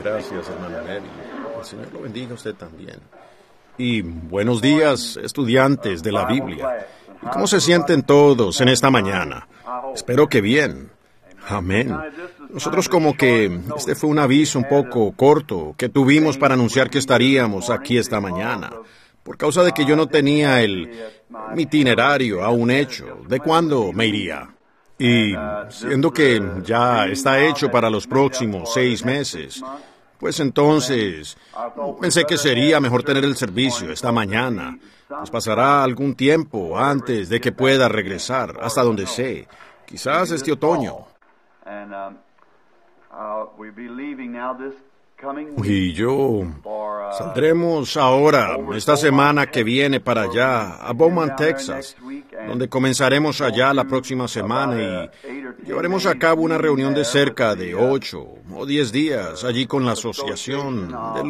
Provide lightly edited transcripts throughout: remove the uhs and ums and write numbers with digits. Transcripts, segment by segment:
Gracias, hermano Neville. El Señor lo bendiga a usted también. Y buenos días, estudiantes de la Biblia. ¿Y cómo se sienten todos en esta mañana? Espero que bien. Amén. Nosotros como que este fue un aviso un poco corto que tuvimos para anunciar que estaríamos aquí esta mañana, por causa de que yo no tenía mi itinerario aún hecho de cuándo me iría. Y siendo que ya está hecho para los próximos 6 meses, pues entonces pensé que sería mejor tener el servicio esta mañana. Pues pasará algún tiempo antes de que pueda regresar, hasta donde sé, quizás este otoño. Y yo saldremos ahora, esta semana que viene, para allá, a Beaumont, Texas, donde comenzaremos allá la próxima semana y llevaremos a cabo una reunión de cerca de 8 o 10 días allí con la asociación de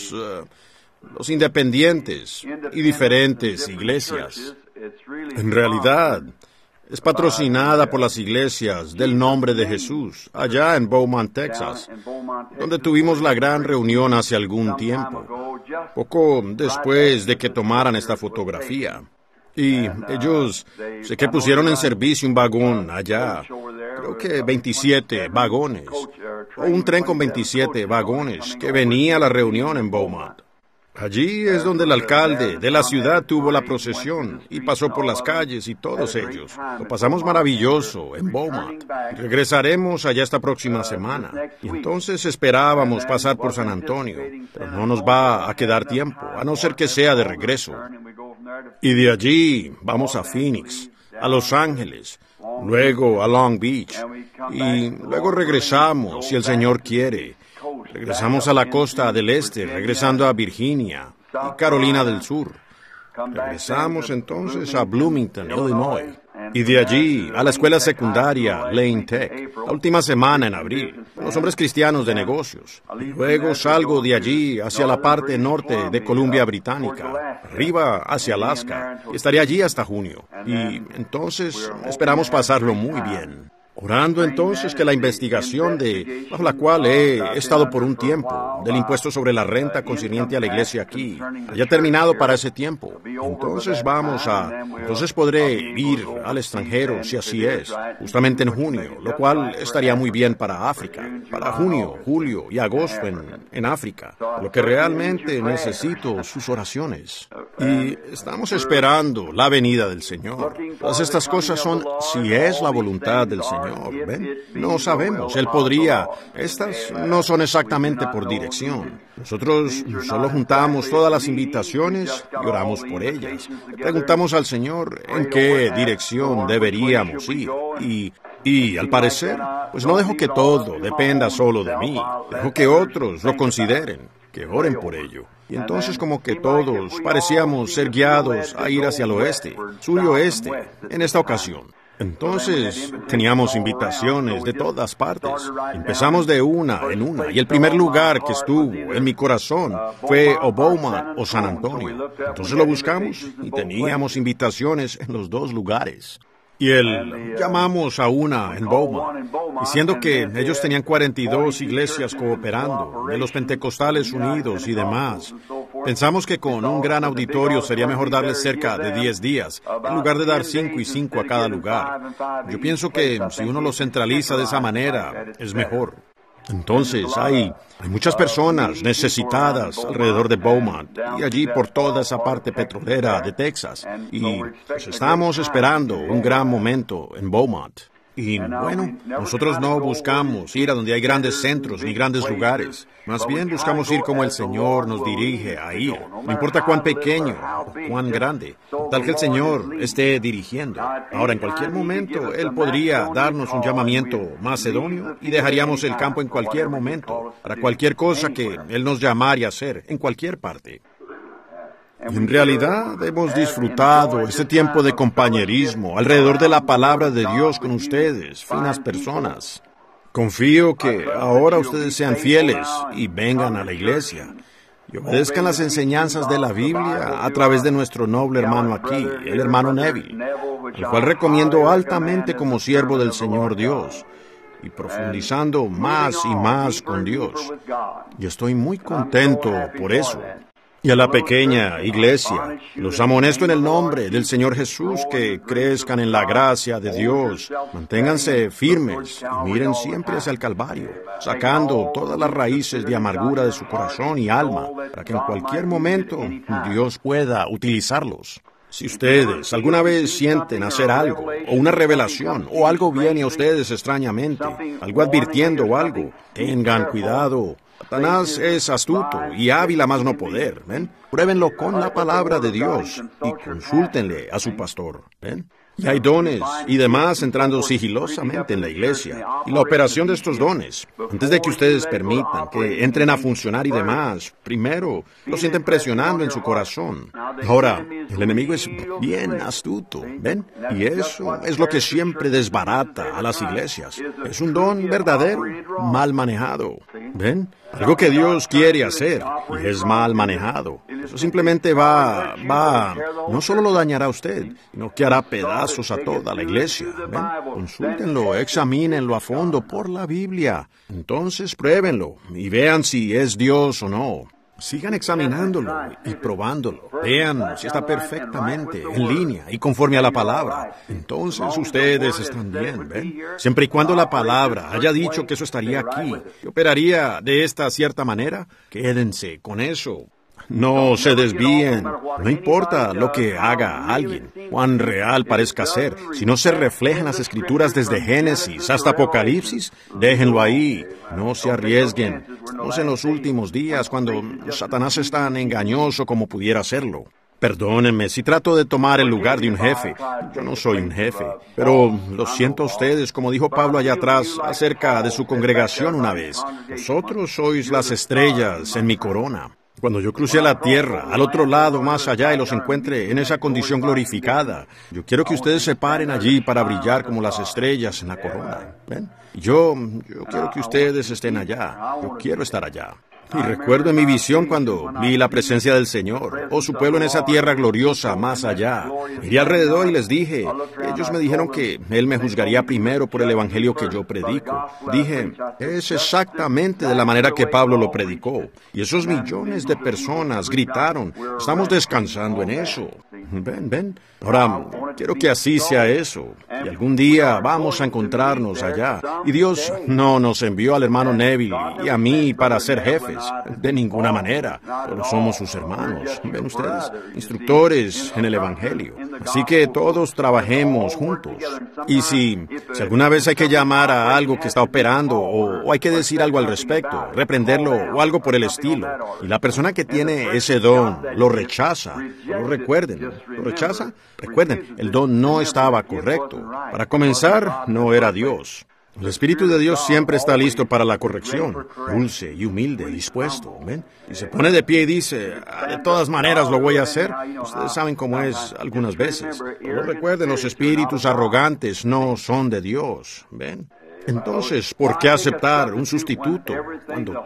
los independientes y diferentes iglesias. En realidad, es patrocinada por las iglesias del nombre de Jesús, allá en Beaumont, Texas, donde tuvimos la gran reunión hace algún tiempo, poco después de que tomaran esta fotografía. Y ellos, sé que pusieron en servicio un vagón allá, creo que 27 vagones, o un tren con 27 vagones que venía a la reunión en Beaumont. Allí es donde el alcalde de la ciudad tuvo la procesión y pasó por las calles y todos ellos. Lo pasamos maravilloso en Beaumont. Regresaremos allá esta próxima semana. Y entonces esperábamos pasar por San Antonio, pero no nos va a quedar tiempo, a no ser que sea de regreso. Y de allí vamos a Phoenix, a Los Ángeles, luego a Long Beach, y luego regresamos, si el Señor quiere. Regresamos a la costa del este, regresando a Virginia y Carolina del Sur. Regresamos entonces a Bloomington, Illinois. Y de allí a la escuela secundaria Lane Tech, la última semana en abril, con los hombres cristianos de negocios. Y luego salgo de allí hacia la parte norte de Columbia Británica, arriba hacia Alaska, y estaré allí hasta junio. Y entonces esperamos pasarlo muy bien. Orando entonces que la investigación bajo la cual he estado por un tiempo, del impuesto sobre la renta concerniente a la iglesia aquí, haya terminado para ese tiempo. Entonces podré ir al extranjero, si así es, justamente en junio, lo cual estaría muy bien para África, para junio, julio y agosto en África, lo que realmente necesito sus oraciones. Y estamos esperando la venida del Señor. Todas estas cosas son, si es la voluntad del Señor. ¿Ven? No sabemos, Él podría. Estas no son exactamente por dirección. Nosotros solo juntamos todas las invitaciones y oramos por ellas. Preguntamos al Señor en qué dirección deberíamos ir. Y al parecer, pues no dejo que todo dependa solo de mí. Dejo que otros lo consideren, que oren por ello. Y entonces como que todos parecíamos ser guiados a ir hacia el oeste, sur y oeste, en esta ocasión. Entonces, teníamos invitaciones de todas partes. Empezamos de una en una, y el primer lugar que estuvo en mi corazón fue o Beaumont o San Antonio. Entonces lo buscamos y teníamos invitaciones en los dos lugares. Y llamamos a una en Beaumont, diciendo que ellos tenían 42 iglesias cooperando, de los Pentecostales Unidos y demás. Pensamos que con un gran auditorio sería mejor darles cerca de 10 días, en lugar de dar 5 y 5 a cada lugar. Yo pienso que si uno lo centraliza de esa manera, es mejor. Entonces, hay muchas personas necesitadas alrededor de Beaumont y allí por toda esa parte petrolera de Texas. Y pues estamos esperando un gran momento en Beaumont. Y bueno, nosotros no buscamos ir a donde hay grandes centros ni grandes lugares. Más bien buscamos ir como el Señor nos dirige a ir. No importa cuán pequeño o cuán grande, tal que el Señor esté dirigiendo. Ahora, en cualquier momento, Él podría darnos un llamamiento macedonio y dejaríamos el campo en cualquier momento, para cualquier cosa que Él nos llamara a hacer, en cualquier parte. En realidad, hemos disfrutado este tiempo de compañerismo alrededor de la palabra de Dios con ustedes, finas personas. Confío que ahora ustedes sean fieles y vengan a la iglesia y obedezcan las enseñanzas de la Biblia a través de nuestro noble hermano aquí, el hermano Neville, al cual recomiendo altamente como siervo del Señor Dios. y profundizando más y más con Dios. Y estoy muy contento por eso. Y a la pequeña iglesia, los amonesto en el nombre del Señor Jesús que crezcan en la gracia de Dios, manténganse firmes y miren siempre hacia el Calvario, sacando todas las raíces de amargura de su corazón y alma, para que en cualquier momento Dios pueda utilizarlos. Si ustedes alguna vez sienten hacer algo, o una revelación, o algo viene a ustedes extrañamente, algo advirtiendo o algo, tengan cuidado. Satanás es astuto y hábil a más no poder, ¿ven? Pruébenlo con la palabra de Dios y consúltenle a su pastor, ¿ven? Y hay dones y demás entrando sigilosamente en la iglesia. Y la operación de estos dones, antes de que ustedes permitan que entren a funcionar y demás, primero lo sienten presionando en su corazón. Ahora, el enemigo es bien astuto, ¿ven? Y eso es lo que siempre desbarata a las iglesias. Es un don verdadero, mal manejado, ¿ven? Algo que Dios quiere hacer y es mal manejado. Eso simplemente no solo lo dañará a usted, sino que hará pedazos a toda la iglesia. ¿Ven? Consúltenlo, examínenlo a fondo por la Biblia. Entonces pruébenlo y vean si es Dios o no. Sigan examinándolo y probándolo. Vean si está perfectamente en línea y conforme a la palabra. Entonces ustedes están bien, ¿ven? Siempre y cuando la palabra haya dicho que eso estaría aquí, que operaría de esta cierta manera, quédense con eso. No se desvíen. No importa lo que haga alguien, cuán real parezca ser. Si no se refleja en las Escrituras desde Génesis hasta Apocalipsis, déjenlo ahí. No se arriesguen. Estamos en los últimos días cuando Satanás es tan engañoso como pudiera serlo. Perdónenme si trato de tomar el lugar de un jefe. Yo no soy un jefe. Pero lo siento a ustedes, como dijo Pablo allá atrás acerca de su congregación una vez. Vosotros sois las estrellas en mi corona. Cuando yo cruce a la tierra, al otro lado, más allá, y los encuentre en esa condición glorificada, yo quiero que ustedes se paren allí para brillar como las estrellas en la corona. ¿Ven? Yo quiero que ustedes estén allá. Yo quiero estar allá. Y recuerdo en mi visión cuando vi la presencia del Señor, su pueblo en esa tierra gloriosa más allá. Miré alrededor y les dije, ellos me dijeron que Él me juzgaría primero por el evangelio que yo predico. Dije, es exactamente de la manera que Pablo lo predicó. Y esos millones de personas gritaron, estamos descansando en eso. Ven. Ahora, quiero que así sea eso. Y algún día vamos a encontrarnos allá. Y Dios no nos envió al hermano Neville y a mí para ser jefes. De ninguna manera. Todos somos sus hermanos. ¿Ven ustedes? Instructores en el Evangelio. Así que todos trabajemos juntos. Y si alguna vez hay que llamar a algo que está operando o hay que decir algo al respecto, reprenderlo o algo por el estilo, y la persona que tiene ese don lo rechaza, lo recuerden. ¿Lo rechaza? Recuerden, el don no estaba correcto. Para comenzar, no era Dios. El Espíritu de Dios siempre está listo para la corrección, dulce y humilde, dispuesto, ¿ven? Y se pone de pie y dice, de todas maneras lo voy a hacer. Ustedes saben cómo es algunas veces. Pero recuerden, los espíritus arrogantes no son de Dios, ¿ven? Entonces, ¿por qué aceptar un sustituto cuando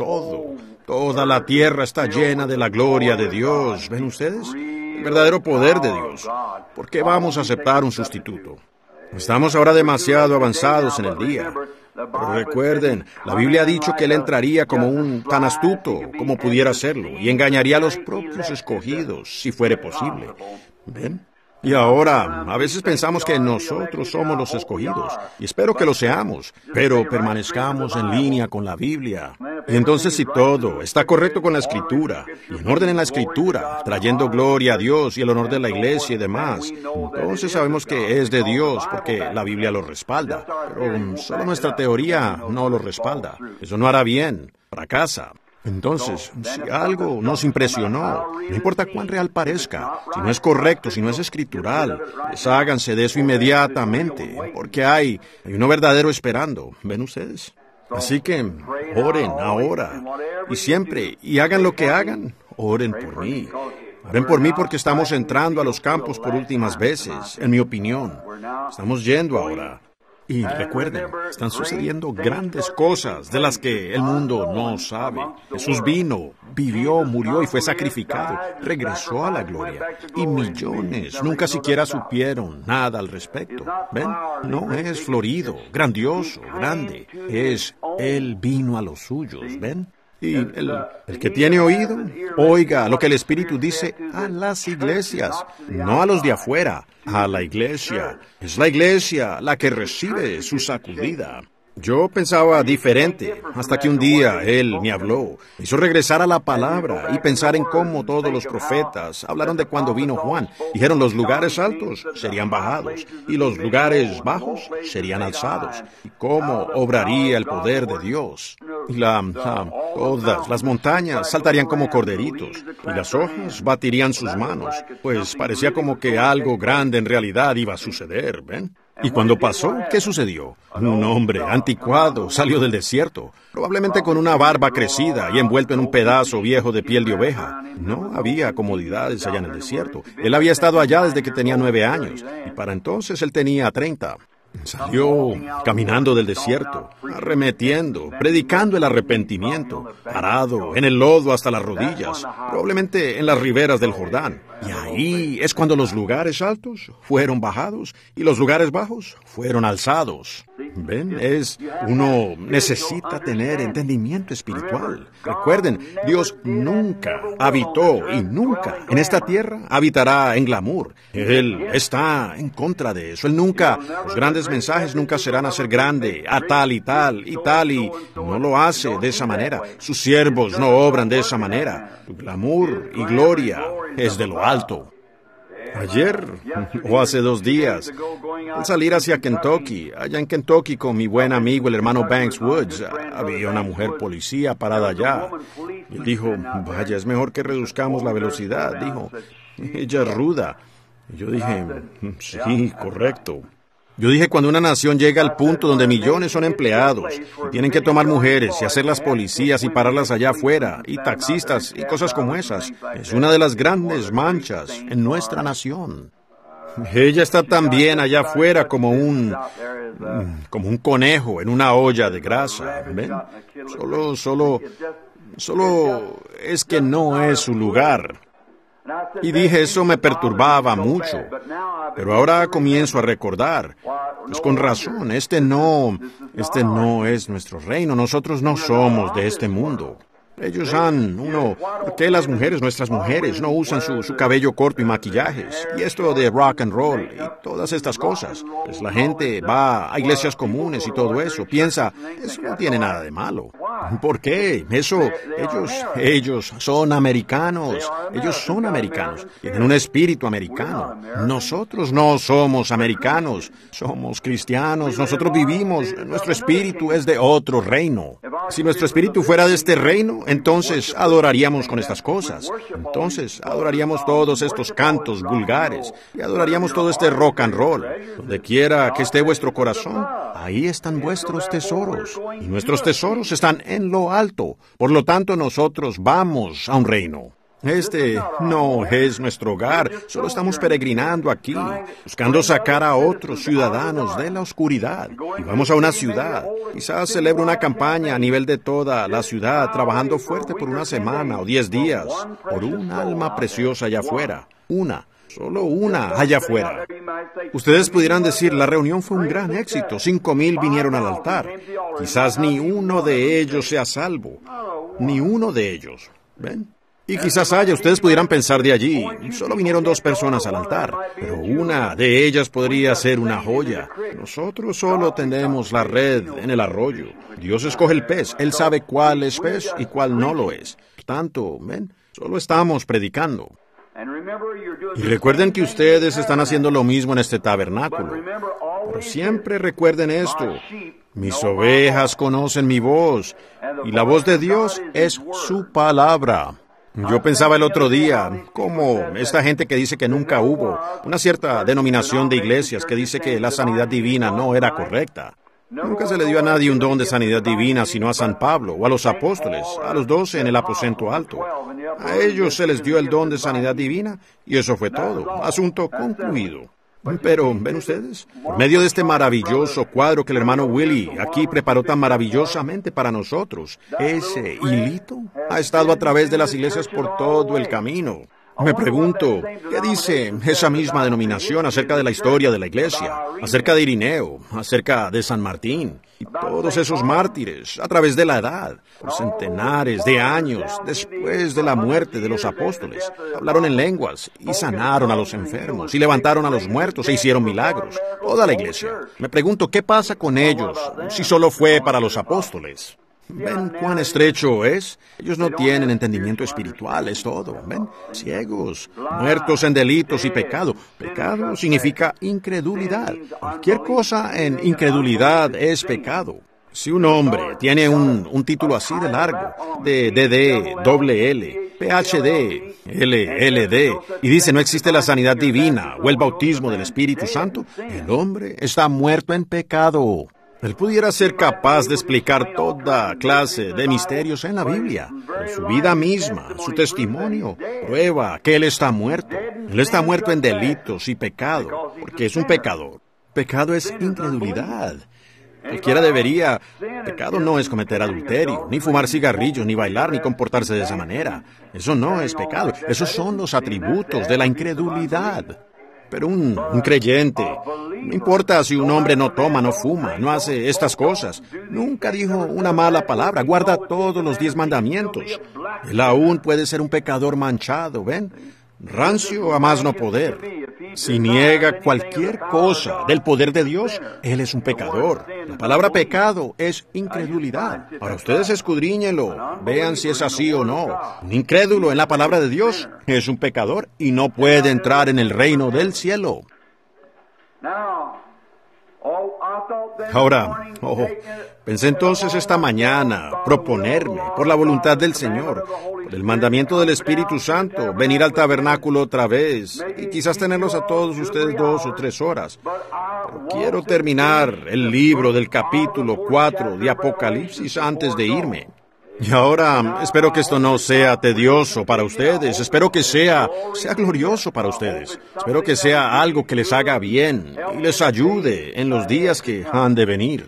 toda la tierra está llena de la gloria de Dios? ¿Ven ustedes? El verdadero poder de Dios. ¿Por qué vamos a aceptar un sustituto? Estamos ahora demasiado avanzados en el día. Pero recuerden, la Biblia ha dicho que Él entraría como un tan astuto como pudiera serlo y engañaría a los propios escogidos, si fuere posible. ¿Ven? Y ahora, a veces pensamos que nosotros somos los escogidos, y espero que lo seamos, pero permanezcamos en línea con la Biblia. Y entonces si todo está correcto con la Escritura, y en orden en la Escritura, trayendo gloria a Dios y el honor de la iglesia y demás, entonces sabemos que es de Dios, porque la Biblia lo respalda. Pero solo nuestra teoría no lo respalda. Eso no hará bien. Fracasa. Entonces, si algo nos impresionó, no importa cuán real parezca, si no es correcto, si no es escritural, desháganse de eso inmediatamente, porque hay uno verdadero esperando. ¿Ven ustedes? Así que oren ahora y siempre, y hagan lo que hagan, oren por mí. Oren por mí porque estamos entrando a los campos por últimas veces, en mi opinión. Estamos yendo ahora. Y recuerden, están sucediendo grandes cosas de las que el mundo no sabe. Jesús vino vivió, murió y fue sacrificado. Regresó a la gloria. Y millones nunca siquiera supieron nada al respecto. ¿Ven? No es florido, grandioso, grande. Él vino a los suyos, ¿ven? Y el que tiene oído, oiga lo que el Espíritu dice a las iglesias, no a los de afuera, a la iglesia. Es la iglesia la que recibe su sacudida. Yo pensaba diferente, hasta que un día Él me habló, me hizo regresar a la palabra y pensar en cómo todos los profetas hablaron de cuando vino Juan. Dijeron los lugares altos serían bajados y los lugares bajos serían alzados. Y cómo obraría el poder de Dios. Y todas las montañas saltarían como corderitos y las hojas batirían sus manos. Pues parecía como que algo grande en realidad iba a suceder, ¿ven? Y cuando pasó, ¿qué sucedió? Un hombre anticuado salió del desierto, probablemente con una barba crecida y envuelto en un pedazo viejo de piel de oveja. No había comodidades allá en el desierto. Él había estado allá desde que tenía 9 años, y para entonces él tenía 30. Salió caminando del desierto, arremetiendo, predicando el arrepentimiento, parado en el lodo hasta las rodillas, probablemente en las riberas del Jordán. Y ahí es cuando los lugares altos fueron bajados y los lugares bajos fueron alzados. ¿Ven? Uno necesita tener entendimiento espiritual. Recuerden, Dios nunca habitó y nunca en esta tierra habitará en glamour. Él está en contra de eso. Los grandes mensajes nunca serán hacer grande a tal y tal y tal, y no lo hace de esa manera. Sus siervos no obran de esa manera. Glamour y gloria es de lo alto. Ayer, o hace 2 días, al salir hacia Kentucky, allá en Kentucky con mi buen amigo el hermano Banks Woods, había una mujer policía parada allá. Y él dijo, vaya, es mejor que reduzcamos la velocidad, dijo. Ella es ruda. Y yo dije, sí, correcto. Yo dije, cuando una nación llega al punto donde millones son empleados y tienen que tomar mujeres y hacerlas policías y pararlas allá afuera, y taxistas y cosas como esas, es una de las grandes manchas en nuestra nación. Ella está también allá afuera como un conejo en una olla de grasa, ¿ven? Solo es que no es su lugar. Y dije, eso me perturbaba mucho. Pero ahora comienzo a recordar. Pues con razón, este no es nuestro reino. Nosotros no somos de este mundo. Ellos ¿por qué las mujeres, nuestras mujeres, no usan su cabello corto y maquillajes? Y esto de rock and roll y todas estas cosas. Pues la gente va a iglesias comunes y todo eso. Piensa, eso no tiene nada de malo. ¿Por qué? Ellos son americanos. Ellos son americanos. Tienen un espíritu americano. Nosotros no somos americanos. Somos cristianos. Nosotros vivimos. Nuestro espíritu es de otro reino. Si nuestro espíritu fuera de este reino, entonces adoraríamos con estas cosas. Entonces adoraríamos todos estos cantos vulgares y adoraríamos todo este rock and roll. Donde quiera que esté vuestro corazón, ahí están vuestros tesoros. Y nuestros tesoros están en lo alto. Por lo tanto, nosotros vamos a un reino. Este no es nuestro hogar, solo estamos peregrinando aquí, buscando sacar a otros ciudadanos de la oscuridad. Y vamos a una ciudad, quizás celebre una campaña a nivel de toda la ciudad, trabajando fuerte por 1 semana o 10 días, por un alma preciosa allá afuera. Solo una allá afuera. Ustedes pudieran decir, la reunión fue un gran éxito, 5,000 vinieron al altar. Quizás ni uno de ellos sea salvo, ni uno de ellos. ¿Ven? Y quizás ustedes pudieran pensar de allí, solo vinieron 2 personas al altar, pero una de ellas podría ser una joya. Nosotros solo tenemos la red en el arroyo. Dios escoge el pez, Él sabe cuál es pez y cuál no lo es. Por tanto, ¿ven? Solo estamos predicando. Y recuerden que ustedes están haciendo lo mismo en este tabernáculo. Pero siempre recuerden esto. Mis ovejas conocen mi voz, y la voz de Dios es su palabra. Yo pensaba el otro día, como esta gente que dice que nunca hubo una cierta denominación de iglesias que dice que la sanidad divina no era correcta. Nunca se le dio a nadie un don de sanidad divina sino a San Pablo o a los apóstoles, a los 12 en el aposento alto. A ellos se les dio el don de sanidad divina y eso fue todo. Asunto concluido. Pero, ¿ven ustedes? Por medio de este maravilloso cuadro que el hermano Willie aquí preparó tan maravillosamente para nosotros, ese hilito ha estado a través de las iglesias por todo el camino. Me pregunto, ¿qué dice esa misma denominación acerca de la historia de la iglesia, acerca de Irineo, acerca de San Martín y todos esos mártires a través de la edad, por centenares de años después de la muerte de los apóstoles? Hablaron en lenguas y sanaron a los enfermos y levantaron a los muertos e hicieron milagros. Toda la iglesia. Me pregunto, ¿qué pasa con ellos si solo fue para los apóstoles? ¿Ven cuán estrecho es? Ellos no tienen entendimiento espiritual, es todo. ¿Ven? Ciegos, muertos en delitos y pecado. Pecado significa incredulidad. Cualquier cosa en incredulidad es pecado. Si un hombre tiene un título así de largo, de DD, doble L, PhD, LLD, y dice no existe la sanidad divina o el bautismo del Espíritu Santo, el hombre está muerto en pecado. Él pudiera ser capaz de explicar toda clase de misterios en la Biblia. Pero su vida misma, su testimonio, prueba que Él está muerto. Él está muerto en delitos y pecado, porque es un pecador. Pecado es incredulidad. Cualquiera debería... Pecado no es cometer adulterio, ni fumar cigarrillos, ni bailar, ni comportarse de esa manera. Eso no es pecado. Esos son los atributos de la incredulidad. Pero un creyente, no importa si un hombre no toma, no fuma, no hace estas cosas, nunca dijo una mala palabra, guarda todos los 10 mandamientos. Él aún puede ser un pecador manchado, ¿ven? Rancio a más no poder. Si niega cualquier cosa del poder de Dios, él es un pecador. La palabra pecado es incredulidad. Ahora ustedes escudriñenlo, vean si es así o no. Un incrédulo en la palabra de Dios es un pecador y no puede entrar en el reino del cielo. Ahora, pensé entonces esta mañana proponerme, por la voluntad del Señor, por el mandamiento del Espíritu Santo, venir al tabernáculo otra vez y quizás tenerlos a todos ustedes 2 o 3 horas. Pero quiero terminar el libro del capítulo 4 de Apocalipsis antes de irme. Y ahora, espero que esto no sea tedioso para ustedes, espero que sea glorioso para ustedes, espero que sea algo que les haga bien y les ayude en los días que han de venir.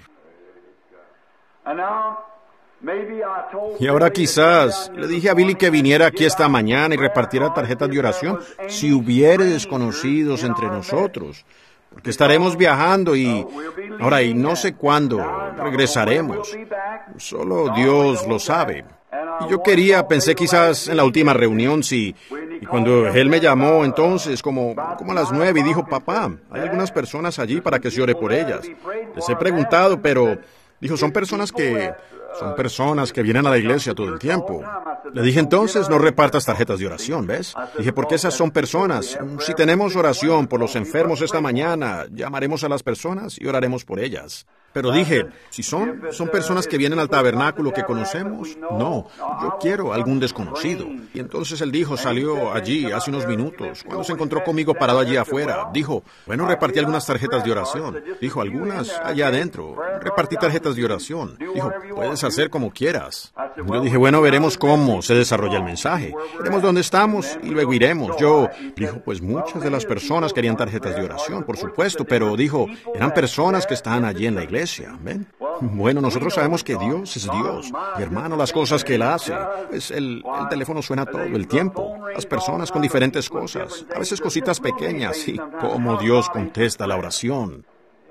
Y ahora quizás le dije a Billy que viniera aquí esta mañana y repartiera tarjetas de oración si hubiere desconocidos entre nosotros. Porque estaremos viajando y no sé cuándo regresaremos. Solo Dios lo sabe. Y yo pensé quizás en la última reunión, y cuando él me llamó entonces, como a las 9, y dijo, papá, hay algunas personas allí para que se ore por ellas. Les he preguntado, pero dijo, son personas que vienen a la iglesia todo el tiempo. Le dije, entonces no repartas tarjetas de oración, ¿ves? Dije, porque esas son personas. Si tenemos oración por los enfermos esta mañana, llamaremos a las personas y oraremos por ellas. Pero dije, si son personas que vienen al tabernáculo que conocemos, no, yo quiero algún desconocido. Y entonces él salió allí hace unos minutos, cuando se encontró conmigo parado allí afuera. Dijo, bueno, repartí algunas tarjetas de oración. Dijo, algunas allá adentro. Repartí tarjetas de oración. Dijo, puedes hacer como quieras. Yo dije, bueno, veremos cómo se desarrolla el mensaje. Veremos dónde estamos y luego iremos. Dijo, pues muchas de las personas querían tarjetas de oración, por supuesto, pero dijo, eran personas que están allí en la iglesia. ¿Ven? Bueno, nosotros sabemos que Dios es Dios. Y hermano, las cosas que Él hace, pues el teléfono suena todo el tiempo. Las personas con diferentes cosas, a veces cositas pequeñas, y cómo Dios contesta la oración.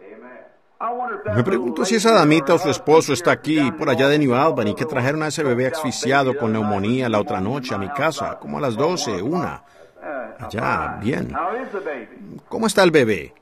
Me pregunto si esa damita o su esposo está aquí, por allá de New Albany, que trajeron a ese bebé asfixiado con neumonía la otra noche a mi casa, como a las 12, 1. Allá, bien. ¿Cómo está el bebé?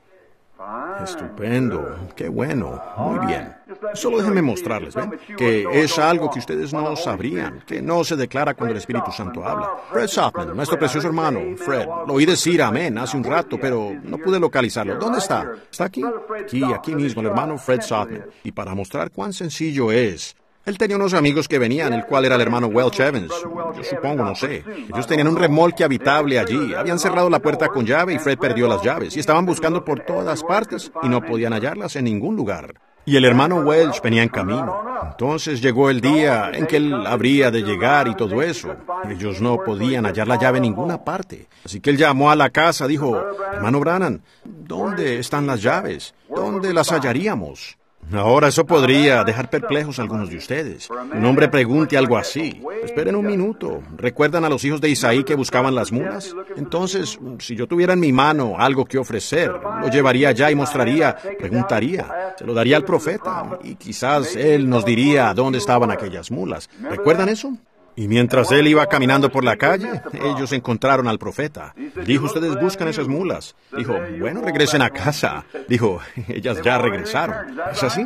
Estupendo, qué bueno, muy bien. Solo déjenme mostrarles, ¿ven? Que es algo que ustedes no sabrían, que no se declara cuando el Espíritu Santo habla. Fred Softman, nuestro precioso hermano, Fred, lo oí decir amén hace un rato, pero no pude localizarlo. ¿Dónde está? ¿Está aquí? Aquí mismo, el hermano Fred Softman. Y para mostrar cuán sencillo es, él tenía unos amigos que venían, el cual era el hermano Welch Evans. Yo supongo, no sé. Ellos tenían un remolque habitable allí. Habían cerrado la puerta con llave y Fred perdió las llaves. Y estaban buscando por todas partes y no podían hallarlas en ningún lugar. Y el hermano Welch venía en camino. Entonces llegó el día en que él habría de llegar y todo eso. Ellos no podían hallar la llave en ninguna parte. Así que él llamó a la casa, dijo, hermano Branham, ¿dónde están las llaves? ¿Dónde las hallaríamos? Ahora eso podría dejar perplejos a algunos de ustedes. Un hombre pregunte algo así. Esperen un minuto. ¿Recuerdan a los hijos de Isaí que buscaban las mulas? Entonces, si yo tuviera en mi mano algo que ofrecer, lo llevaría allá y mostraría, preguntaría, se lo daría al profeta y quizás él nos diría dónde estaban aquellas mulas. ¿Recuerdan eso? Y mientras él iba caminando por la calle, ellos encontraron al profeta. Dijo, ustedes buscan esas mulas. Dijo, bueno, regresen a casa. Dijo, ellas ya regresaron. ¿Es así?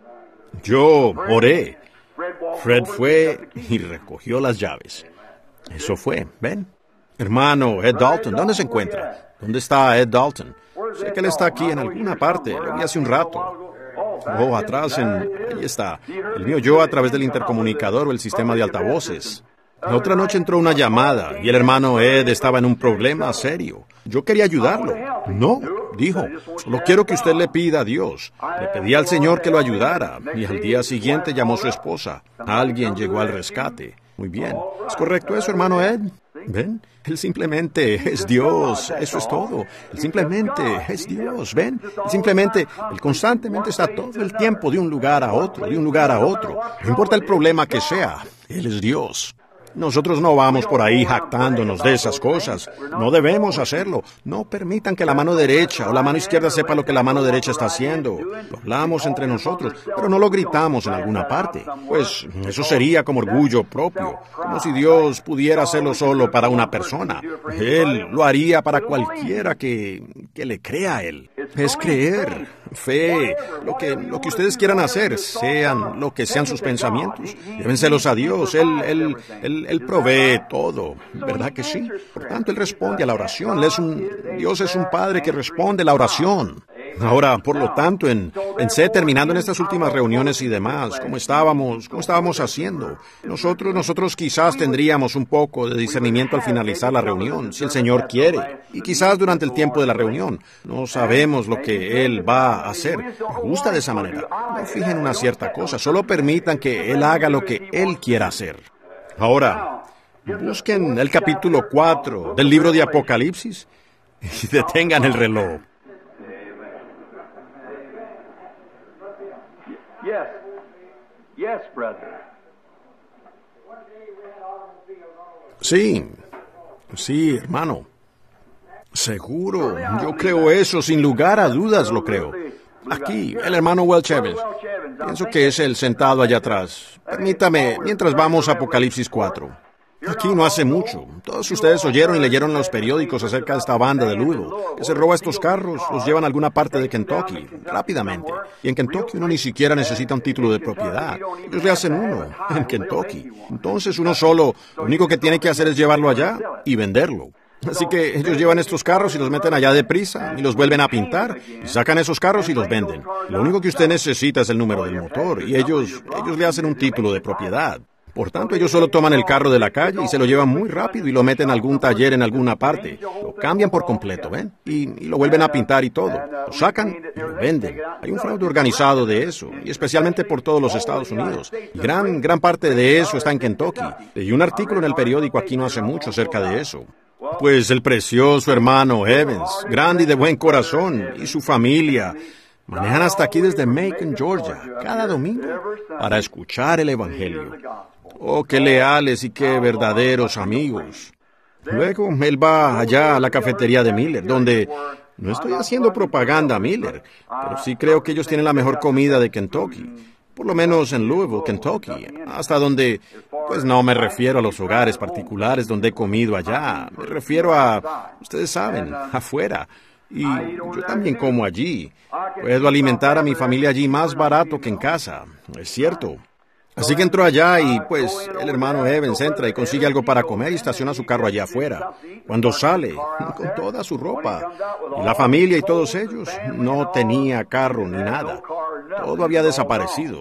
Yo oré. Fred fue y recogió las llaves. Eso fue, ¿ven? Hermano Ed Dalton, ¿dónde se encuentra? ¿Dónde está Ed Dalton? Sé que él está aquí en alguna parte. Lo vi hace un rato. Oh, atrás, ahí está. Él me oyó a través del intercomunicador o el sistema de altavoces. La otra noche entró una llamada y el hermano Ed estaba en un problema serio. Yo quería ayudarlo. No, dijo, solo quiero que usted le pida a Dios. Le pedí al Señor que lo ayudara y al día siguiente llamó a su esposa. Alguien llegó al rescate. Muy bien. ¿Es correcto eso, hermano Ed? ¿Ven? Él simplemente es Dios, eso es todo. Él simplemente es Dios, ¿ven? Él constantemente está todo el tiempo de un lugar a otro, de un lugar a otro. No importa el problema que sea, Él es Dios. Nosotros no vamos por ahí jactándonos de esas cosas. No debemos hacerlo. No permitan que la mano derecha o la mano izquierda sepa lo que la mano derecha está haciendo. Lo hablamos entre nosotros, pero no lo gritamos en alguna parte. Pues eso sería como orgullo propio, como si Dios pudiera hacerlo solo para una persona. Él lo haría para cualquiera que le crea a Él. Es creer, fe, lo que ustedes quieran hacer, sean lo que sean sus pensamientos. Llévenselos a Dios. Él provee todo, ¿verdad que sí? Por tanto, Él responde a la oración. Dios es un Padre que responde a la oración. Ahora, por lo tanto, terminando en estas últimas reuniones y demás, ¿cómo estábamos haciendo? Nosotros quizás tendríamos un poco de discernimiento al finalizar la reunión, si el Señor quiere, y quizás durante el tiempo de la reunión. No sabemos lo que Él va a hacer. Me gusta de esa manera. No fijen una cierta cosa, solo permitan que Él haga lo que Él quiera hacer. Ahora, busquen el capítulo 4 del libro de Apocalipsis y detengan el reloj. Sí, hermano. Seguro, yo creo eso, sin lugar a dudas lo creo. Aquí, el hermano Welch Evans. Pienso que es el sentado allá atrás. Permítame, mientras vamos a Apocalipsis 4. Aquí no hace mucho. Todos ustedes oyeron y leyeron en los periódicos acerca de esta banda de Louisville, que se roba estos carros, los llevan a alguna parte de Kentucky, rápidamente. Y en Kentucky uno ni siquiera necesita un título de propiedad. Ellos le hacen uno, en Kentucky. Entonces uno solo, lo único que tiene que hacer es llevarlo allá y venderlo. Así que ellos llevan estos carros y los meten allá deprisa y los vuelven a pintar y sacan esos carros y los venden. Lo único que usted necesita es el número del motor y ellos le hacen un título de propiedad. Por tanto, ellos solo toman el carro de la calle y se lo llevan muy rápido y lo meten a algún taller en alguna parte. Lo cambian por completo, ¿ven? Y lo vuelven a pintar y todo. Lo sacan y lo venden. Hay un fraude organizado de eso, y especialmente por todos los Estados Unidos. Y gran parte de eso está en Kentucky. Leí un artículo en el periódico aquí no hace mucho acerca de eso. Pues el precioso hermano Evans, grande y de buen corazón, y su familia, manejan hasta aquí desde Macon, Georgia, cada domingo, para escuchar el Evangelio. Oh, qué leales y qué verdaderos amigos. Luego, él va allá a la cafetería de Miller, donde no estoy haciendo propaganda a Miller, pero sí creo que ellos tienen la mejor comida de Kentucky. Por lo menos en Louisville, Kentucky, hasta donde, pues no me refiero a los hogares particulares donde he comido allá, me refiero a, ustedes saben, afuera. Y yo también como allí. Puedo alimentar a mi familia allí más barato que en casa, es cierto. Así que entró allá y, pues, el hermano Evans entra y consigue algo para comer y estaciona su carro allá afuera. Cuando sale, con toda su ropa, y la familia y todos ellos, no tenía carro ni nada. Todo había desaparecido.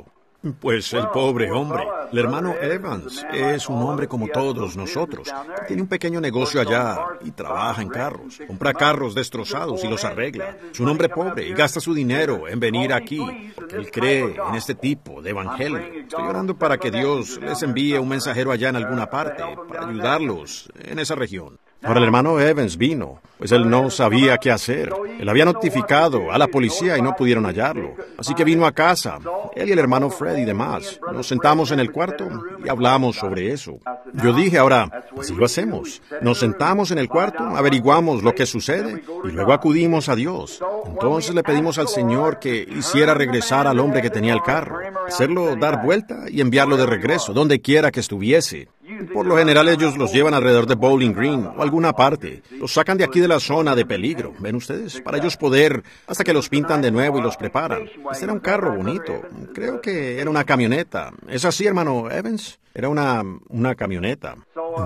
Pues el pobre hombre, el hermano Evans, es un hombre como todos nosotros. Tiene un pequeño negocio allá y trabaja en carros. Compra carros destrozados y los arregla. Es un hombre pobre y gasta su dinero en venir aquí porque él cree en este tipo de evangelio. Estoy orando para que Dios les envíe un mensajero allá en alguna parte para ayudarlos en esa región. Ahora el hermano Evans vino, pues él no sabía qué hacer. Él había notificado a la policía y no pudieron hallarlo. Así que vino a casa, él y el hermano Fred y demás. Nos sentamos en el cuarto y hablamos sobre eso. Yo dije, ahora, así lo hacemos. Nos sentamos en el cuarto, averiguamos lo que sucede y luego acudimos a Dios. Entonces le pedimos al Señor que hiciera regresar al hombre que tenía el carro, hacerlo dar vuelta y enviarlo de regreso, donde quiera que estuviese. Por lo general ellos los llevan alrededor de Bowling Green o alguna parte. Los sacan de aquí de la zona de peligro, ¿ven ustedes? Para ellos poder, hasta que los pintan de nuevo y los preparan. Este era un carro bonito. Creo que era una camioneta. ¿Es así, hermano Evans? Era una camioneta.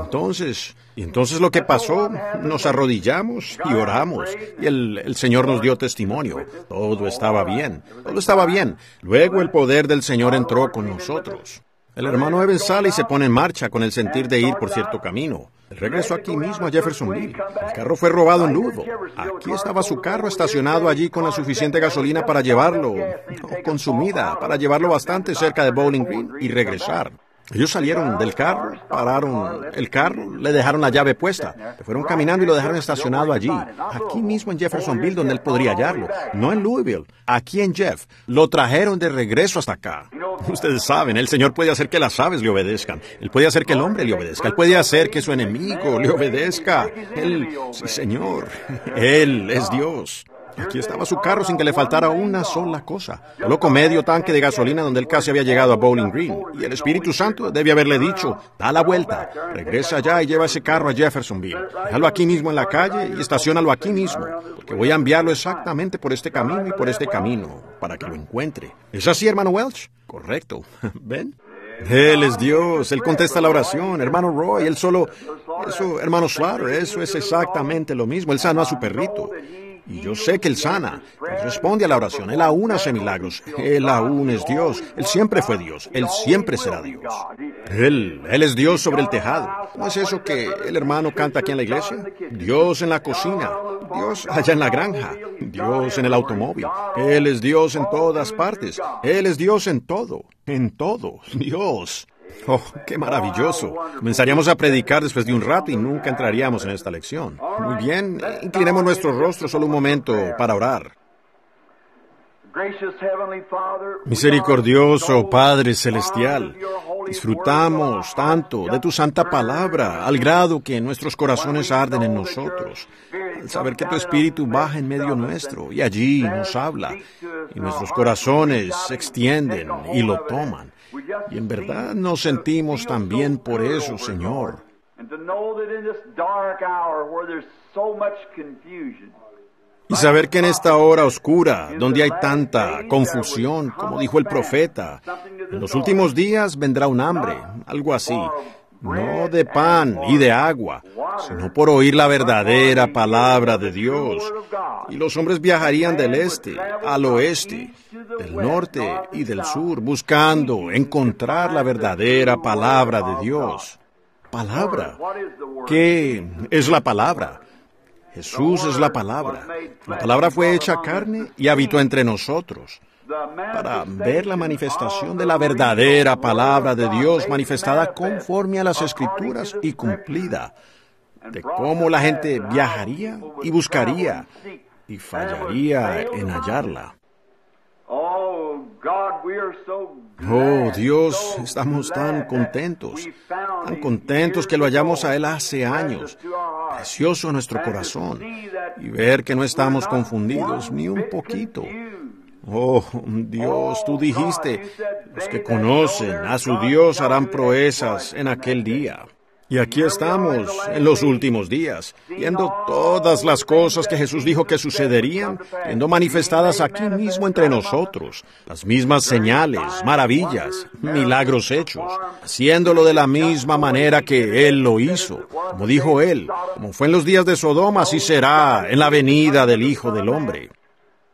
Entonces lo que pasó, nos arrodillamos y oramos. Y el Señor nos dio testimonio. Todo estaba bien. Todo estaba bien. Luego el poder del Señor entró con nosotros. El hermano Evans sale y se pone en marcha con el sentir de ir por cierto camino. Regresó aquí mismo a Jeffersonville. El carro fue robado en Louisville. Aquí estaba su carro estacionado allí con la suficiente gasolina para llevarlo, consumida, para llevarlo bastante cerca de Bowling Green y regresar. Ellos salieron del carro, pararon el carro, le dejaron la llave puesta, fueron caminando y lo dejaron estacionado allí, aquí mismo en Jeffersonville donde él podría hallarlo, no en Louisville, aquí en Jeff. Lo trajeron de regreso hasta acá. Ustedes saben, el Señor puede hacer que las aves le obedezcan, Él puede hacer que el hombre le obedezca, Él puede hacer que su enemigo le obedezca. Sí, Señor, Él es Dios. Aquí estaba su carro sin que le faltara una sola cosa. Colocó medio tanque de gasolina donde él casi había llegado a Bowling Green. Y el Espíritu Santo debe haberle dicho, da la vuelta, regresa allá y lleva ese carro a Jeffersonville. Déjalo aquí mismo en la calle y estaciónalo aquí mismo, porque voy a enviarlo exactamente por este camino y por este camino, para que lo encuentre. ¿Es así, hermano Welch? Correcto. ¿Ven? Él es Dios, Él contesta la oración. Hermano Roy, Él solo... Eso, hermano Slaughter, eso es exactamente lo mismo. Él sanó a su perrito. Y yo sé que Él sana, Él responde a la oración, Él aún hace milagros, Él aún es Dios, Él siempre fue Dios, Él siempre será Dios. Él es Dios sobre el tejado. ¿No es eso que el hermano canta aquí en la iglesia? Dios en la cocina, Dios allá en la granja, Dios en el automóvil. Él es Dios en todas partes, Él es Dios en todo, Dios. Oh, qué maravilloso. Comenzaríamos a predicar después de un rato y nunca entraríamos en esta lección. Muy bien, inclinemos nuestros rostros solo un momento para orar. Misericordioso Padre Celestial, disfrutamos tanto de tu santa palabra al grado que nuestros corazones arden en nosotros, al saber que tu Espíritu baja en medio nuestro y allí nos habla, y nuestros corazones se extienden y lo toman. Y en verdad nos sentimos tan bien por eso, Señor. Y saber que en esta hora oscura, donde hay tanta confusión, como dijo el profeta, en los últimos días vendrá un hambre, algo así, no de pan y de agua, sino por oír la verdadera palabra de Dios. Y los hombres viajarían del este al oeste, del norte y del sur, buscando encontrar la verdadera palabra de Dios. ¿Palabra? ¿Qué es la palabra? Jesús es la palabra. La palabra fue hecha carne y habitó entre nosotros, para ver la manifestación de la verdadera palabra de Dios manifestada conforme a las Escrituras y cumplida, de cómo la gente viajaría y buscaría y fallaría en hallarla. Oh Dios, estamos tan contentos que lo hallamos a Él hace años, precioso a nuestro corazón, y ver que no estamos confundidos ni un poquito. Oh, Dios, tú dijiste, los que conocen a su Dios harán proezas en aquel día. Y aquí estamos, en los últimos días, viendo todas las cosas que Jesús dijo que sucederían, siendo manifestadas aquí mismo entre nosotros. Las mismas señales, maravillas, milagros hechos, haciéndolo de la misma manera que Él lo hizo. Como dijo Él, como fue en los días de Sodoma, así será en la venida del Hijo del Hombre.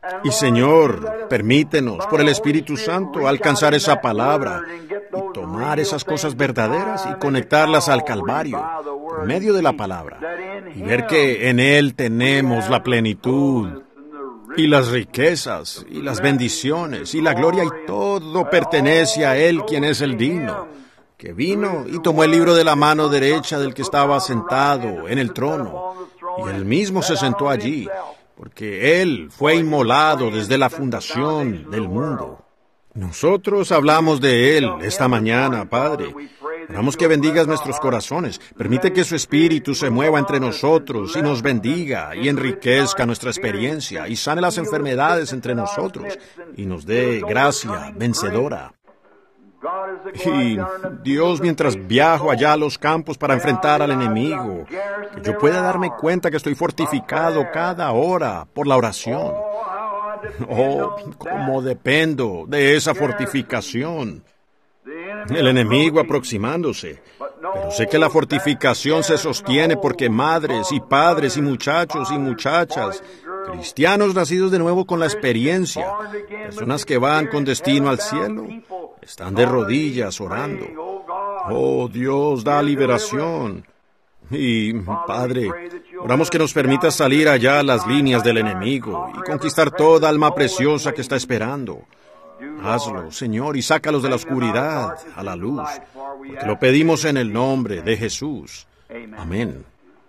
Y Señor, permítenos, por el Espíritu Santo, alcanzar esa palabra y tomar esas cosas verdaderas y conectarlas al Calvario, por medio de la palabra, y ver que en Él tenemos la plenitud, y las riquezas, y las bendiciones, y la gloria, y todo pertenece a Él, quien es el digno, que vino y tomó el libro de la mano derecha del que estaba sentado en el trono, y Él mismo se sentó allí, porque Él fue inmolado desde la fundación del mundo. Nosotros hablamos de Él esta mañana, Padre. Oramos que bendigas nuestros corazones. Permite que su Espíritu se mueva entre nosotros y nos bendiga y enriquezca nuestra experiencia y sane las enfermedades entre nosotros y nos dé gracia vencedora. Y Dios, mientras viajo allá a los campos para enfrentar al enemigo, que yo pueda darme cuenta que estoy fortificado cada hora por la oración. Oh, cómo dependo de esa fortificación. El enemigo aproximándose. Pero sé que la fortificación se sostiene porque madres y padres y muchachos y muchachas, cristianos nacidos de nuevo con la experiencia, personas que van con destino al cielo, están de rodillas orando. Oh, Dios, da liberación. Y, Padre, oramos que nos permitas salir allá a las líneas del enemigo y conquistar toda alma preciosa que está esperando. Hazlo, Señor, y sácalos de la oscuridad a la luz, porque lo pedimos en el nombre de Jesús. Amén.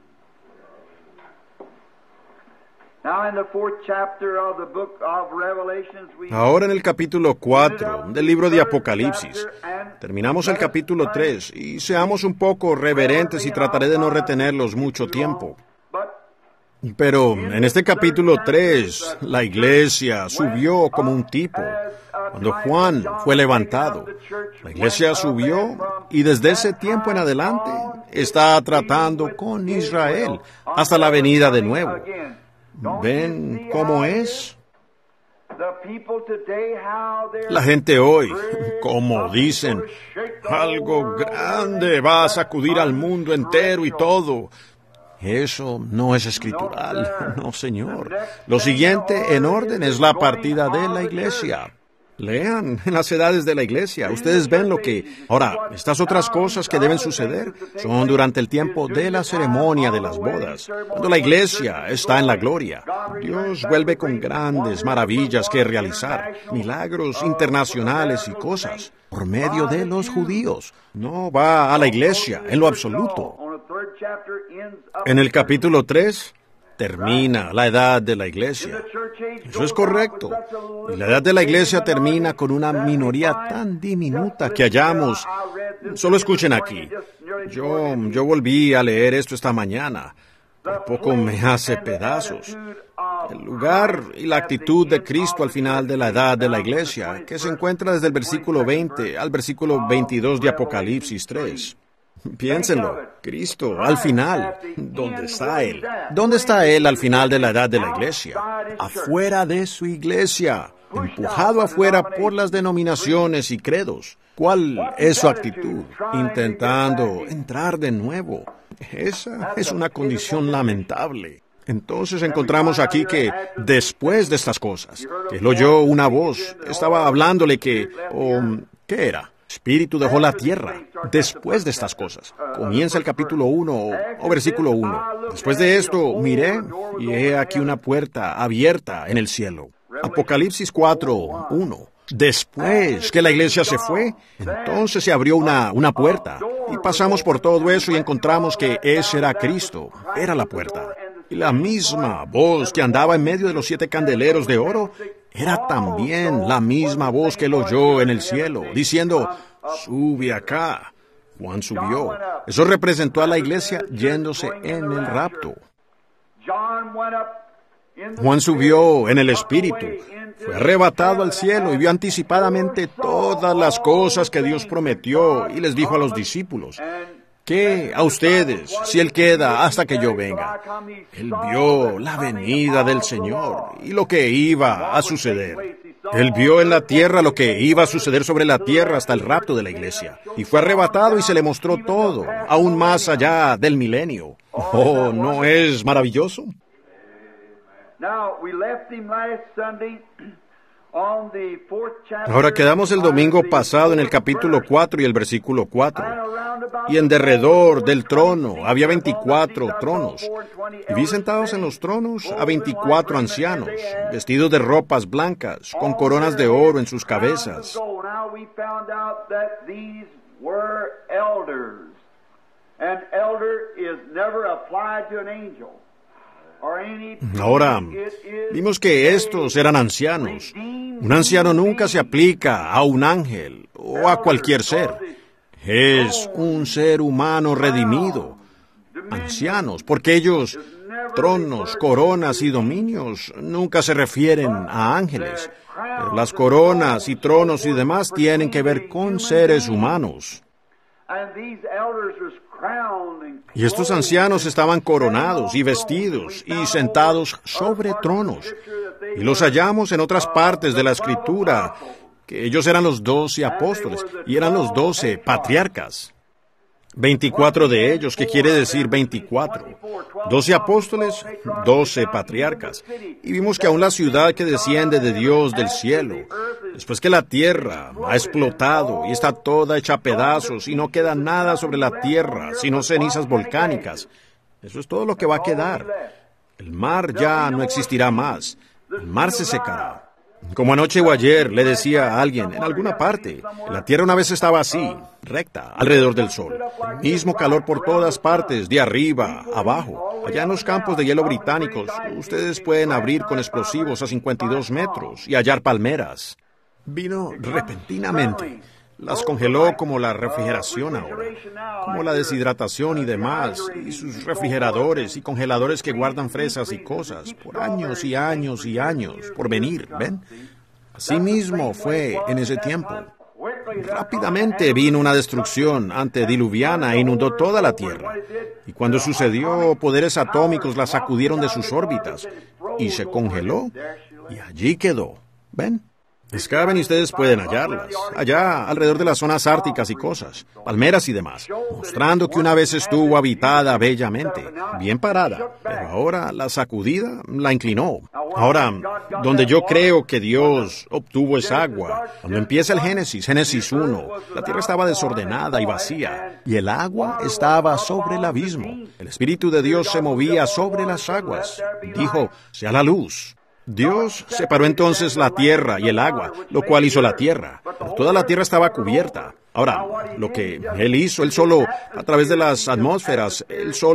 Ahora en el capítulo 4 del libro de Apocalipsis, terminamos el capítulo 3 y seamos un poco reverentes y trataré de no retenerlos mucho tiempo. Pero en este capítulo 3, la iglesia subió como un tipo. Cuando Juan fue levantado, la iglesia subió y desde ese tiempo en adelante está tratando con Israel hasta la venida de nuevo. ¿Ven cómo es? La gente hoy, como dicen, algo grande va a sacudir al mundo entero y todo. Eso no es escritural, no, Señor. Lo siguiente en orden es la partida de la iglesia. Lean en las edades de la iglesia. Ustedes ven lo que... Ahora, estas otras cosas que deben suceder son durante el tiempo de la ceremonia de las bodas, cuando la iglesia está en la gloria. Dios vuelve con grandes maravillas que realizar, milagros internacionales y cosas, por medio de los judíos. No va a la iglesia en lo absoluto. En el capítulo 3... termina la edad de la iglesia. Eso es correcto. Y la edad de la iglesia termina con una minoría tan diminuta que hallamos. Solo escuchen aquí. Yo volví a leer esto esta mañana. Por poco me hace pedazos. El lugar y la actitud de Cristo al final de la edad de la iglesia, que se encuentra desde el versículo 20 al versículo 22 de Apocalipsis 3. Piénsenlo, Cristo, al final, ¿dónde está Él? ¿Dónde está Él al final de la edad de la iglesia? Afuera de su iglesia, empujado afuera por las denominaciones y credos. ¿Cuál es su actitud? Intentando entrar de nuevo. Esa es una condición lamentable. Entonces encontramos aquí que después de estas cosas, él oyó una voz, estaba hablándole que, ¿qué era? Espíritu dejó la tierra después de estas cosas. Comienza el capítulo 1 o versículo 1. Después de esto, miré y he aquí una puerta abierta en el cielo. Apocalipsis 4, 1. Después que la iglesia se fue, entonces se abrió una puerta. Y pasamos por todo eso y encontramos que ese era Cristo, era la puerta. Y la misma voz que andaba en medio de los 7 candeleros de oro era también la misma voz que él oyó en el cielo, diciendo, sube acá. Juan subió. Eso representó a la iglesia yéndose en el rapto. Juan subió en el Espíritu, fue arrebatado al cielo y vio anticipadamente todas las cosas que Dios prometió y les dijo a los discípulos. ¿Qué a ustedes si Él queda hasta que yo venga? Él vio la venida del Señor y lo que iba a suceder. Él vio en la tierra lo que iba a suceder sobre la tierra hasta el rapto de la iglesia. Y fue arrebatado y se le mostró todo, aún más allá del milenio. Oh, ¿no es maravilloso? Ahora quedamos el domingo pasado en el capítulo 4 y el versículo 4. Y en derredor del trono había 24 tronos. Y vi sentados en los tronos a 24 ancianos, vestidos de ropas blancas, con coronas de oro en sus cabezas. Ahora, vimos que estos eran ancianos. Un anciano nunca se aplica a un ángel o a cualquier ser. Es un ser humano redimido. Ancianos, porque ellos, tronos, coronas y dominios, nunca se refieren a ángeles. Pero las coronas y tronos y demás tienen que ver con seres humanos. Y estos ancianos estaban coronados y vestidos y sentados sobre tronos. Y los hallamos en otras partes de la Escritura, que ellos eran los 12 apóstoles y eran los 12 patriarcas. 24 de ellos, que quiere decir 24. 12 apóstoles, 12 patriarcas. Y vimos que aún la ciudad que desciende de Dios del cielo, después que la tierra ha explotado y está toda hecha a pedazos y no queda nada sobre la tierra, sino cenizas volcánicas, eso es todo lo que va a quedar. El mar ya no existirá más. El mar se secará. Como anoche o ayer le decía a alguien, en alguna parte, la tierra una vez estaba así, recta, alrededor del sol. El mismo calor por todas partes, de arriba, abajo. Allá en los campos de hielo británicos, ustedes pueden abrir con explosivos a 52 metros y hallar palmeras. Vino repentinamente. Las congeló como la refrigeración ahora, como la deshidratación y demás, y sus refrigeradores y congeladores que guardan fresas y cosas por años y años y años por venir, ¿ven? Así mismo fue en ese tiempo. Rápidamente vino una destrucción antediluviana e inundó toda la tierra. Y cuando sucedió, poderes atómicos la sacudieron de sus órbitas y se congeló y allí quedó, ¿ven? Excaven y ustedes pueden hallarlas, allá alrededor de las zonas árticas y cosas, palmeras y demás, mostrando que una vez estuvo habitada bellamente, bien parada, pero ahora la sacudida la inclinó. Ahora, donde yo creo que Dios obtuvo esa agua, cuando empieza el Génesis 1, la tierra estaba desordenada y vacía, y el agua estaba sobre el abismo. El Espíritu de Dios se movía sobre las aguas. Dijo, sea la luz. Dios separó entonces la tierra y el agua, lo cual hizo la tierra. Pero toda la tierra estaba cubierta. Ahora, lo que Él hizo, Él solo, a través de las atmósferas,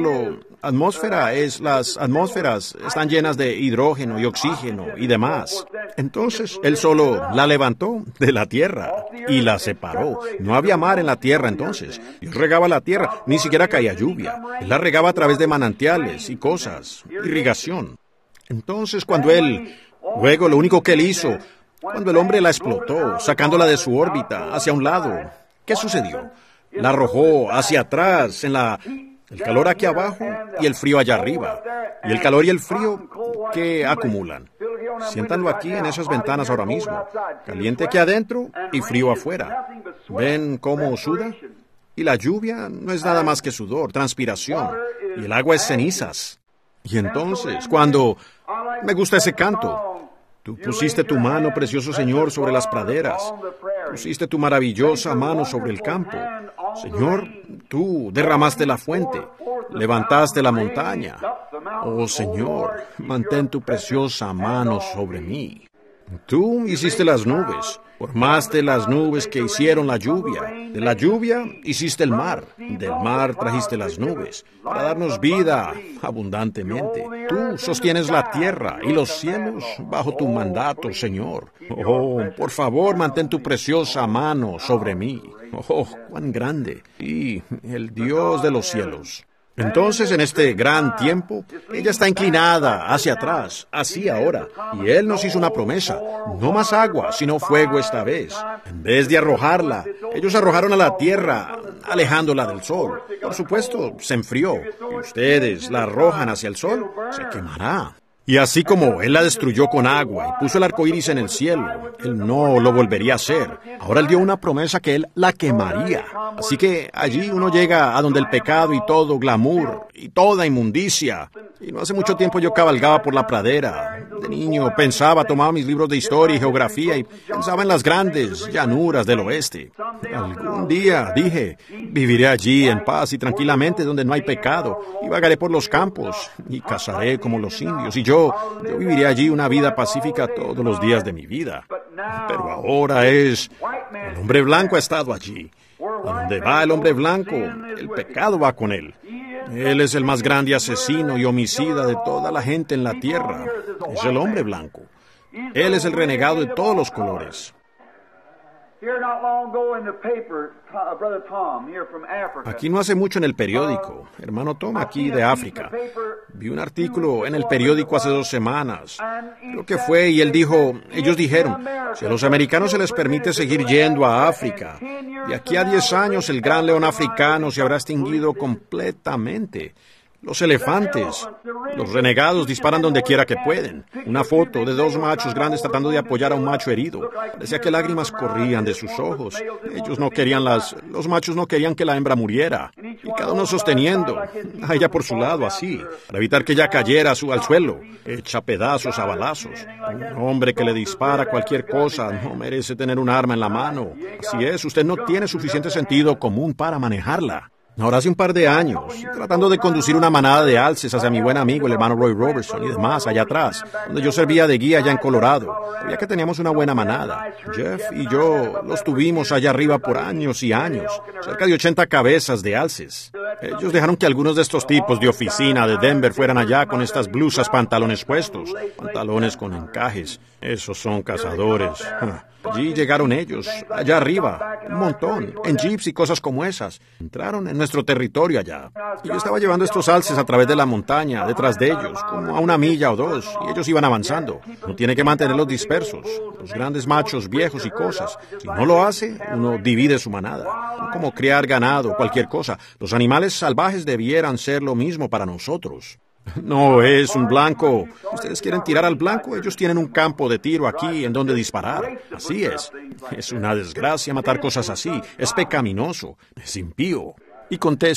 las atmósferas están llenas de hidrógeno y oxígeno y demás. Entonces, Él solo la levantó de la tierra y la separó. No había mar en la tierra entonces. Dios regaba la tierra, ni siquiera caía lluvia. Él la regaba a través de manantiales y cosas, irrigación. Entonces, luego lo único que Él hizo, cuando el hombre la explotó, sacándola de su órbita hacia un lado, ¿qué sucedió? La arrojó hacia atrás, el calor aquí abajo y el frío allá arriba. Y el calor y el frío, ¿qué acumulan? Siéntanlo aquí en esas ventanas ahora mismo. Caliente aquí adentro y frío afuera. ¿Ven cómo suda? Y la lluvia no es nada más que sudor, transpiración. Y el agua es cenizas. Y entonces, cuando... Me gusta ese canto. Tú pusiste tu mano, precioso Señor, sobre las praderas. Pusiste tu maravillosa mano sobre el campo. Señor, tú derramaste la fuente. Levantaste la montaña. Oh, Señor, mantén tu preciosa mano sobre mí. Tú hiciste las nubes. Formaste las nubes que hicieron la lluvia. De la lluvia hiciste el mar. Del mar trajiste las nubes para darnos vida abundantemente. Tú sostienes la tierra y los cielos bajo tu mandato, Señor. Oh, por favor, mantén tu preciosa mano sobre mí. Oh, cuán grande. Y el Dios de los cielos. Entonces, en este gran tiempo, ella está inclinada hacia atrás, así ahora, y Él nos hizo una promesa, no más agua, sino fuego esta vez. En vez de arrojarla, ellos arrojaron a la tierra, alejándola del sol. Por supuesto, se enfrió, y ustedes la arrojan hacia el sol, se quemará. Y así como Él la destruyó con agua y puso el arco iris en el cielo, Él no lo volvería a hacer. Ahora Él dio una promesa que Él la quemaría. Así que allí uno llega a donde el pecado y todo glamour y toda inmundicia. Y no hace mucho tiempo yo cabalgaba por la pradera. De niño pensaba, tomaba mis libros de historia y geografía y pensaba en las grandes llanuras del oeste. Algún día, dije, viviré allí en paz y tranquilamente donde no hay pecado, y vagaré por los campos y cazaré como los indios, y yo viviré allí una vida pacífica todos los días de mi vida. Pero ahora el hombre blanco ha estado allí. A donde va el hombre blanco, el pecado va con él. Él es el más grande asesino y homicida de toda la gente en la tierra. Es el hombre blanco. Él es el renegado de todos los colores. Aquí no hace mucho en el periódico, hermano Tom, aquí de África. Vi un artículo en el periódico hace 2 semanas. Creo que fue, y ellos dijeron, si a los americanos se les permite seguir yendo a África, de aquí a 10 años el gran león africano se habrá extinguido completamente. Los elefantes, los renegados disparan donde quiera que pueden. Una foto de 2 machos grandes tratando de apoyar a un macho herido. Parecía que lágrimas corrían de sus ojos. Los machos no querían que la hembra muriera. Y cada uno sosteniendo a ella por su lado, así, para evitar que ella cayera al suelo, hecha pedazos a balazos. Un hombre que le dispara cualquier cosa no merece tener un arma en la mano. Así es, usted no tiene suficiente sentido común para manejarla. Ahora hace un par de años, tratando de conducir una manada de alces hacia mi buen amigo, el hermano Roy Robertson, y demás, allá atrás, donde yo servía de guía allá en Colorado, ya que teníamos una buena manada. Jeff y yo los tuvimos allá arriba por años y años, cerca de 80 cabezas de alces. Ellos dejaron que algunos de estos tipos de oficina de Denver fueran allá con estas blusas, pantalones puestos, pantalones con encajes. Esos son cazadores. Allí llegaron ellos, allá arriba, un montón, en jeeps y cosas como esas. Entraron en nuestro territorio allá. Y yo estaba llevando estos alces a través de la montaña, detrás de ellos, como a 1 milla o 2, y ellos iban avanzando. Uno tiene que mantenerlos dispersos, los grandes machos viejos y cosas. Si no lo hace, uno divide su manada. Como criar ganado, cualquier cosa. Los animales salvajes debieran ser lo mismo para nosotros. No es un blanco. Ustedes quieren tirar al blanco, ellos tienen un campo de tiro aquí en donde disparar. Así es. Es una desgracia matar cosas así. Es pecaminoso. Es impío. Y conté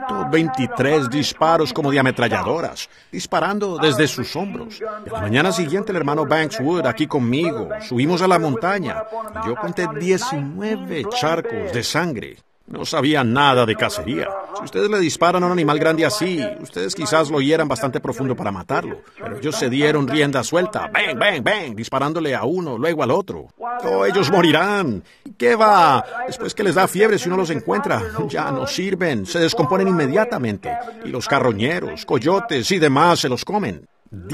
123 disparos como de ametralladoras, disparando desde sus hombros. Y a la mañana siguiente el hermano Banks Wood aquí conmigo. Subimos a la montaña y yo conté 19 charcos de sangre. No sabía nada de cacería. Si ustedes le disparan a un animal grande así, ustedes quizás lo hieran bastante profundo para matarlo. Pero ellos se dieron rienda suelta, bang, bang, bang, disparándole a uno, luego al otro. Oh, ellos morirán. ¿Qué va? Después que les da fiebre si uno los encuentra, ya no sirven, se descomponen inmediatamente. Y los carroñeros, coyotes y demás se los comen.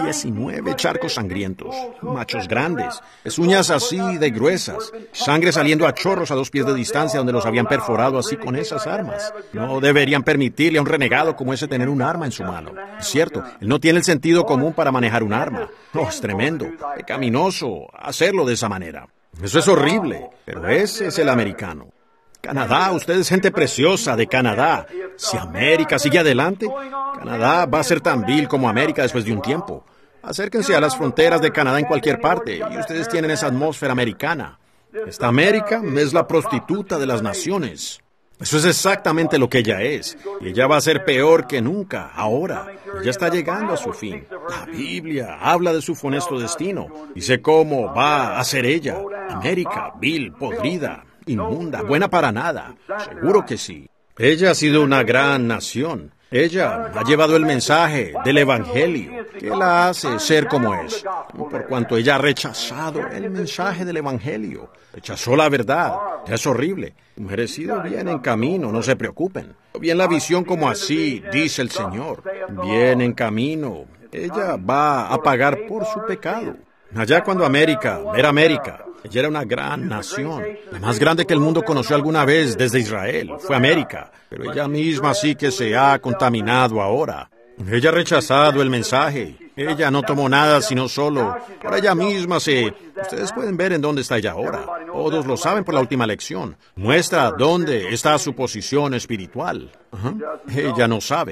19 charcos sangrientos, machos grandes, pezuñas así de gruesas, sangre saliendo a chorros a 2 pies de distancia donde los habían perforado así con esas armas. No deberían permitirle a un renegado como ese tener un arma en su mano. Es cierto, él no tiene el sentido común para manejar un arma. No, es tremendo, pecaminoso hacerlo de esa manera. Eso es horrible, pero ese es el americano. Canadá, usted es gente preciosa de Canadá. Si América sigue adelante, Canadá va a ser tan vil como América después de un tiempo. Acérquense a las fronteras de Canadá en cualquier parte y ustedes tienen esa atmósfera americana. Esta América es la prostituta de las naciones. Eso es exactamente lo que ella es. Y ella va a ser peor que nunca, ahora. Ella está llegando a su fin. La Biblia habla de su funesto destino. Dice cómo va a ser ella. América, vil, podrida, inmunda, buena para nada. Seguro que sí. Ella ha sido una gran nación. Ella ha llevado el mensaje del Evangelio, que la hace ser como es. Por cuanto ella ha rechazado el mensaje del Evangelio, rechazó la verdad. Es horrible. Merecido viene en camino, no se preocupen. Bien la visión como así, dice el Señor. Viene en camino. Ella va a pagar por su pecado. Allá cuando América era América, ella era una gran nación, la más grande que el mundo conoció alguna vez desde Israel, fue América, pero ella misma sí que se ha contaminado ahora. Ella ha rechazado el mensaje, ella no tomó nada sino solo, ahora ella misma ustedes pueden ver en dónde está ella ahora, todos lo saben por la última lección, muestra dónde está su posición espiritual. Ella no sabe.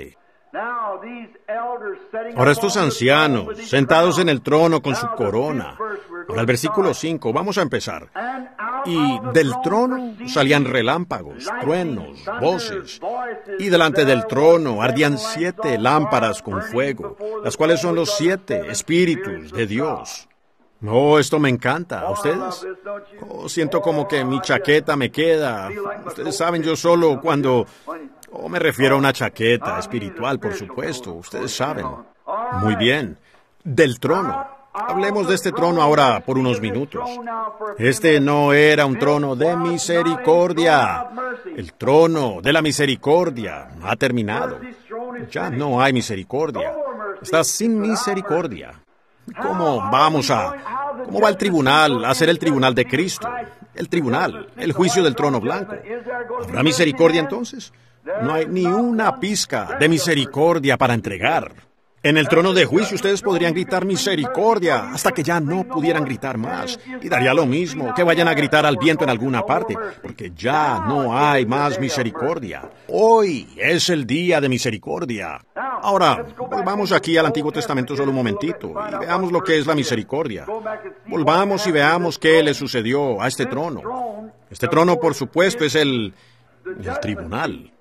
Ahora estos ancianos, sentados en el trono con su corona. Ahora el versículo 5, vamos a empezar. Y del trono salían relámpagos, truenos, voces. Y delante del trono ardían 7 lámparas con fuego, las cuales son los 7 espíritus de Dios. Oh, esto me encanta. ¿A ustedes? Oh, siento como que mi chaqueta me queda. Ustedes saben, yo solo cuando... Oh, me refiero a una chaqueta espiritual, por supuesto. Ustedes saben. Muy bien. Del trono. Hablemos de este trono ahora por unos minutos. Este no era un trono de misericordia. El trono de la misericordia ha terminado. Ya no hay misericordia. Está sin misericordia. ¿Cómo va el tribunal a ser el tribunal de Cristo? El tribunal, el juicio del trono blanco. ¿Habrá misericordia entonces? No hay ni una pizca de misericordia para entregar. En el trono de juicio ustedes podrían gritar misericordia hasta que ya no pudieran gritar más. Y daría lo mismo que vayan a gritar al viento en alguna parte, porque ya no hay más misericordia. Hoy es el día de misericordia. Ahora, volvamos aquí al Antiguo Testamento solo un momentito y veamos lo que es la misericordia. Volvamos y veamos qué le sucedió a este trono. Este trono, por supuesto, es el tribunal.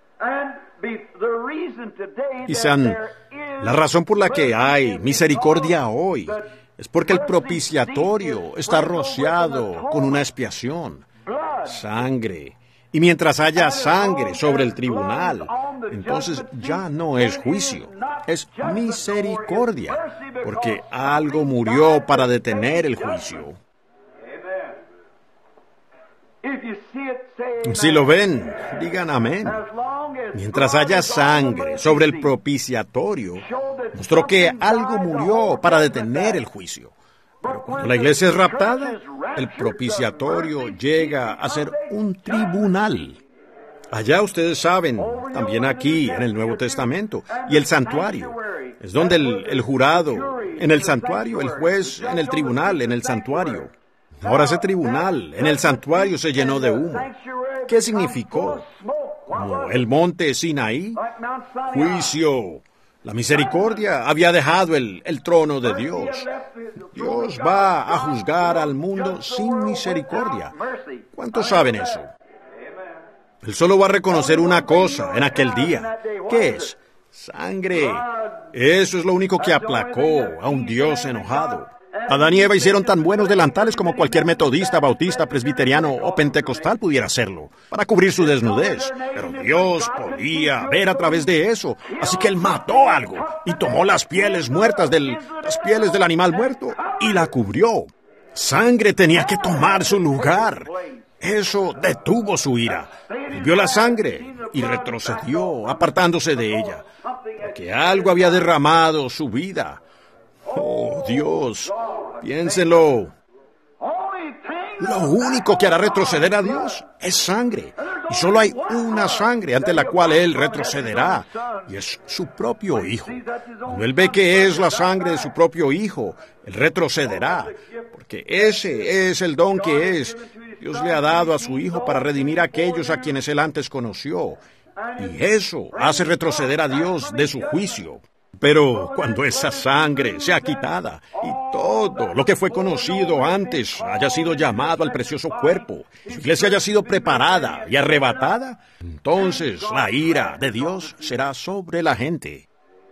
Y la razón por la que hay misericordia hoy es porque el propiciatorio está rociado con una expiación, sangre. Y mientras haya sangre sobre el tribunal, entonces ya no es juicio, es misericordia, porque algo murió para detener el juicio. Si lo ven, digan amén. Mientras haya sangre sobre el propiciatorio, mostró que algo murió para detener el juicio. Pero cuando la iglesia es raptada, el propiciatorio llega a ser un tribunal. Allá ustedes saben, también aquí en el Nuevo Testamento, y el santuario, es donde el jurado, en el santuario, el juez, en el tribunal, en el santuario. Ahora ese tribunal en el santuario se llenó de humo. ¿Qué significó? Como el monte Sinaí, juicio. La misericordia había dejado el trono de Dios. Dios va a juzgar al mundo sin misericordia. ¿Cuántos saben eso? Él solo va a reconocer una cosa en aquel día. ¿Qué es? Sangre. Eso es lo único que aplacó a un Dios enojado. Adán y Eva hicieron tan buenos delantales como cualquier metodista, bautista, presbiteriano o pentecostal pudiera hacerlo, para cubrir su desnudez. Pero Dios podía ver a través de eso, así que Él mató algo y tomó las pieles muertas las pieles del animal muerto y la cubrió. Sangre tenía que tomar su lugar. Eso detuvo su ira. Él vio la sangre y retrocedió, apartándose de ella, porque algo había derramado su vida. Oh, Dios, piénsenlo. Lo único que hará retroceder a Dios es sangre. Y solo hay una sangre ante la cual Él retrocederá, y es su propio Hijo. Cuando Él ve que es la sangre de su propio Hijo, Él retrocederá, porque ese es el don que Dios le ha dado a su Hijo para redimir a aquellos a quienes Él antes conoció. Y eso hace retroceder a Dios de su juicio. Pero cuando esa sangre sea quitada y todo lo que fue conocido antes haya sido llamado al precioso cuerpo, y su iglesia haya sido preparada y arrebatada, entonces la ira de Dios será sobre la gente.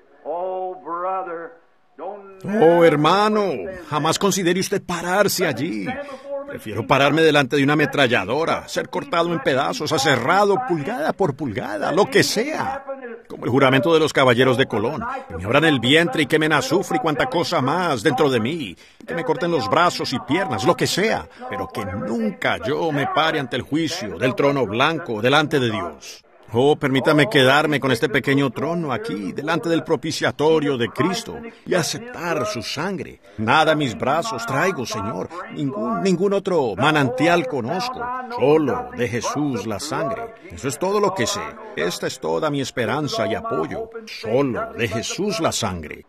Oh, hermano, jamás considere usted pararse allí. Prefiero pararme delante de una ametralladora, ser cortado en pedazos, aserrado pulgada por pulgada, lo que sea. Como el juramento de los caballeros de Colón, que me abran el vientre y quemen azufre y cuanta cosa más dentro de mí, que me corten los brazos y piernas, lo que sea, pero que nunca yo me pare ante el juicio del trono blanco delante de Dios. Oh, permítame quedarme con este pequeño trono aquí, delante del propiciatorio de Cristo, y aceptar su sangre. Nada a mis brazos traigo, Señor. Ningún otro manantial conozco. Solo de Jesús la sangre. Eso es todo lo que sé. Esta es toda mi esperanza y apoyo. Solo de Jesús la sangre.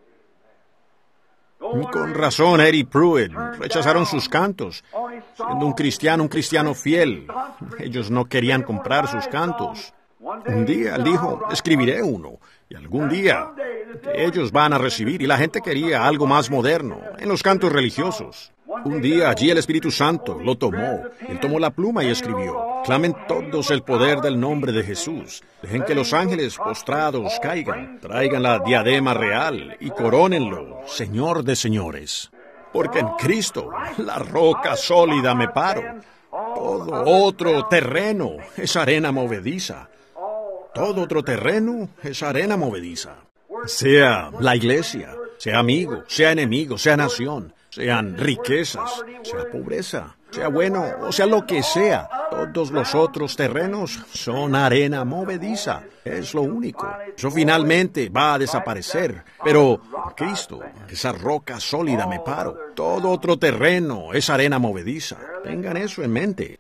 Y con razón, Eddie Pruitt rechazaron sus cantos. Siendo un cristiano fiel, ellos no querían comprar sus cantos. Un día él dijo, escribiré uno, y algún día ellos van a recibir, y la gente quería algo más moderno, en los cantos religiosos. Un día allí el Espíritu Santo lo tomó, él tomó la pluma y escribió, clamen todos el poder del nombre de Jesús, dejen que los ángeles postrados caigan, traigan la diadema real y corónenlo, Señor de señores. Porque en Cristo, la roca sólida me paro, todo otro terreno es arena movediza. Todo otro terreno es arena movediza. Sea la iglesia, sea amigo, sea enemigo, sea nación, sean riquezas, sea pobreza, sea bueno o sea lo que sea, todos los otros terrenos son arena movediza. Es lo único. Eso finalmente va a desaparecer. Pero Cristo, esa roca sólida me paro. Todo otro terreno es arena movediza. Tengan eso en mente.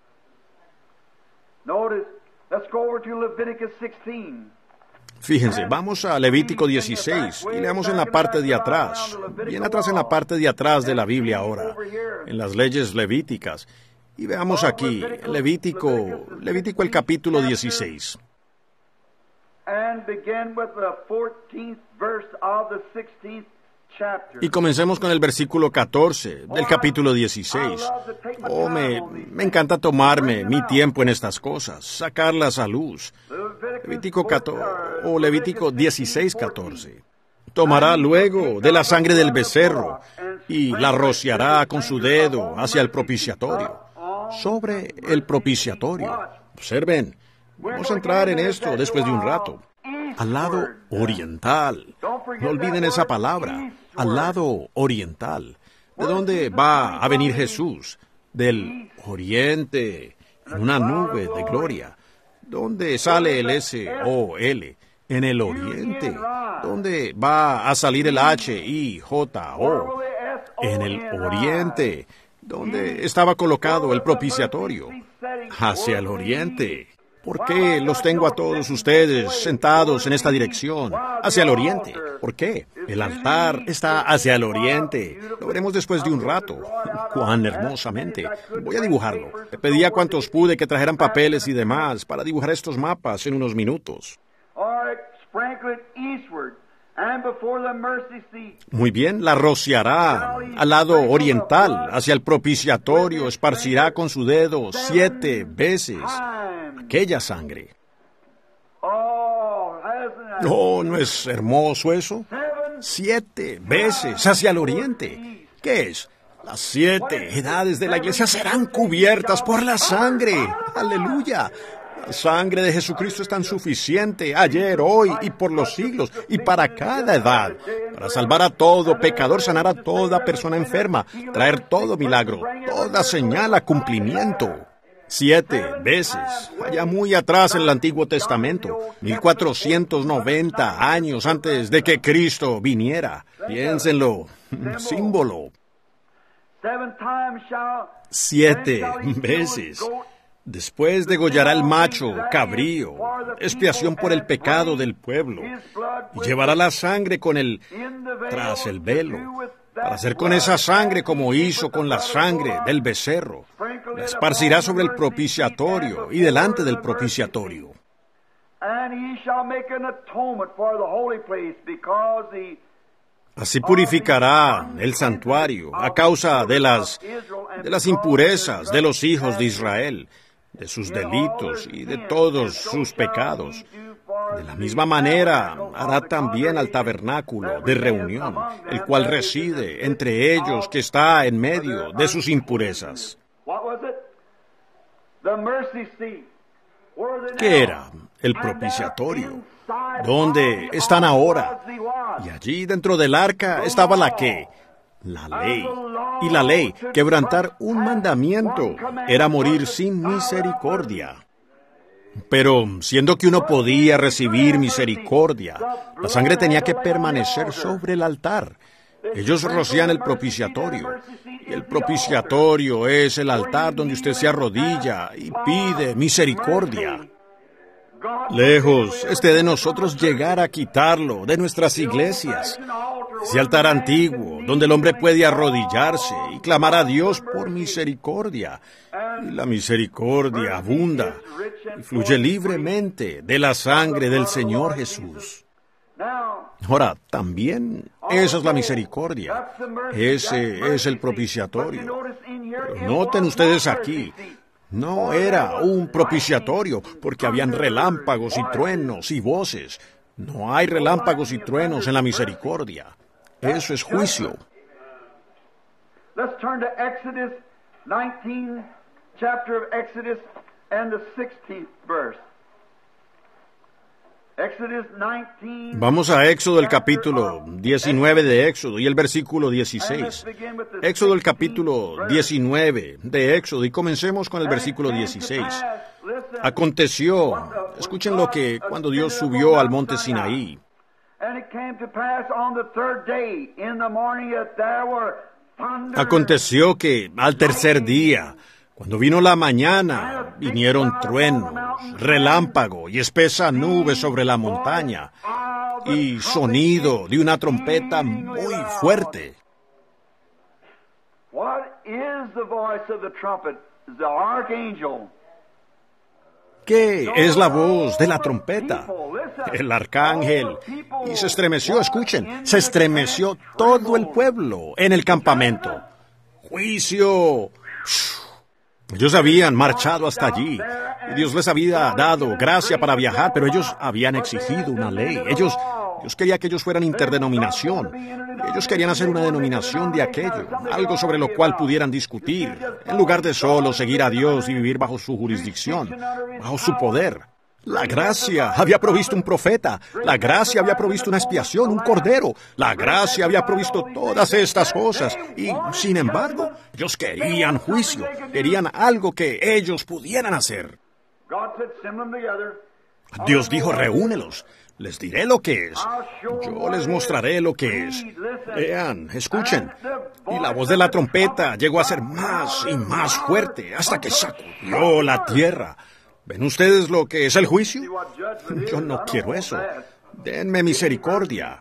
Let's go over to Leviticus 16. Fíjense, vamos a Levítico 16 y leamos en la parte de atrás, bien atrás en la parte de atrás de la Biblia ahora, en las leyes levíticas. Y veamos aquí, Levítico el capítulo 16. And begin with the 14th verse of the 16th chapter. Y comencemos con el versículo 14 del capítulo 16. Oh, me encanta tomarme mi tiempo en estas cosas, sacarlas a luz. Levítico 16, 14. Tomará luego de la sangre del becerro y la rociará con su dedo hacia el propiciatorio. Sobre el propiciatorio. Observen, vamos a entrar en esto después de un rato. Al lado oriental. No olviden esa palabra. Al lado oriental. ¿De dónde va a venir Jesús? Del oriente, en una nube de gloria. ¿Dónde sale el S-O-L? En el oriente. ¿Dónde va a salir el H-I-J-O? En el oriente. ¿Dónde estaba colocado el propiciatorio? Hacia el oriente. ¿Por qué los tengo a todos ustedes sentados en esta dirección? Hacia el oriente. ¿Por qué? El altar está hacia el oriente. Lo veremos después de un rato. ¡Cuán hermosamente! Voy a dibujarlo. Le pedí a cuantos pude que trajeran papeles y demás para dibujar estos mapas en unos minutos. Muy bien, la rociará al lado oriental, hacia el propiciatorio, esparcirá con su dedo 7 veces aquella sangre. Oh, ¿no es hermoso eso? 7 veces hacia el oriente. ¿Qué es? Las 7 edades de la iglesia serán cubiertas por la sangre. ¡Aleluya! La sangre de Jesucristo es tan suficiente ayer, hoy y por los siglos y para cada edad, para salvar a todo pecador, sanar a toda persona enferma, traer todo milagro, toda señal a cumplimiento. 7 veces, allá muy atrás en el Antiguo Testamento, 1490 años antes de que Cristo viniera. Piénsenlo, símbolo. 7 veces. Después degollará el macho, cabrío, expiación por el pecado del pueblo, y llevará la sangre con él tras el velo, para hacer con esa sangre como hizo con la sangre del becerro. La esparcirá sobre el propiciatorio y delante del propiciatorio. Así purificará el santuario a causa de las impurezas de los hijos de Israel, de sus delitos y de todos sus pecados. De la misma manera hará también al tabernáculo de reunión, el cual reside entre ellos, que está en medio de sus impurezas. ¿Qué era? El propiciatorio. ¿Dónde están ahora? Y allí dentro del arca estaba la ¿qué? La ley. Y la ley, quebrantar un mandamiento, era morir sin misericordia. Pero siendo que uno podía recibir misericordia, la sangre tenía que permanecer sobre el altar. Ellos rocían el propiciatorio. Y el propiciatorio es el altar donde usted se arrodilla y pide misericordia. Lejos esté de nosotros llegar a quitarlo de nuestras iglesias. Ese altar antiguo, donde el hombre puede arrodillarse y clamar a Dios por misericordia. Y la misericordia abunda y fluye libremente de la sangre del Señor Jesús. Ahora, también esa es la misericordia. Ese es el propiciatorio. Pero noten ustedes aquí, no era un propiciatorio, porque habían relámpagos y truenos y voces. No hay relámpagos y truenos en la misericordia. Eso es juicio. Let's turn to Exodus 19, chapter of Exodus, and the 16th verse. Exodus 19. Vamos a Éxodo, el capítulo 19 de Éxodo y el versículo 16. Éxodo, el capítulo 19 de Éxodo, y comencemos con el versículo 16. Aconteció, escuchen lo que cuando Dios subió al monte Sinaí. Aconteció que al tercer día, cuando vino la mañana, vinieron truenos, relámpago y espesa nube sobre la montaña, y sonido de una trompeta muy fuerte. What is the voice of the trumpet? The archangel. ¿Qué es la voz de la trompeta? El arcángel. Y se estremeció, escuchen, se estremeció todo el pueblo en el campamento. ¡Juicio! Ellos habían marchado hasta allí. Y Dios les había dado gracia para viajar, pero ellos habían exigido una ley. Ellos querían que ellos fueran interdenominación. Ellos querían hacer una denominación de aquello, algo sobre lo cual pudieran discutir, en lugar de solo seguir a Dios y vivir bajo su jurisdicción, bajo su poder. La gracia había provisto un profeta, la gracia había provisto una expiación, un cordero, la gracia había provisto todas estas cosas, y sin embargo, ellos querían juicio, querían algo que ellos pudieran hacer. Dios dijo, reúnelos. Les diré lo que es. Yo les mostraré lo que es. Vean, escuchen. Y la voz de la trompeta llegó a ser más y más fuerte hasta que sacudió la tierra. ¿Ven ustedes lo que es el juicio? Yo no quiero eso. Denme misericordia.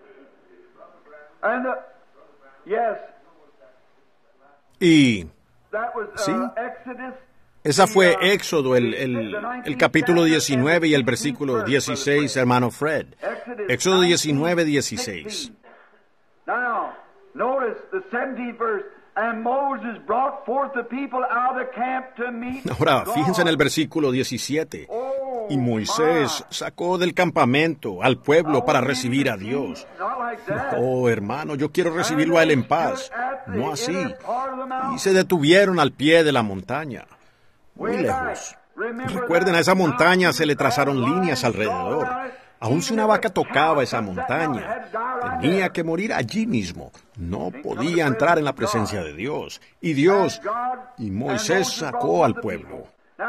Y... ¿sí? Esa fue Éxodo, el capítulo 19 y el versículo 16, hermano Fred. Éxodo 19, 16. Now, notice the 17th verse. And Moses brought forth the people out of the camp to meet Ahora, fíjense en el versículo 17. Y Moisés sacó del campamento al pueblo para recibir a Dios. Oh, hermano, yo quiero recibirlo a él en paz. No así. Y se detuvieron al pie de la montaña. Muy lejos. Recuerden, a esa montaña se le trazaron líneas alrededor. Aun si una vaca tocaba esa montaña, tenía que morir allí mismo. No podía entrar en la presencia de Dios. Y Moisés sacó al pueblo.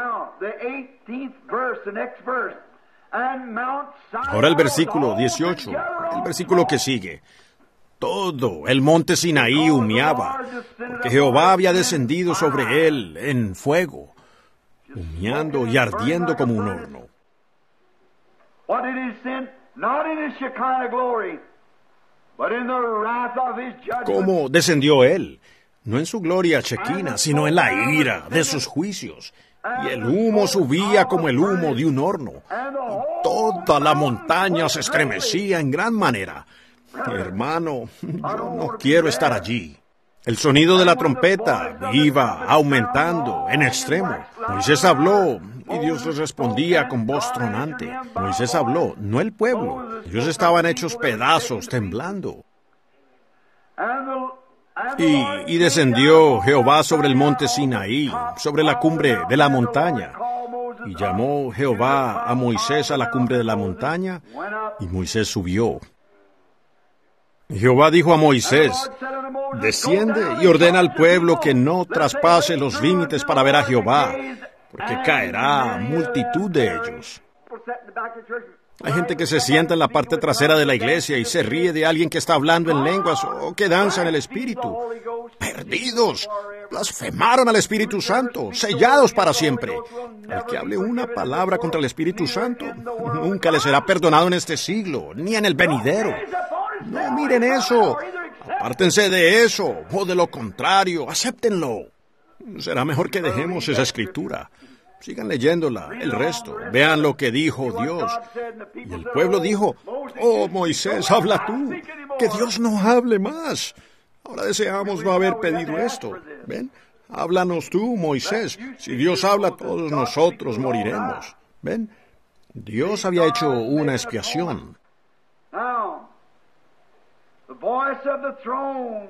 Ahora el versículo 18, el versículo que sigue. Todo el monte Sinaí humeaba, porque Jehová había descendido sobre él en fuego, humeando y ardiendo como un horno. ¿Cómo descendió él? No en su gloria chequina, sino en la ira de sus juicios. Y el humo subía como el humo de un horno. Y toda la montaña se estremecía en gran manera. Hermano, yo no quiero estar allí. El sonido de la trompeta iba aumentando en extremo. Moisés habló y Dios les respondía con voz tronante. Moisés habló, no el pueblo. Ellos estaban hechos pedazos, temblando. Y descendió Jehová sobre el monte Sinaí, sobre la cumbre de la montaña. Y llamó Jehová a Moisés a la cumbre de la montaña, y Moisés subió. Y Jehová dijo a Moisés, desciende y ordena al pueblo que no traspase los límites para ver a Jehová, porque caerá multitud de ellos. Hay gente que se sienta en la parte trasera de la iglesia y se ríe de alguien que está hablando en lenguas o que danza en el Espíritu. Perdidos, blasfemaron al Espíritu Santo, sellados para siempre. El que hable una palabra contra el Espíritu Santo nunca le será perdonado en este siglo, ni en el venidero. No miren eso. Apártense de eso, o de lo contrario, acéptenlo. Será mejor que dejemos esa escritura. Sigan leyéndola, el resto. Vean lo que dijo Dios. Y el pueblo dijo, oh, Moisés, habla tú. Que Dios no hable más. Ahora deseamos no haber pedido esto. ¿Ven? Háblanos tú, Moisés. Si Dios habla, todos nosotros moriremos. ¿Ven? Dios había hecho una expiación. Now, the voice of the throne.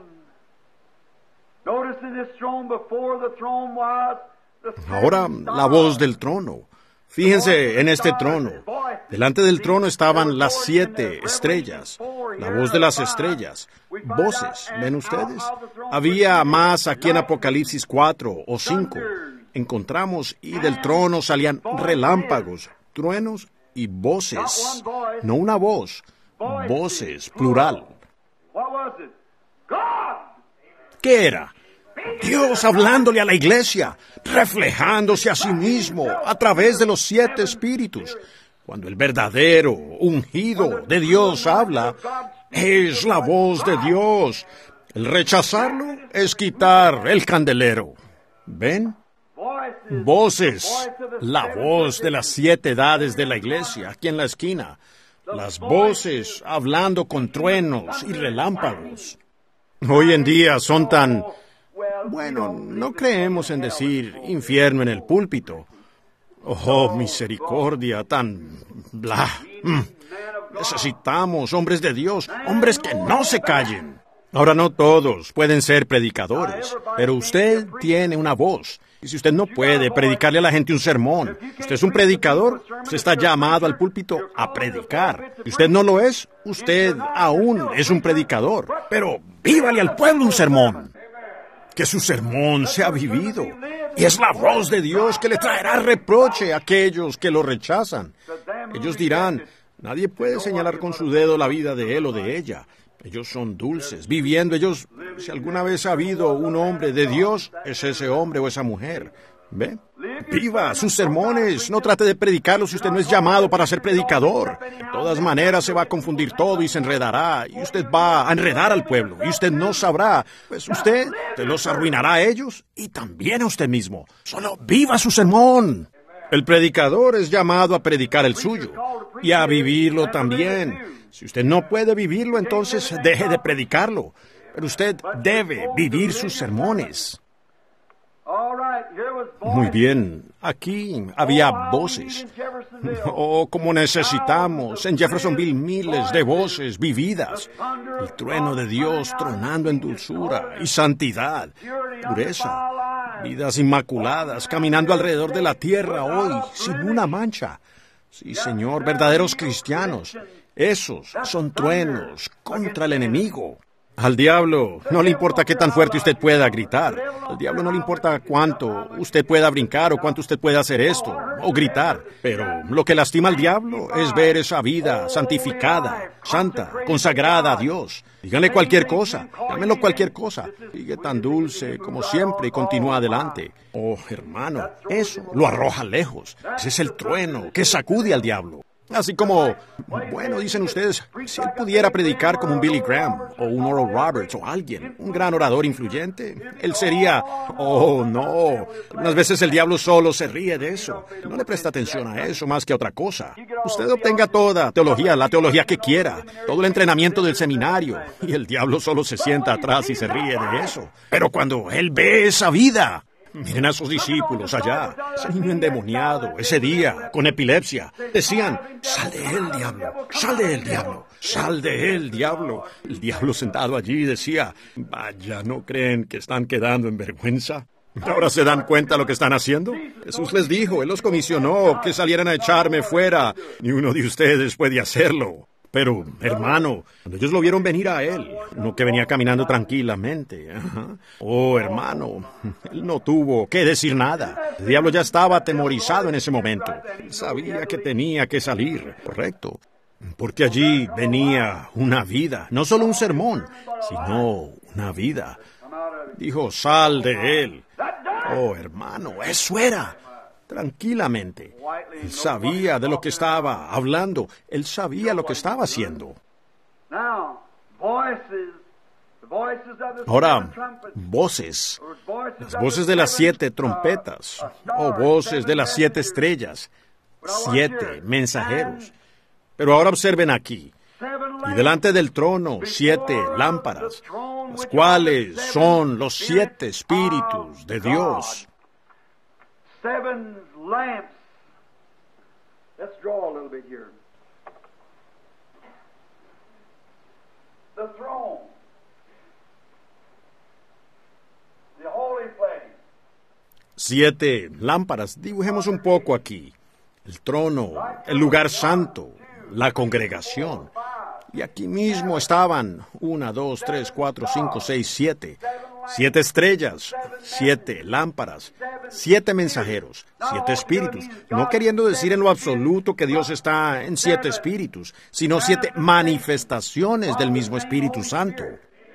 Notice in this throne, before the throne was the Ahora, la voz del trono. Fíjense en este trono. Delante del trono estaban las 7 estrellas. La voz de las estrellas. Voces, ¿ven ustedes? Había más aquí en Apocalipsis 4 o 5. Encontramos y del trono salían relámpagos, truenos y voces. No una voz, voces, plural. What was it? God! ¿Qué era? Dios hablándole a la iglesia, reflejándose a sí mismo a través de los 7 espíritus. Cuando el verdadero ungido de Dios habla, es la voz de Dios. El rechazarlo es quitar el candelero. ¿Ven? Voces, la voz de las 7 edades de la iglesia, aquí en la esquina. Las voces hablando con truenos y relámpagos. Hoy en día son tan... Bueno, no creemos en decir infierno en el púlpito. Oh, misericordia, tan... bla. Necesitamos hombres de Dios, hombres que no se callen. Ahora no todos pueden ser predicadores, pero usted tiene una voz. Y si usted no puede predicarle a la gente un sermón, usted es un predicador, usted está llamado al púlpito a predicar. Si usted no lo es, usted aún es un predicador. Pero vívale al pueblo un sermón. Que su sermón sea vivido. Y es la voz de Dios que le traerá reproche a aquellos que lo rechazan. Ellos dirán, nadie puede señalar con su dedo la vida de él o de ella. Ellos son dulces, viviendo ellos. Si alguna vez ha habido un hombre de Dios, es ese hombre o esa mujer. ¿Ve? Viva sus sermones. No trate de predicarlos si usted no es llamado para ser predicador. De todas maneras se va a confundir todo y se enredará. Y usted va a enredar al pueblo. Y usted no sabrá. Pues usted los arruinará a ellos y también a usted mismo. Solo viva su sermón. El predicador es llamado a predicar el suyo y a vivirlo también. Si usted no puede vivirlo, entonces deje de predicarlo. Pero usted debe vivir sus sermones. Muy bien, aquí había voces. Oh, como necesitamos en Jeffersonville miles de voces vividas. El trueno de Dios tronando en dulzura y santidad, pureza. Vidas inmaculadas caminando alrededor de la tierra hoy sin una mancha. Sí, Señor, verdaderos cristianos. Esos son truenos contra el enemigo. Al diablo no le importa qué tan fuerte usted pueda gritar. Al diablo no le importa cuánto usted pueda brincar o cuánto usted pueda hacer esto o gritar. Pero lo que lastima al diablo es ver esa vida santificada, santa, consagrada a Dios. Díganle cualquier cosa, llámenlo cualquier cosa. Sigue tan dulce como siempre y continúa adelante. Oh, hermano, eso lo arroja lejos. Ese es el trueno que sacude al diablo. Así como, bueno, dicen ustedes, si él pudiera predicar como un Billy Graham o un Oral Roberts o alguien, un gran orador influyente, él sería, oh, no. Unas veces el diablo solo se ríe de eso. No le presta atención a eso más que a otra cosa. Usted obtenga toda teología, la teología que quiera, todo el entrenamiento del seminario, y el diablo solo se sienta atrás y se ríe de eso. Pero cuando él ve esa vida... Miren a sus discípulos allá, ese niño endemoniado, ese día, con epilepsia. Decían, sal de él, diablo, sal de él, diablo, sal de él, diablo. El diablo sentado allí decía, vaya, ¿no creen que están quedando en vergüenza? ¿Ahora se dan cuenta de lo que están haciendo? Jesús les dijo, Él los comisionó que salieran a echarme fuera. Ni uno de ustedes puede hacerlo. Pero, hermano, cuando ellos lo vieron venir a él, no que venía caminando tranquilamente. Oh, hermano, él no tuvo que decir nada. El diablo ya estaba atemorizado en ese momento. Él sabía que tenía que salir, correcto. Porque allí venía una vida, no solo un sermón, sino una vida. Dijo, sal de él. Oh, hermano, eso era. Tranquilamente. Él sabía de lo que estaba hablando. Él sabía lo que estaba haciendo. Ahora, voces. Las voces de las 7 trompetas, o voces de las 7 estrellas. 7 mensajeros. Pero ahora observen aquí. Y delante del trono 7 lámparas, las cuales son los 7 espíritus de Dios. 7 lamps. Let's draw a little bit here. The throne. The holy place. 7 lámparas. Dibujemos un poco aquí. El trono, el lugar santo, la congregación. Y aquí mismo estaban 1, 2, 3, 4, 5, 6, 7. 7 estrellas, 7 lámparas, 7 mensajeros, 7 espíritus. No queriendo decir en lo absoluto que Dios está en 7 espíritus, sino 7 manifestaciones del mismo Espíritu Santo.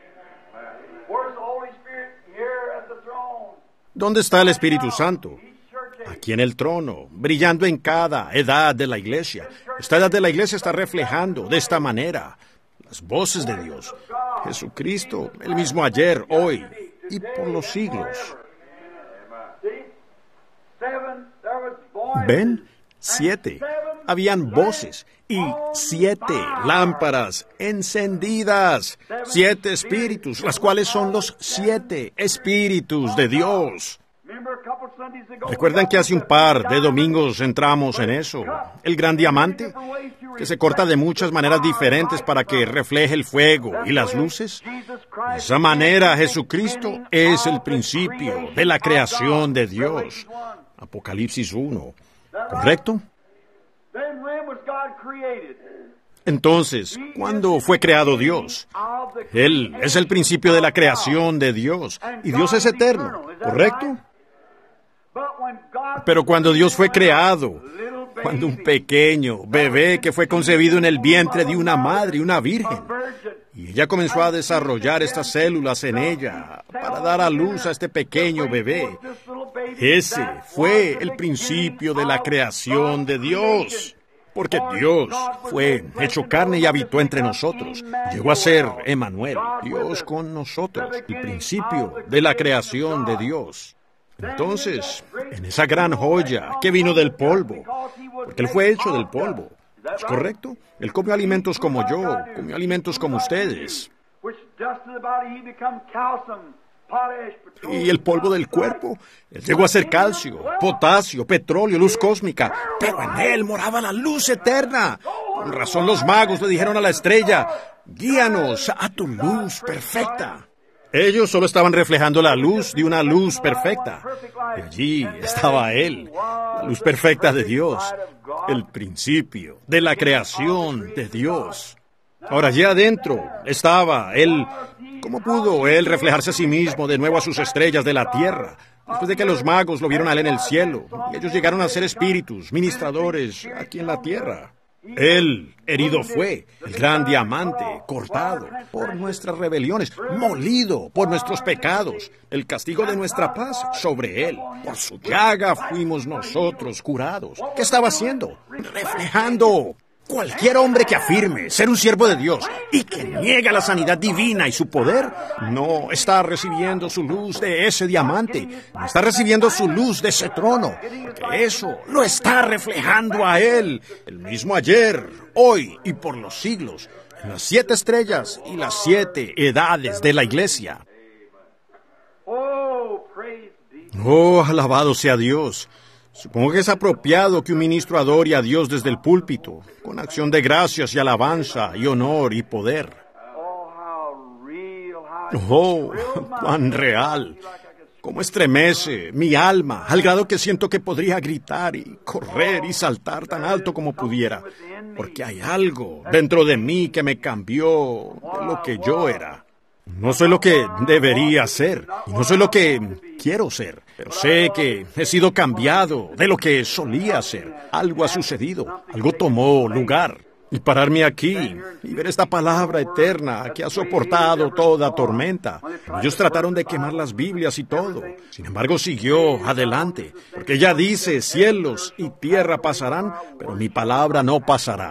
¿Dónde está el Espíritu Santo? Aquí en el trono, brillando en cada edad de la iglesia. Esta edad de la iglesia está reflejando de esta manera las voces de Dios. Jesucristo, el mismo ayer, hoy y por los siglos. ¿Ven? 7. Habían voces y 7 lámparas encendidas. 7 espíritus, las cuales son los 7 espíritus de Dios. ¿Recuerdan que hace un par de domingos entramos en eso? El gran diamante, que se corta de muchas maneras diferentes para que refleje el fuego y las luces. De esa manera, Jesucristo es el principio de la creación de Dios. Apocalipsis 1. ¿Correcto? Entonces, ¿cuándo fue creado Dios? Él es el principio de la creación de Dios. Y Dios es eterno. ¿Correcto? Pero cuando Dios fue creado, cuando un pequeño bebé que fue concebido en el vientre de una madre, una virgen, y ella comenzó a desarrollar estas células en ella para dar a luz a este pequeño bebé, ese fue el principio de la creación de Dios. Porque Dios fue hecho carne y habitó entre nosotros. Llegó a ser Emmanuel, Dios con nosotros, el principio de la creación de Dios. Entonces, en esa gran joya que vino del polvo, porque Él fue hecho del polvo, ¿es correcto? Él comió alimentos como yo, comió alimentos como ustedes. Y el polvo del cuerpo, Él llegó a ser calcio, potasio, petróleo, luz cósmica, pero en Él moraba la luz eterna. Con razón los magos le dijeron a la estrella, guíanos a tu luz perfecta. Ellos solo estaban reflejando la luz de una luz perfecta. Y allí estaba Él, la luz perfecta de Dios, el principio de la creación de Dios. Ahora, allí adentro estaba Él. ¿Cómo pudo Él reflejarse a sí mismo de nuevo a sus estrellas de la tierra? Después de que los magos lo vieron a Él en el cielo, y ellos llegaron a ser espíritus, ministradores aquí en la tierra. Él herido fue, el gran diamante, cortado por nuestras rebeliones, molido por nuestros pecados, el castigo de nuestra paz sobre Él. Por su llaga fuimos nosotros curados. ¿Qué estaba haciendo? Reflejando. Cualquier hombre que afirme ser un siervo de Dios y que niega la sanidad divina y su poder, no está recibiendo su luz de ese diamante, no está recibiendo su luz de ese trono, porque eso lo está reflejando a Él, el mismo ayer, hoy y por los siglos, en las 7 estrellas y las 7 edades de la iglesia. Oh, alabado sea Dios. Supongo que es apropiado que un ministro adore a Dios desde el púlpito, con acción de gracias y alabanza y honor y poder. Oh, cuán real. Cómo estremece mi alma, al grado que siento que podría gritar y correr y saltar tan alto como pudiera, porque hay algo dentro de mí que me cambió de lo que yo era. No soy lo que debería ser, y no soy lo que quiero ser, pero sé que he sido cambiado de lo que solía ser. Algo ha sucedido, algo tomó lugar. Y pararme aquí y ver esta palabra eterna que ha soportado toda tormenta. Ellos trataron de quemar las Biblias y todo. Sin embargo, siguió adelante, porque ya dice, cielos y tierra pasarán, pero mi palabra no pasará.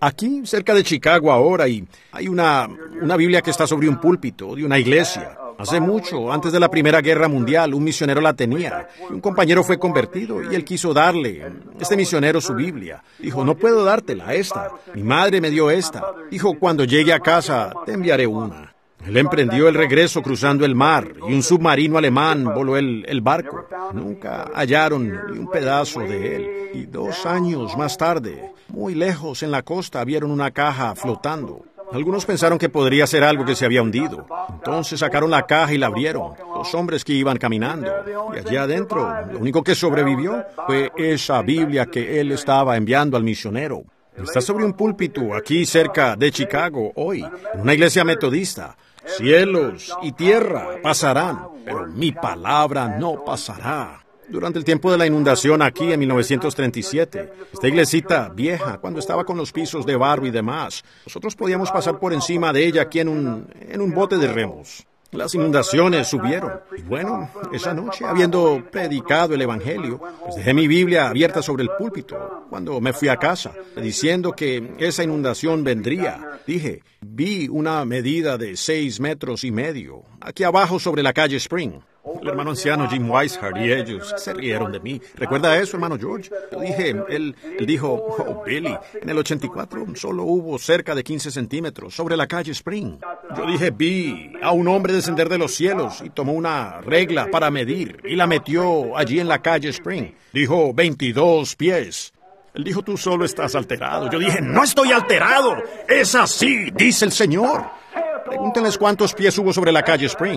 aquí, cerca de Chicago ahora, y hay una Biblia que está sobre un púlpito de una iglesia. Hace mucho, antes de la Primera Guerra Mundial, un misionero la tenía. Un compañero fue convertido y él quiso darle, este misionero, su Biblia. Dijo, no puedo dártela, esta. Mi madre me dio esta. Dijo, cuando llegue a casa, te enviaré una. Él emprendió el regreso cruzando el mar y un submarino alemán voló el barco. Nunca hallaron ni un pedazo de él. Y 2 años más tarde, muy lejos en la costa, vieron una caja flotando. Algunos pensaron que podría ser algo que se había hundido. Entonces sacaron la caja y la abrieron. 2 hombres que iban caminando. Y allí adentro, lo único que sobrevivió fue esa Biblia que él estaba enviando al misionero. Está sobre un púlpito aquí cerca de Chicago hoy, en una iglesia metodista. Cielos y tierra pasarán, pero mi palabra no pasará. Durante el tiempo de la inundación aquí en 1937, esta iglesita vieja, cuando estaba con los pisos de barro y demás, nosotros podíamos pasar por encima de ella aquí en un bote de remos. Las inundaciones subieron. Y bueno, esa noche, habiendo predicado el Evangelio, pues dejé mi Biblia abierta sobre el púlpito cuando me fui a casa, diciendo que esa inundación vendría. Dije, vi una medida de 6,5 metros aquí abajo sobre la calle Spring. El hermano anciano Jim Weishart y ellos se rieron de mí. ¿Recuerda eso, hermano George? Yo dije, él dijo, oh, Billy, en el 84 solo hubo cerca de 15 centímetros sobre la calle Spring. Yo dije, vi a un hombre descender de los cielos y tomó una regla para medir y la metió allí en la calle Spring. Dijo, 22 pies. Él dijo, tú solo estás alterado. Yo dije, no estoy alterado. Es así, dice el Señor. Pregúntenles cuántos pies hubo sobre la calle Spring.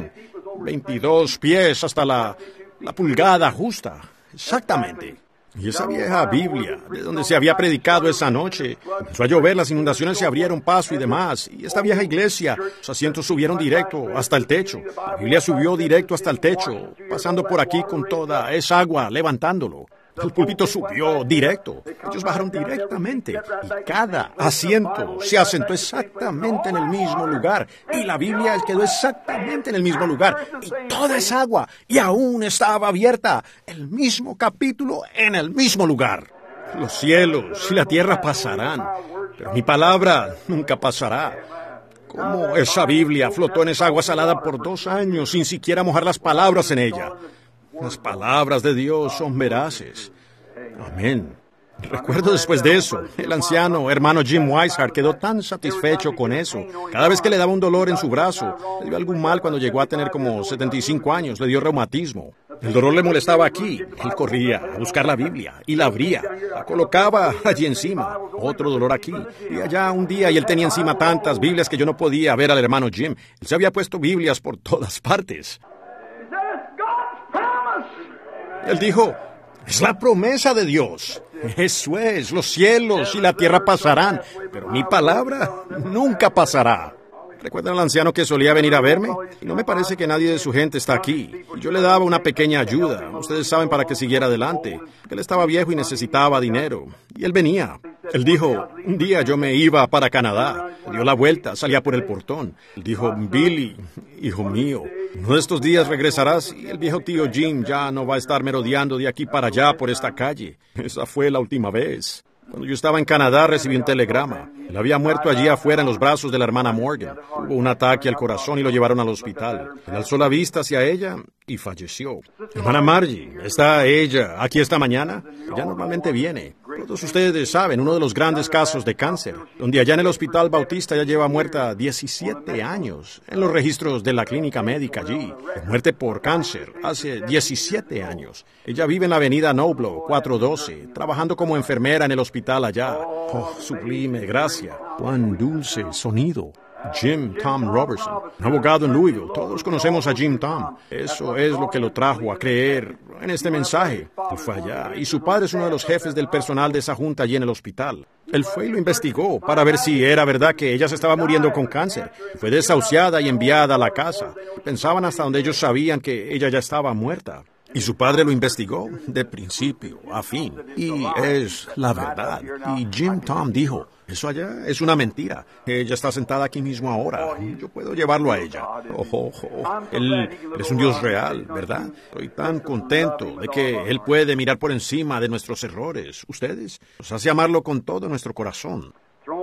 22 pies hasta la pulgada justa. Exactamente. Y esa vieja Biblia, de donde se había predicado esa noche, empezó a llover, las inundaciones se abrieron paso y demás. Y esta vieja iglesia, los asientos subieron directo hasta el techo. La Biblia subió directo hasta el techo, pasando por aquí con toda esa agua, levantándolo. El púlpito subió directo. Ellos bajaron directamente. Y cada asiento se asentó exactamente en el mismo lugar. Y la Biblia quedó exactamente en el mismo lugar. Y toda esa agua. Y aún estaba abierta. El mismo capítulo en el mismo lugar. Los cielos y la tierra pasarán. Pero mi palabra nunca pasará. Como esa Biblia flotó en esa agua salada por 2 años sin siquiera mojar las palabras en ella. Las palabras de Dios son veraces. Amén. Recuerdo después de eso, el anciano hermano Jim Weishart quedó tan satisfecho con eso. Cada vez que le daba un dolor en su brazo, le dio algún mal cuando llegó a tener como 75 años, le dio reumatismo. El dolor le molestaba aquí. Él corría a buscar la Biblia y la abría, la colocaba allí encima. Otro dolor aquí. Y allá un día, y él tenía encima tantas Biblias que yo no podía ver al hermano Jim. Él se había puesto Biblias por todas partes. Él dijo, es la promesa de Dios. Eso es, los cielos y la tierra pasarán, pero mi palabra nunca pasará. ¿Recuerdan al anciano que solía venir a verme? Y no me parece que nadie de su gente está aquí. Yo le daba una pequeña ayuda, ustedes saben, para que siguiera adelante. Él estaba viejo y necesitaba dinero. Y él venía. Él dijo, un día yo me iba para Canadá. Dio la vuelta, salía por el portón. Él dijo, Billy, hijo mío, uno de estos días regresarás y el viejo tío Jim ya no va a estar merodeando de aquí para allá por esta calle. Esa fue la última vez. Cuando yo estaba en Canadá recibí un telegrama. Él había muerto allí afuera en los brazos de la hermana Morgan. Hubo un ataque al corazón y lo llevaron al hospital. Él alzó la vista hacia ella y falleció. Hermana Margie, ¿está ella aquí esta mañana? Ella normalmente viene. Todos ustedes saben, uno de los grandes casos de cáncer, donde allá en el Hospital Bautista ya lleva muerta 17 años. En los registros de la clínica médica allí, de muerte por cáncer, hace 17 años. Ella vive en la avenida Noblo, 412, trabajando como enfermera en el hospital allá. Oh, sublime gracia. Cuán dulce sonido. Jim Tom Robertson, un abogado en Louisville. Todos conocemos a Jim Tom. Eso es lo que lo trajo a creer en este mensaje. Él fue allá y su padre es uno de los jefes del personal de esa junta allí en el hospital. Él fue y lo investigó para ver si era verdad que ella se estaba muriendo con cáncer. Fue desahuciada y enviada a la casa. Pensaban hasta donde ellos sabían que ella ya estaba muerta. Y su padre lo investigó de principio a fin. Y es la verdad. Y Jim Tom dijo, eso allá es una mentira. Ella está sentada aquí mismo ahora. Yo puedo llevarlo a ella. Él es un Dios real, ¿verdad? Estoy tan contento de que Él puede mirar por encima de nuestros errores. ¿Ustedes? Nos hace amarlo con todo nuestro corazón.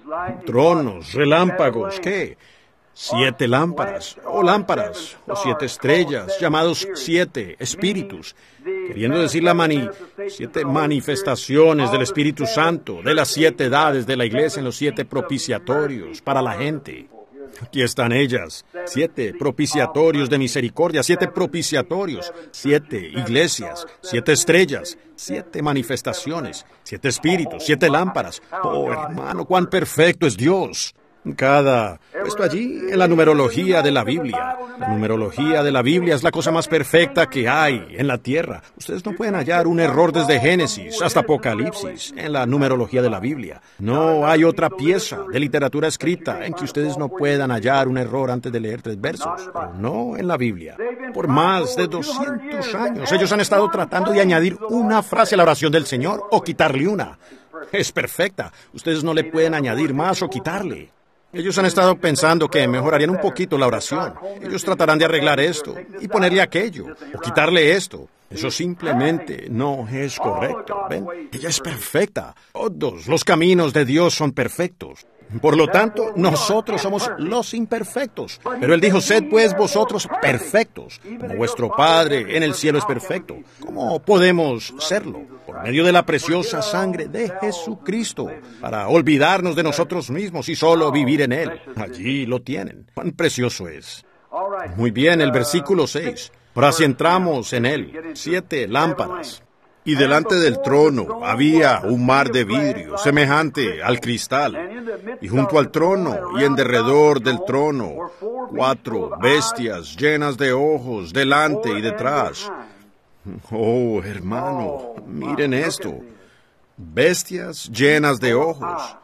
Tronos, relámpagos, ¿qué? 7 lámparas, o 7 estrellas, llamados 7 espíritus, queriendo decir 7 manifestaciones del Espíritu Santo, de las 7 edades de la iglesia en los 7 propiciatorios para la gente. Aquí están ellas, 7 propiciatorios de misericordia, 7 propiciatorios, 7 iglesias, 7 estrellas, 7 manifestaciones, 7 espíritus, 7 lámparas. Oh, hermano, cuán perfecto es Dios. Puesto allí en la numerología de la Biblia. La numerología de la Biblia es la cosa más perfecta que hay en la tierra. Ustedes no pueden hallar un error desde Génesis hasta Apocalipsis en la numerología de la Biblia. No hay otra pieza de literatura escrita en que ustedes no puedan hallar un error antes de leer 3 versos. Pero no en la Biblia. Por más de 200 años, ellos han estado tratando de añadir una frase a la oración del Señor o quitarle una. Es perfecta. Ustedes no le pueden añadir más o quitarle. Ellos han estado pensando que mejorarían un poquito la oración. Ellos tratarán de arreglar esto y ponerle aquello, o quitarle esto. Eso simplemente no es correcto. ¿Ven? Ella es perfecta. Todos los caminos de Dios son perfectos. Por lo tanto, nosotros somos los imperfectos. Pero Él dijo, sed pues vosotros perfectos, como vuestro Padre en el cielo es perfecto. ¿Cómo podemos serlo? Por medio de la preciosa sangre de Jesucristo, para olvidarnos de nosotros mismos y solo vivir en Él. Allí lo tienen. Cuán precioso es. Muy bien, el versículo 6. Ahora si entramos en Él, 7 lámparas. Y delante del trono había un mar de vidrio, semejante al cristal. Y junto al trono y en derredor del trono, 4 bestias llenas de ojos, delante y detrás. Oh, hermano, miren esto. Bestias llenas de ojos,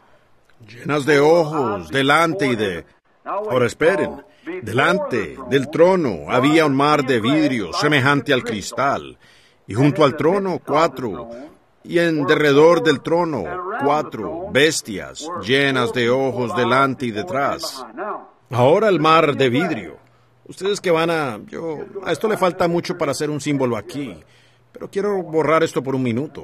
delante y de... Ahora esperen. Delante del trono había un mar de vidrio, semejante al cristal. Y junto al trono 4, y en derredor del trono 4 bestias llenas de ojos delante y detrás. Ahora el mar de vidrio. Ustedes que van a esto le falta mucho para hacer un símbolo aquí, pero quiero borrar esto por un minuto.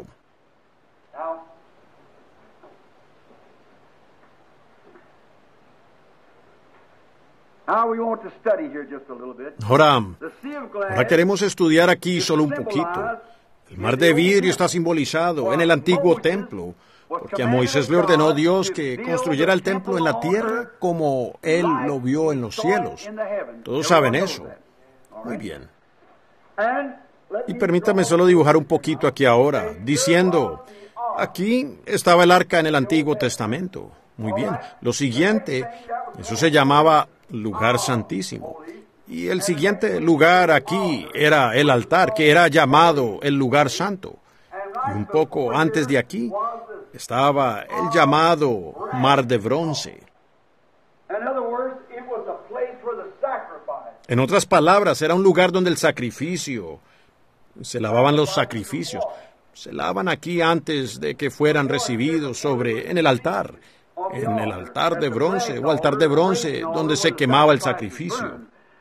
Ahora queremos estudiar aquí solo un poquito. El mar de vidrio está simbolizado en el antiguo templo, porque a Moisés le ordenó Dios que construyera el templo en la tierra como Él lo vio en los cielos. Todos saben eso. Muy bien. Y permítame solo dibujar un poquito aquí ahora, diciendo, aquí estaba el arca en el Antiguo Testamento. Muy bien. Lo siguiente, eso se llamaba lugar santísimo. Y el siguiente lugar aquí era el altar, que era llamado el lugar santo. Y un poco antes de aquí estaba el llamado mar de bronce. En otras palabras, era un lugar donde el sacrificio, se lavaban los sacrificios, se lavan aquí antes de que fueran recibidos en el altar de bronce o altar de bronce donde se quemaba el sacrificio.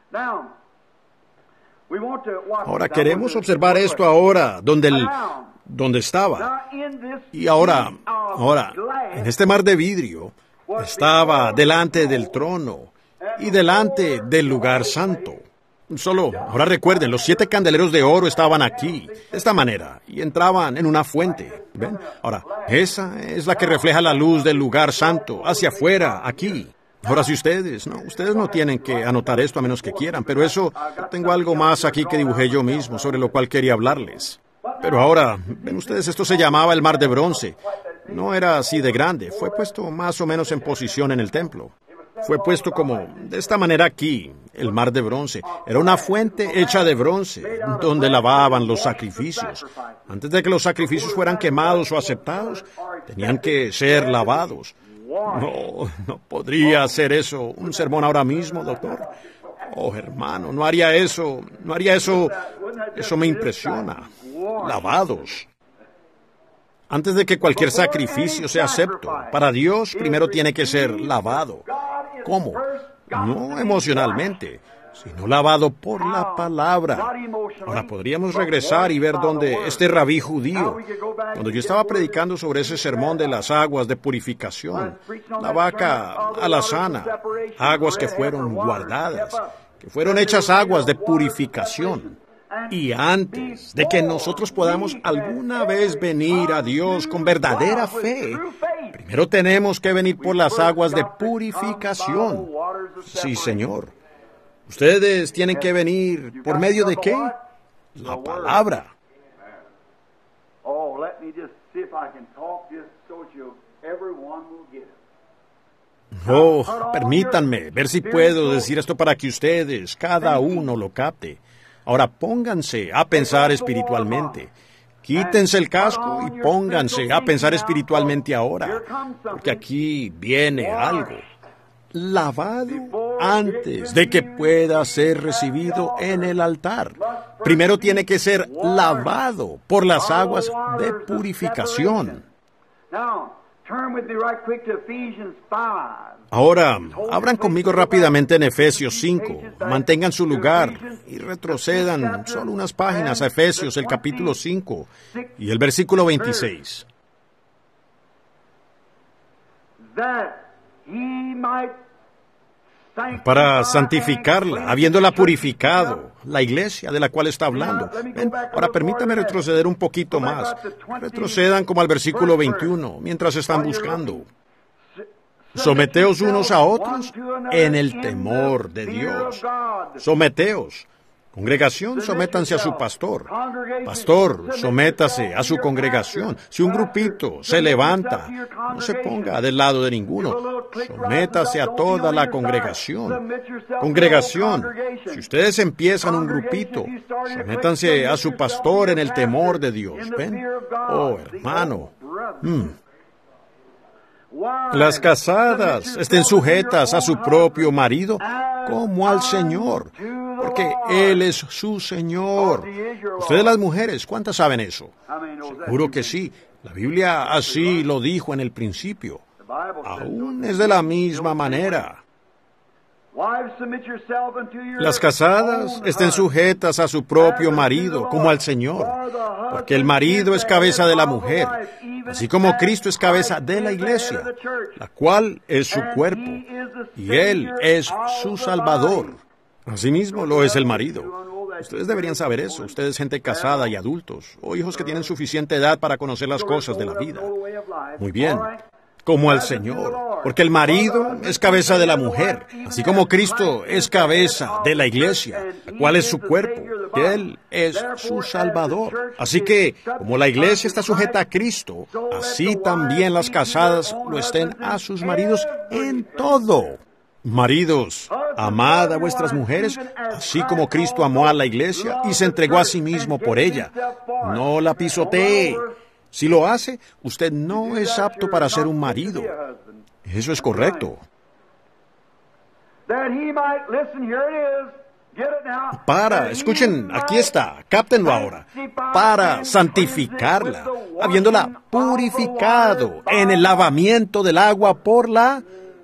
Ahora queremos observar esto ahora, donde estaba. Y ahora, en este mar de vidrio, estaba delante del trono y delante del lugar santo. Ahora recuerden, los 7 candeleros de oro estaban aquí, de esta manera, y entraban en una fuente. ¿Ven? Ahora, esa es la que refleja la luz del lugar santo, hacia afuera, aquí. Ahora, si ustedes no tienen que anotar esto a menos que quieran, pero yo tengo algo más aquí que dibujé yo mismo, sobre lo cual quería hablarles. Pero ahora, ven ustedes, esto se llamaba el mar de bronce. No era así de grande, fue puesto más o menos en posición en el templo. Fue puesto como de esta manera aquí, el mar de bronce. Era una fuente hecha de bronce, donde lavaban los sacrificios. Antes de que los sacrificios fueran quemados o aceptados, tenían que ser lavados. No podría hacer eso un sermón ahora mismo, doctor. Oh, hermano, no haría eso. Eso me impresiona. Lavados. Antes de que cualquier sacrificio sea acepto, para Dios primero tiene que ser lavado. ¿Cómo? No emocionalmente, sino lavado por la palabra. Ahora podríamos regresar y ver dónde este rabí judío, cuando yo estaba predicando sobre ese sermón de las aguas de purificación, la vaca alazana, aguas que fueron guardadas, que fueron hechas aguas de purificación. Y antes de que nosotros podamos alguna vez venir a Dios con verdadera fe, primero tenemos que venir por las aguas de purificación. Sí, Señor. Ustedes tienen que venir ¿por medio de qué? La palabra. Oh, permítanme ver si puedo decir esto para que ustedes, cada uno, lo capte. Ahora pónganse a pensar espiritualmente. Quítense el casco y pónganse a pensar espiritualmente ahora, porque aquí viene algo. Lavado antes de que pueda ser recibido en el altar. Primero tiene que ser lavado por las aguas de purificación. Ahora, abran conmigo rápidamente en Efesios 5. Mantengan su lugar y retrocedan solo unas páginas a Efesios, el capítulo 5 y el versículo 26. Para santificarla, habiéndola purificado, la iglesia de la cual está hablando. Ven, ahora permítame retroceder un poquito más. Retrocedan como al versículo 21, mientras están buscando. Someteos unos a otros en el temor de Dios. Someteos. Congregación, sométanse a su pastor. Pastor, sométase a su congregación. Si un grupito se levanta, no se ponga del lado de ninguno. Sométase a toda la congregación. Congregación, si ustedes empiezan un grupito, sométanse a su pastor en el temor de Dios. ¿Ven? Oh, hermano. Las casadas estén sujetas a su propio marido como al Señor, porque Él es su Señor. Ustedes las mujeres, ¿cuántas saben eso? Seguro que sí. La Biblia así lo dijo en el principio. Aún es de la misma manera. Las casadas estén sujetas a su propio marido como al Señor, porque el marido es cabeza de la mujer, así como Cristo es cabeza de la iglesia, la cual es su cuerpo, y Él es su Salvador. Asimismo lo es el marido. Ustedes deberían saber eso, ustedes gente casada y adultos, o hijos que tienen suficiente edad para conocer las cosas de la vida. Muy bien. Como al Señor, porque el marido es cabeza de la mujer, así como Cristo es cabeza de la iglesia, la cual es su cuerpo, y Él es su Salvador. Así que, como la iglesia está sujeta a Cristo, así también las casadas lo estén a sus maridos en todo. Maridos, amad a vuestras mujeres, así como Cristo amó a la iglesia y se entregó a sí mismo por ella. No la pisotee. Si lo hace, usted no es apto para ser un marido. Eso es correcto. Escuchen, aquí está, cáptenlo ahora. Para santificarla, habiéndola purificado en el lavamiento del agua por la...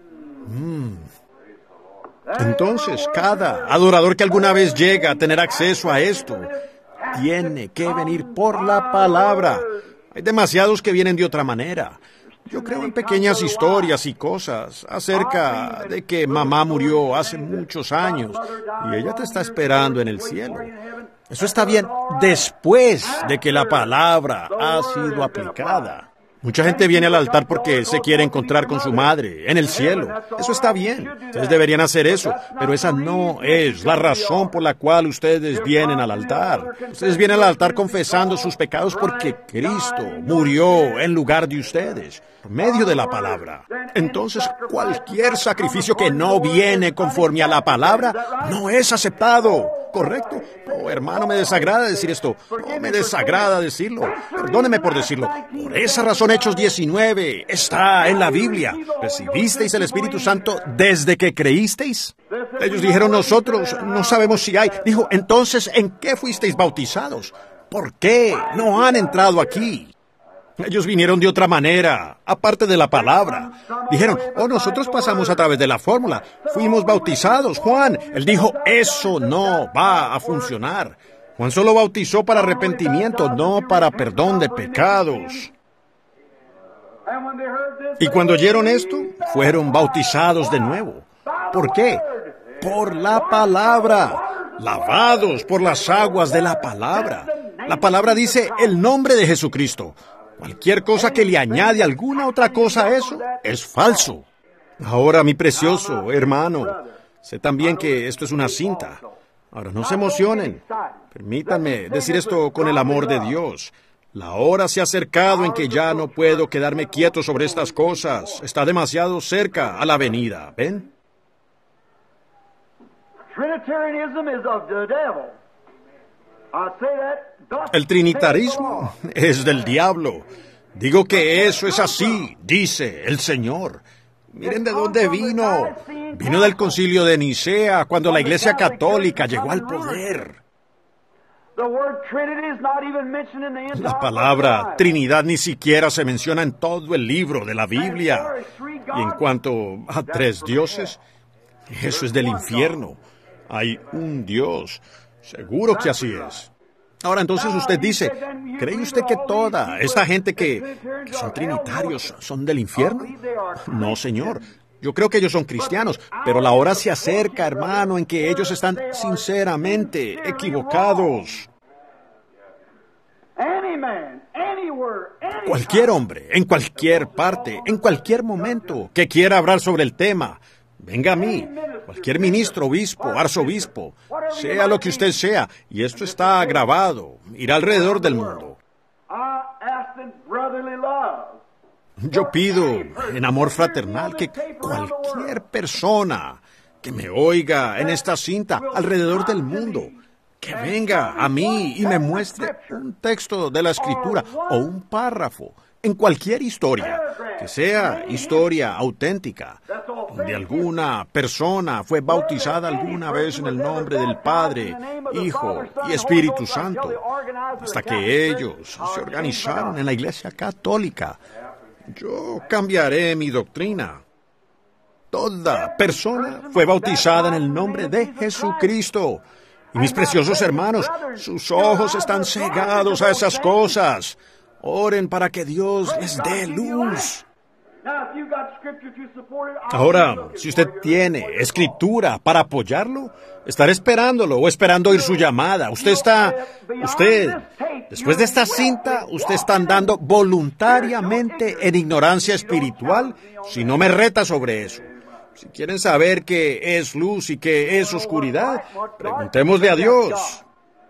Entonces, cada adorador que alguna vez llega a tener acceso a esto, tiene que venir por la palabra. Hay demasiados que vienen de otra manera. Yo creo en pequeñas historias y cosas acerca de que mamá murió hace muchos años y ella te está esperando en el cielo. Eso está bien después de que la palabra ha sido aplicada. Mucha gente viene al altar porque se quiere encontrar con su madre en el cielo. Eso está bien. Ustedes deberían hacer eso. Pero esa no es la razón por la cual ustedes vienen al altar. Ustedes vienen al altar confesando sus pecados porque Cristo murió en lugar de ustedes, por medio de la palabra. Entonces, cualquier sacrificio que no viene conforme a la palabra no es aceptado. ¿Correcto? Oh, hermano, me desagrada decir esto. Oh, me desagrada decirlo. Perdóneme por decirlo. Por esa razón, Hechos 19 está en la Biblia. ¿Recibisteis el Espíritu Santo desde que creísteis? Ellos dijeron, nosotros no sabemos si hay. Dijo, entonces, ¿en qué fuisteis bautizados? ¿Por qué no han entrado aquí? Ellos vinieron de otra manera, aparte de la palabra. Dijeron, nosotros pasamos a través de la fórmula. Fuimos bautizados. Juan, él dijo, eso no va a funcionar. Juan solo bautizó para arrepentimiento, no para perdón de pecados. Y cuando oyeron esto, fueron bautizados de nuevo. ¿Por qué? Por la palabra. Lavados por las aguas de la palabra. La palabra dice el nombre de Jesucristo. Cualquier cosa que le añade alguna otra cosa a eso es falso. Ahora, mi precioso hermano, sé también que esto es una cinta. Ahora, no se emocionen. Permítanme decir esto con el amor de Dios. La hora se ha acercado en que ya no puedo quedarme quieto sobre estas cosas. Está demasiado cerca a la venida. ¿Ven? El trinitarismo es del diablo. Digo que eso es así, dice el Señor. Miren de dónde vino. Vino del concilio de Nicea, cuando la Iglesia Católica llegó al poder. La palabra Trinidad ni siquiera se menciona en todo el libro de la Biblia. Y en cuanto a tres dioses, eso es del infierno. Hay un Dios. Seguro que así es. Ahora, entonces usted dice, ¿cree usted que toda esta gente que son trinitarios son del infierno? No, señor. Yo creo que ellos son cristianos, pero la hora se acerca, hermano, en que ellos están sinceramente equivocados. Cualquier hombre, en cualquier parte, en cualquier momento, que quiera hablar sobre el tema, venga a mí. Cualquier ministro, obispo, arzobispo, sea lo que usted sea, y esto está grabado, irá alrededor del mundo. Yo pido en amor fraternal que cualquier persona que me oiga en esta cinta alrededor del mundo, que venga a mí y me muestre un texto de la Escritura o un párrafo en cualquier historia, que sea historia auténtica, donde alguna persona fue bautizada alguna vez en el nombre del Padre, Hijo y Espíritu Santo, hasta que ellos se organizaron en la Iglesia Católica. Yo cambiaré mi doctrina. Toda persona fue bautizada en el nombre de Jesucristo. Y mis preciosos hermanos, sus ojos están cegados a esas cosas. Oren para que Dios les dé luz. Ahora, si usted tiene escritura para apoyarlo, estará esperándolo o esperando oír su llamada. Después de esta cinta, usted está andando voluntariamente en ignorancia espiritual si no me reta sobre eso. Si quieren saber qué es luz y qué es oscuridad, preguntémosle a Dios.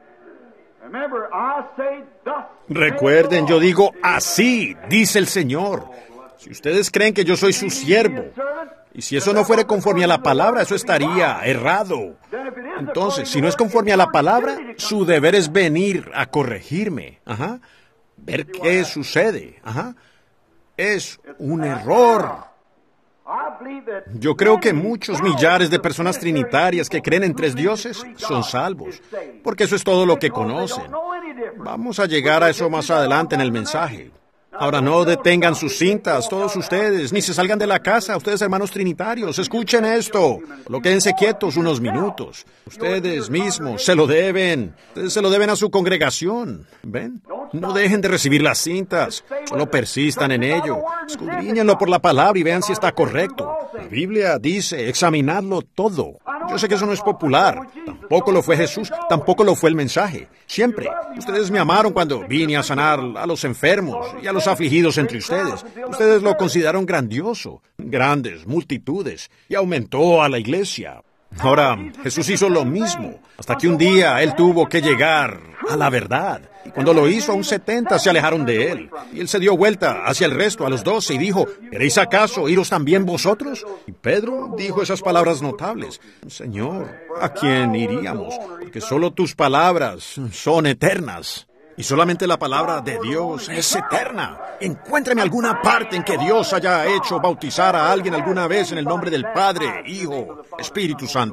Recuerden, yo digo, así dice el Señor. Si ustedes creen que yo soy su siervo, y si eso no fuera conforme a la palabra, eso estaría errado. Entonces, si no es conforme a la palabra, su deber es venir a corregirme. Ver qué sucede. Es un error. Yo creo que muchos millares de personas trinitarias que creen en tres dioses son salvos, porque eso es todo lo que conocen. Vamos a llegar a eso más adelante en el mensaje. Ahora no detengan sus cintas, todos ustedes, ni se salgan de la casa, ustedes hermanos trinitarios, escuchen esto. Quédense quietos unos minutos. Ustedes mismos se lo deben a su congregación. ¿Ven? No dejen de recibir las cintas, solo persistan en ello. Escudriñenlo por la palabra y vean si está correcto. La Biblia dice, examinadlo todo. Yo sé que eso no es popular. Tampoco lo fue Jesús, tampoco lo fue el mensaje. Siempre. Ustedes me amaron cuando vine a sanar a los enfermos y a los afligidos entre ustedes. Ustedes lo consideraron grandioso, grandes multitudes, y aumentó a la iglesia. Ahora, Jesús hizo lo mismo, hasta que un día Él tuvo que llegar a la verdad. Y cuando lo hizo, aún 70 se alejaron de Él. Y Él se dio vuelta hacia el resto, a los 12, y dijo, ¿queréis acaso iros también vosotros? Y Pedro dijo esas palabras notables. Señor, ¿a quién iríamos? Porque solo tus palabras son eternas. Y solamente la palabra de Dios es eterna. Encuéntreme alguna parte en que Dios haya hecho bautizar a alguien alguna vez en el nombre del Padre, Hijo, Espíritu Santo.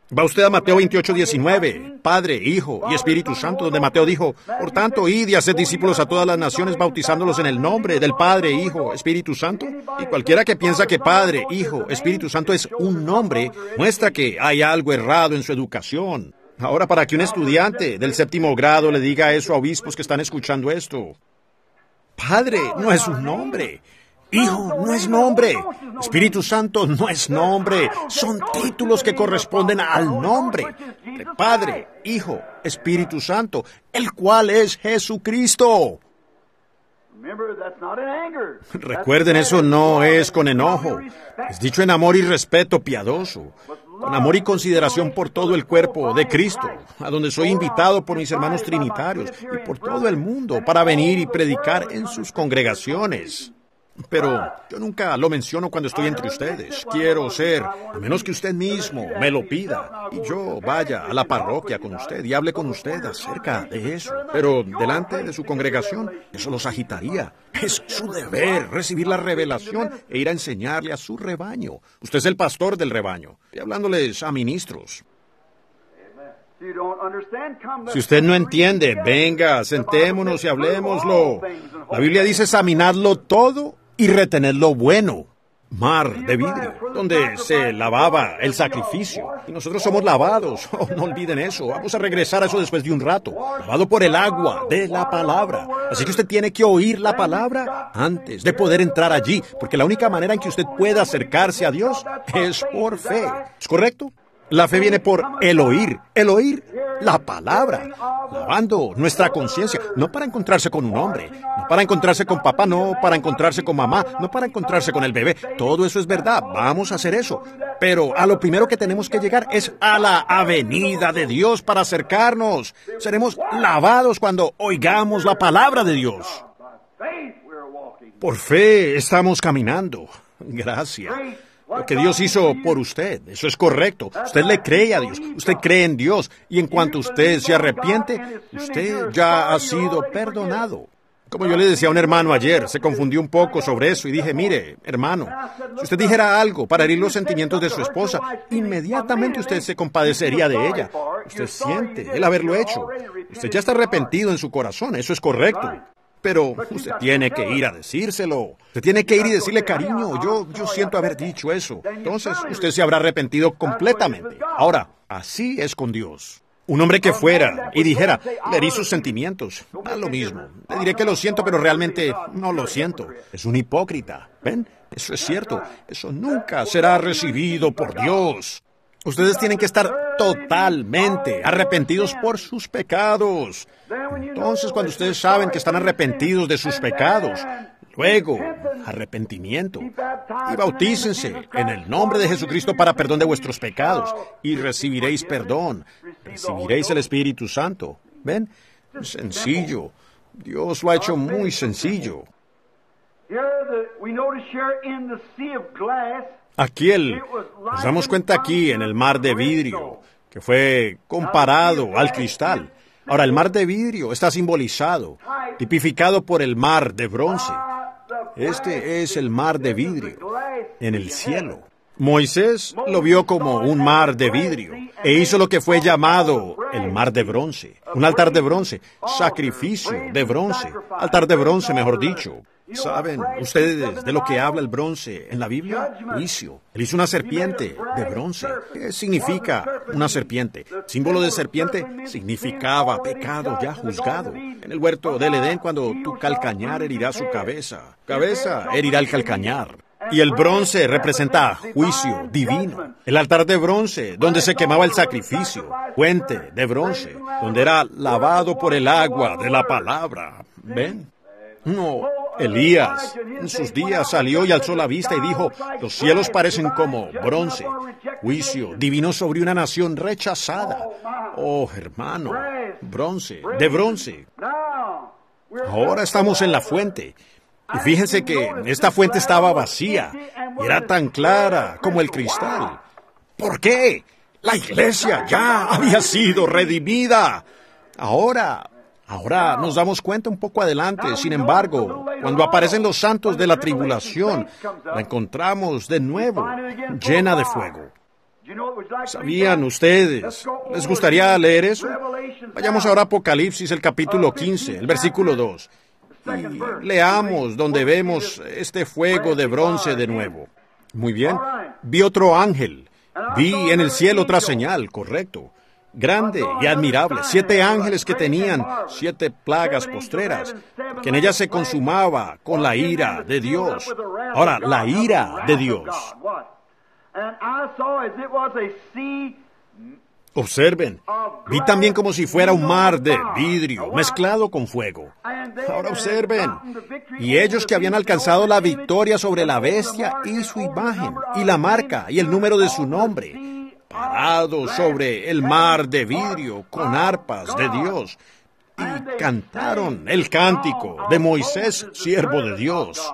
Va usted a Mateo 28:19, Padre, Hijo y Espíritu Santo, donde Mateo dijo, por tanto, id y haced discípulos a todas las naciones, bautizándolos en el nombre del Padre, Hijo, Espíritu Santo. Y cualquiera que piensa que Padre, Hijo, Espíritu Santo es un nombre, muestra que hay algo errado en su educación. Ahora, para que un estudiante del 7º grado le diga eso a obispos que están escuchando esto, Padre no es un nombre. Hijo no es nombre. Espíritu Santo no es nombre. Son títulos que corresponden al nombre de Padre, Hijo, Espíritu Santo, el cual es Jesucristo. Recuerden, eso no es con enojo. Es dicho en amor y respeto piadoso, con amor y consideración por todo el cuerpo de Cristo, a donde soy invitado por mis hermanos trinitarios y por todo el mundo para venir y predicar en sus congregaciones. Pero yo nunca lo menciono cuando estoy entre ustedes. Quiero ser, a menos que usted mismo me lo pida, y yo vaya a la parroquia con usted y hable con usted acerca de eso. Pero delante de su congregación, eso los agitaría. Es su deber recibir la revelación e ir a enseñarle a su rebaño. Usted es el pastor del rebaño, y hablándoles a ministros. Si usted no entiende, venga, sentémonos y hablémoslo. La Biblia dice examinadlo todo y retener lo bueno. Mar de vidrio, donde se lavaba el sacrificio. Y nosotros somos lavados. Oh, no olviden eso. Vamos a regresar a eso después de un rato. Lavado por el agua de la palabra. Así que usted tiene que oír la palabra antes de poder entrar allí, porque la única manera en que usted pueda acercarse a Dios es por fe. ¿Es correcto? La fe viene por el oír la palabra, lavando nuestra conciencia, no para encontrarse con un hombre, no para encontrarse con papá, no para encontrarse con mamá, no para encontrarse con el bebé. Todo eso es verdad, vamos a hacer eso. Pero a lo primero que tenemos que llegar es a la avenida de Dios para acercarnos. Seremos lavados cuando oigamos la palabra de Dios. Por fe estamos caminando. Gracias. Lo que Dios hizo por usted, eso es correcto. Usted le cree a Dios, usted cree en Dios, y en cuanto usted se arrepiente, usted ya ha sido perdonado. Como yo le decía a un hermano ayer, se confundió un poco sobre eso y dije, mire, hermano, si usted dijera algo para herir los sentimientos de su esposa, inmediatamente usted se compadecería de ella. Usted siente el haberlo hecho. Usted ya está arrepentido en su corazón, eso es correcto. Pero usted tiene que ir a decírselo. Usted tiene que ir y decirle, cariño, yo siento haber dicho eso. Entonces usted se habrá arrepentido completamente. Ahora, así es con Dios. Un hombre que fuera y dijera, le herí sus sentimientos, da lo mismo. Le diré que lo siento, pero realmente no lo siento. Es un hipócrita. ¿Ven? Eso es cierto. Eso nunca será recibido por Dios. Ustedes tienen que estar totalmente arrepentidos por sus pecados. Entonces, cuando ustedes saben que están arrepentidos de sus pecados, luego, arrepentimiento, y bautícense en el nombre de Jesucristo para perdón de vuestros pecados, y recibiréis perdón, recibiréis el Espíritu Santo. ¿Ven? Sencillo. Dios lo ha hecho muy sencillo. Aquí nos damos cuenta aquí en el mar de vidrio, que fue comparado al cristal. Ahora, el mar de vidrio está simbolizado, tipificado por el mar de bronce. Este es el mar de vidrio en el cielo. Moisés lo vio como un mar de vidrio e hizo lo que fue llamado el mar de bronce. Un altar de bronce, sacrificio de bronce, altar de bronce, mejor dicho. ¿Saben ustedes de lo que habla el bronce en la Biblia? Juicio. Él hizo una serpiente de bronce. ¿Qué significa una serpiente? Símbolo de serpiente significaba pecado ya juzgado. En el huerto del Edén, cuando tu calcañar herirá su cabeza, cabeza herirá el calcañar. Y el bronce representa juicio divino. El altar de bronce, donde se quemaba el sacrificio. Fuente de bronce, donde era lavado por el agua de la palabra. ¿Ven? No, Elías en sus días salió y alzó la vista y dijo, los cielos parecen como bronce, juicio divino sobre una nación rechazada. Oh, hermano, bronce, de bronce. Ahora estamos en la fuente. Y fíjense que esta fuente estaba vacía y era tan clara como el cristal. ¿Por qué? La iglesia ya había sido redimida. Ahora nos damos cuenta un poco adelante. Sin embargo, cuando aparecen los santos de la tribulación, la encontramos de nuevo llena de fuego. ¿Sabían ustedes? ¿Les gustaría leer eso? Vayamos ahora a Apocalipsis, el capítulo 15, el versículo 2. Y leamos donde vemos este fuego de bronce de nuevo. Muy bien. Vi otro ángel. Vi en el cielo otra señal, correcto. Grande y admirable, 7 ángeles que tenían 7 plagas postreras, que en ellas se consumaba con la ira de Dios. Ahora, la ira de Dios. Observen, vi también como si fuera un mar de vidrio mezclado con fuego. Ahora observen, y ellos que habían alcanzado la victoria sobre la bestia y su imagen, y la marca y el número de su nombre, parados sobre el mar de vidrio con arpas de Dios, y cantaron el cántico de Moisés, siervo de Dios.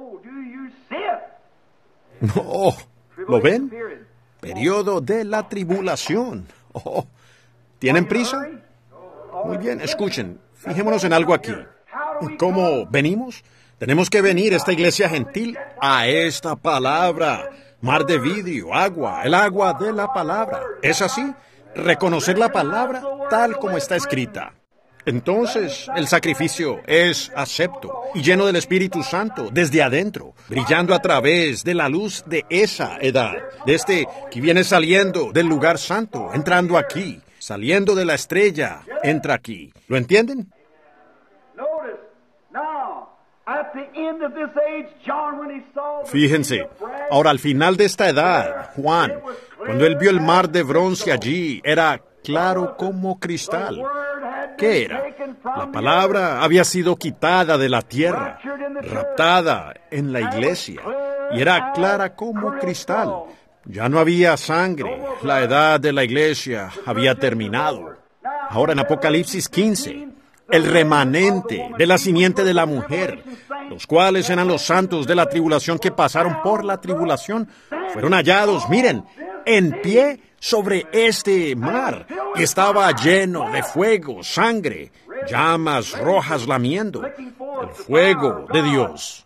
Oh, ¿lo ven? Periodo de la tribulación. Oh, ¿tienen prisa? Muy bien, escuchen, fijémonos en algo aquí. ¿Cómo venimos? Tenemos que venir, esta iglesia gentil, a esta palabra. Mar de vidrio, agua, el agua de la palabra. ¿Es así? Reconocer la palabra tal como está escrita. Entonces, el sacrificio es acepto y lleno del Espíritu Santo desde adentro, brillando a través de la luz de esa edad, de este que viene saliendo del lugar santo, entrando aquí, saliendo de la estrella, entra aquí. ¿Lo entienden? Fíjense, ahora al final de esta edad, Juan, cuando él vio el mar de bronce allí, era claro como cristal. ¿Qué era? La palabra había sido quitada de la tierra, raptada en la iglesia, y era clara como cristal. Ya no había sangre, la edad de la iglesia había terminado. Ahora en Apocalipsis 15, el remanente de la simiente de la mujer, los cuales eran los santos de la tribulación que pasaron por la tribulación, fueron hallados, miren, en pie sobre este mar, que estaba lleno de fuego, sangre, llamas rojas lamiendo, el fuego de Dios.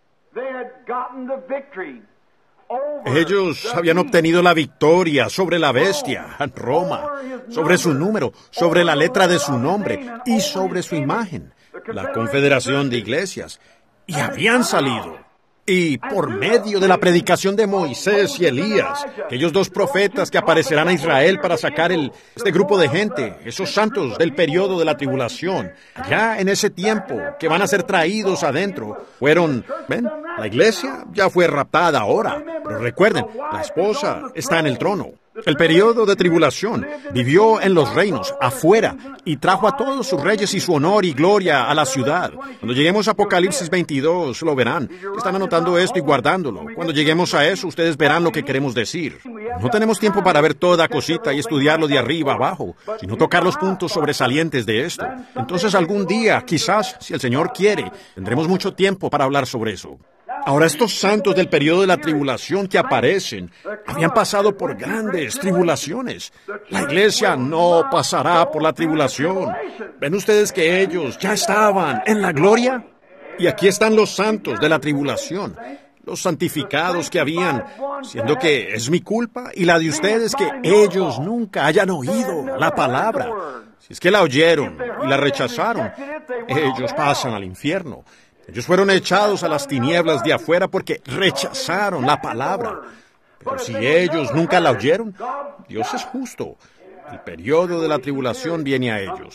Ellos habían obtenido la victoria sobre la bestia, Roma, sobre su número, sobre la letra de su nombre y sobre su imagen, la confederación de iglesias, y habían salido. Y por medio de la predicación de Moisés y Elías, aquellos 2 profetas que aparecerán a Israel para sacar este grupo de gente, esos santos del periodo de la tribulación, ya en ese tiempo que van a ser traídos adentro, ven, la iglesia ya fue raptada ahora, pero recuerden, la esposa está en el trono. El periodo de tribulación vivió en los reinos, afuera, y trajo a todos sus reyes y su honor y gloria a la ciudad. Cuando lleguemos a Apocalipsis 22, lo verán. Están anotando esto y guardándolo. Cuando lleguemos a eso, ustedes verán lo que queremos decir. No tenemos tiempo para ver toda cosita y estudiarlo de arriba abajo, sino tocar los puntos sobresalientes de esto. Entonces algún día, quizás, si el Señor quiere, tendremos mucho tiempo para hablar sobre eso. Ahora, estos santos del periodo de la tribulación que aparecen habían pasado por grandes tribulaciones. La iglesia no pasará por la tribulación. ¿Ven ustedes que ellos ya estaban en la gloria? Y aquí están los santos de la tribulación, los santificados que habían, siendo que es mi culpa y la de ustedes que ellos nunca hayan oído la palabra. Si es que la oyeron y la rechazaron, ellos pasan al infierno. Ellos fueron echados a las tinieblas de afuera porque rechazaron la palabra. Pero si ellos nunca la oyeron, Dios es justo. El periodo de la tribulación viene a ellos.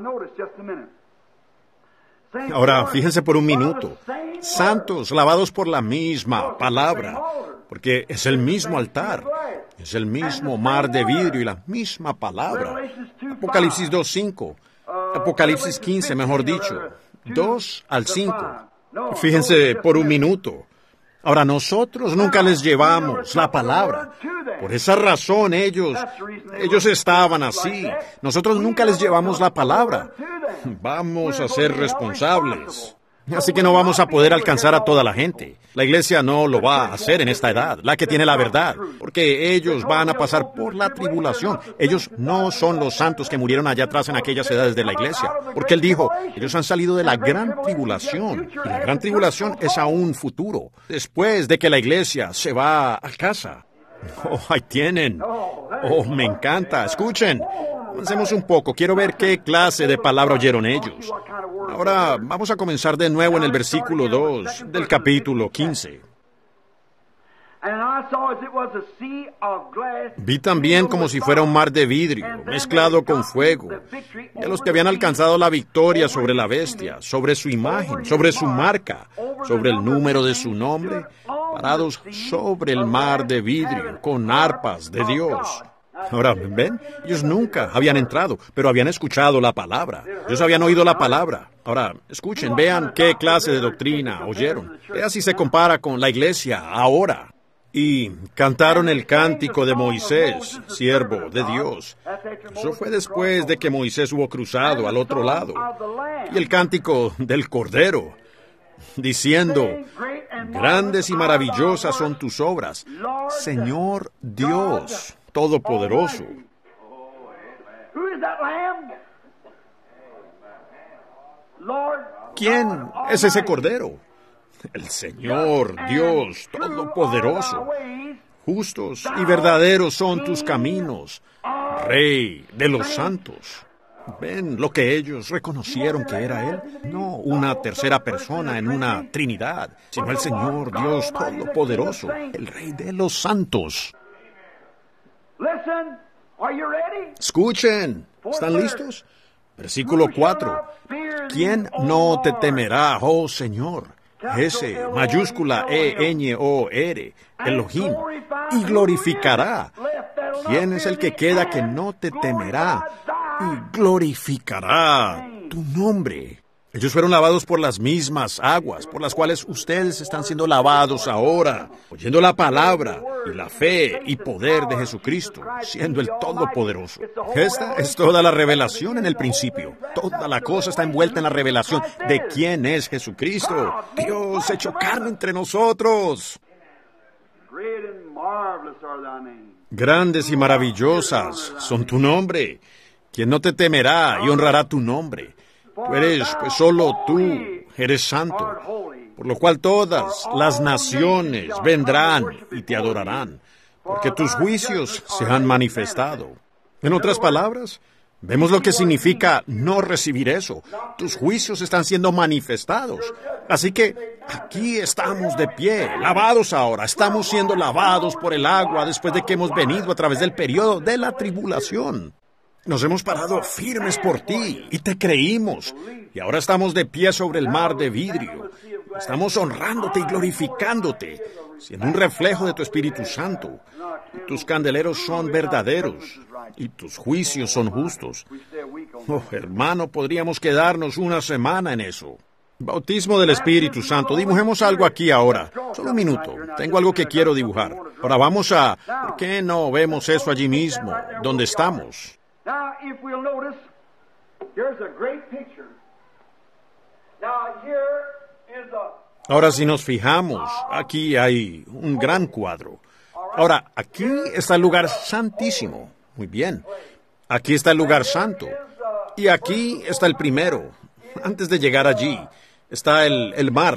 Ahora, fíjense por un minuto. Santos lavados por la misma palabra, porque es el mismo altar, es el mismo mar de vidrio y la misma palabra. Apocalipsis 2:5, Apocalipsis 15, mejor dicho. 2 al 5. Fíjense por un minuto. Ahora, nosotros nunca les llevamos la palabra. Por esa razón ellos estaban así. Nosotros nunca les llevamos la palabra. Vamos a ser responsables. Así que no vamos a poder alcanzar a toda la gente. La iglesia no lo va a hacer en esta edad, la que tiene la verdad, porque ellos van a pasar por la tribulación. Ellos no son los santos que murieron allá atrás en aquellas edades de la iglesia, porque él dijo, ellos han salido de la gran tribulación, y la gran tribulación es aún futuro, después de que la iglesia se va a casa. Oh, ahí tienen. Oh, me encanta. Escuchen. Avancemos un poco. Quiero ver qué clase de palabra oyeron ellos. Ahora vamos a comenzar de nuevo en el versículo 2 del capítulo 15. Vi también como si fuera un mar de vidrio, mezclado con fuego, y a los que habían alcanzado la victoria sobre la bestia, sobre su imagen, sobre su marca, sobre el número de su nombre, parados sobre el mar de vidrio, con arpas de Dios. Ahora, ¿ven? Ellos nunca habían entrado, pero habían escuchado la palabra. Ellos habían oído la palabra. Ahora, escuchen, vean qué clase de doctrina oyeron. Vean si se compara con la iglesia ahora. Y cantaron el cántico de Moisés, siervo de Dios. Eso fue después de que Moisés hubo cruzado al otro lado. Y el cántico del Cordero, diciendo, grandes y maravillosas son tus obras, Señor Dios Todopoderoso. ¿Quién es ese Cordero? El Señor Dios Todopoderoso. Justos y verdaderos son tus caminos, Rey de los santos. ¿Ven lo que ellos reconocieron que era Él? No una tercera persona en una Trinidad, sino el Señor Dios Todopoderoso, el Rey de los santos. Escuchen, ¿están listos? Versículo 4. ¿Quién no te temerá, oh Señor? S, mayúscula E-N-O-R, Elohim, y glorificará. ¿Quién es el que queda que no te temerá y glorificará tu nombre? Ellos fueron lavados por las mismas aguas por las cuales ustedes están siendo lavados ahora, oyendo la palabra y la fe y poder de Jesucristo, siendo el Todopoderoso. Esta es toda la revelación en el principio. Toda la cosa está envuelta en la revelación de quién es Jesucristo. Dios hecho carne entre nosotros. Grandes y maravillosas son tu nombre. ¿Quién no te temerá y honrará tu nombre? Tú eres, pues solo tú eres santo, por lo cual todas las naciones vendrán y te adorarán, porque tus juicios se han manifestado. En otras palabras, vemos lo que significa no recibir eso. Tus juicios están siendo manifestados. Así que aquí estamos de pie, lavados ahora. Estamos siendo lavados por el agua después de que hemos venido a través del periodo de la tribulación. Nos hemos parado firmes por ti y te creímos. Y ahora estamos de pie sobre el mar de vidrio. Estamos honrándote y glorificándote, siendo un reflejo de tu Espíritu Santo. Tus candeleros son verdaderos y tus juicios son justos. Oh, hermano, podríamos quedarnos una semana en eso. Bautismo del Espíritu Santo. Dibujemos algo aquí ahora. Solo un minuto. Tengo algo que quiero dibujar. Ahora vamos a... ¿Por qué no vemos eso allí mismo, donde estamos? Now, if we'll notice, here's a great picture. Now, here is a... Ahora, si nos fijamos, aquí hay un gran cuadro. Ahora, aquí está el lugar santísimo. Muy bien. Aquí está el lugar santo. Y aquí está el primero. Antes de llegar allí, está el mar.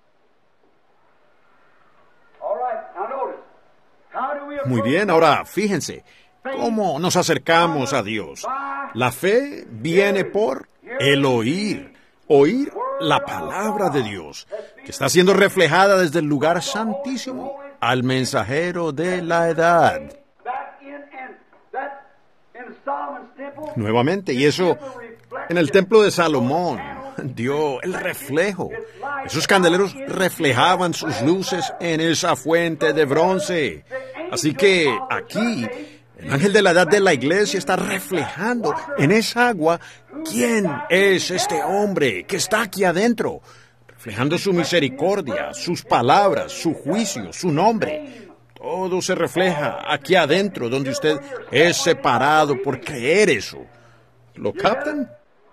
Muy bien, ahora fíjense. ¿Cómo nos acercamos a Dios? La fe viene por el oír. Oír la palabra de Dios, que está siendo reflejada desde el lugar santísimo al mensajero de la edad. Nuevamente, y eso en el templo de Salomón dio el reflejo. Esos candeleros reflejaban sus luces en esa fuente de bronce. Así que aquí... el ángel de la edad de la iglesia está reflejando en esa agua quién es este hombre que está aquí adentro, reflejando su misericordia, sus palabras, su juicio, su nombre. Todo se refleja aquí adentro, donde usted es separado por creer eso. ¿Lo captan?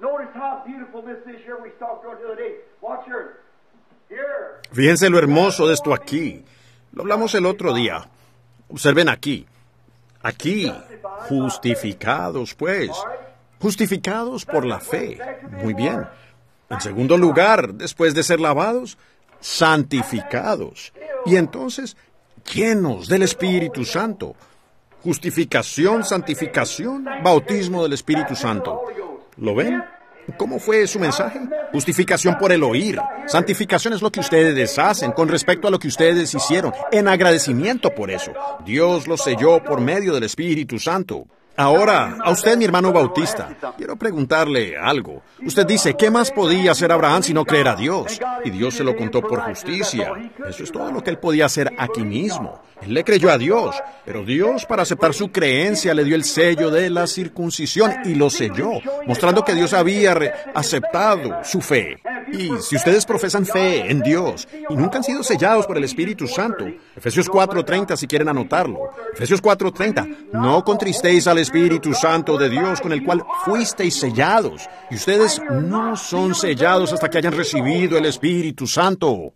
Fíjense lo hermoso de esto aquí. Lo hablamos el otro día. Observen aquí. Aquí, justificados, pues. Justificados por la fe. Muy bien. En segundo lugar, después de ser lavados, santificados. Y entonces, llenos del Espíritu Santo. Justificación, santificación, bautismo del Espíritu Santo. ¿Lo ven? ¿Cómo fue su mensaje? Justificación por el oír. Santificación es lo que ustedes hacen con respecto a lo que ustedes hicieron, en agradecimiento por eso. Dios lo selló por medio del Espíritu Santo. Ahora, a usted, mi hermano Bautista, quiero preguntarle algo. Usted dice, ¿qué más podía hacer Abraham si no creer a Dios? Y Dios se lo contó por justicia. Eso es todo lo que él podía hacer aquí mismo. Él le creyó a Dios, pero Dios, para aceptar su creencia, le dio el sello de la circuncisión y lo selló, mostrando que Dios había aceptado su fe. Y si ustedes profesan fe en Dios y nunca han sido sellados por el Espíritu Santo, Efesios 4:30 si quieren anotarlo, Efesios 4:30, no contristéis al Espíritu Santo de Dios con el cual fuisteis sellados, y ustedes no son sellados hasta que hayan recibido el Espíritu Santo.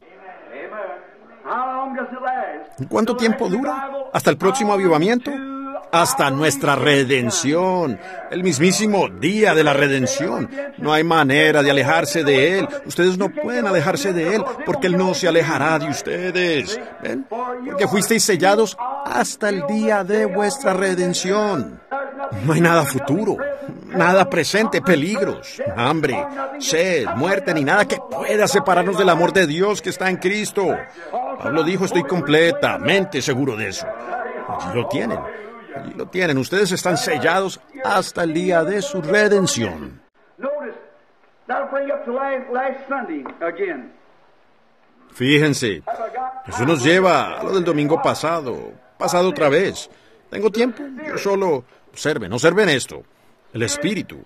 ¿Cuánto tiempo dura? ¿Hasta el próximo avivamiento? Hasta nuestra redención, el mismísimo día de la redención. No hay manera de alejarse de Él. Ustedes no pueden alejarse de Él, porque Él no se alejará de ustedes. ¿Ven? Porque fuisteis sellados hasta el día de vuestra redención. No hay nada futuro, nada presente, peligros, hambre, sed, muerte, ni nada que pueda separarnos del amor de Dios que está en Cristo. Pablo dijo, estoy completamente seguro de eso. Allí lo tienen. Allí lo tienen. Ustedes están sellados hasta el día de su redención. Fíjense, eso nos lleva a lo del domingo pasado otra vez. ¿Tengo tiempo? Yo solo... Observen esto. El espíritu,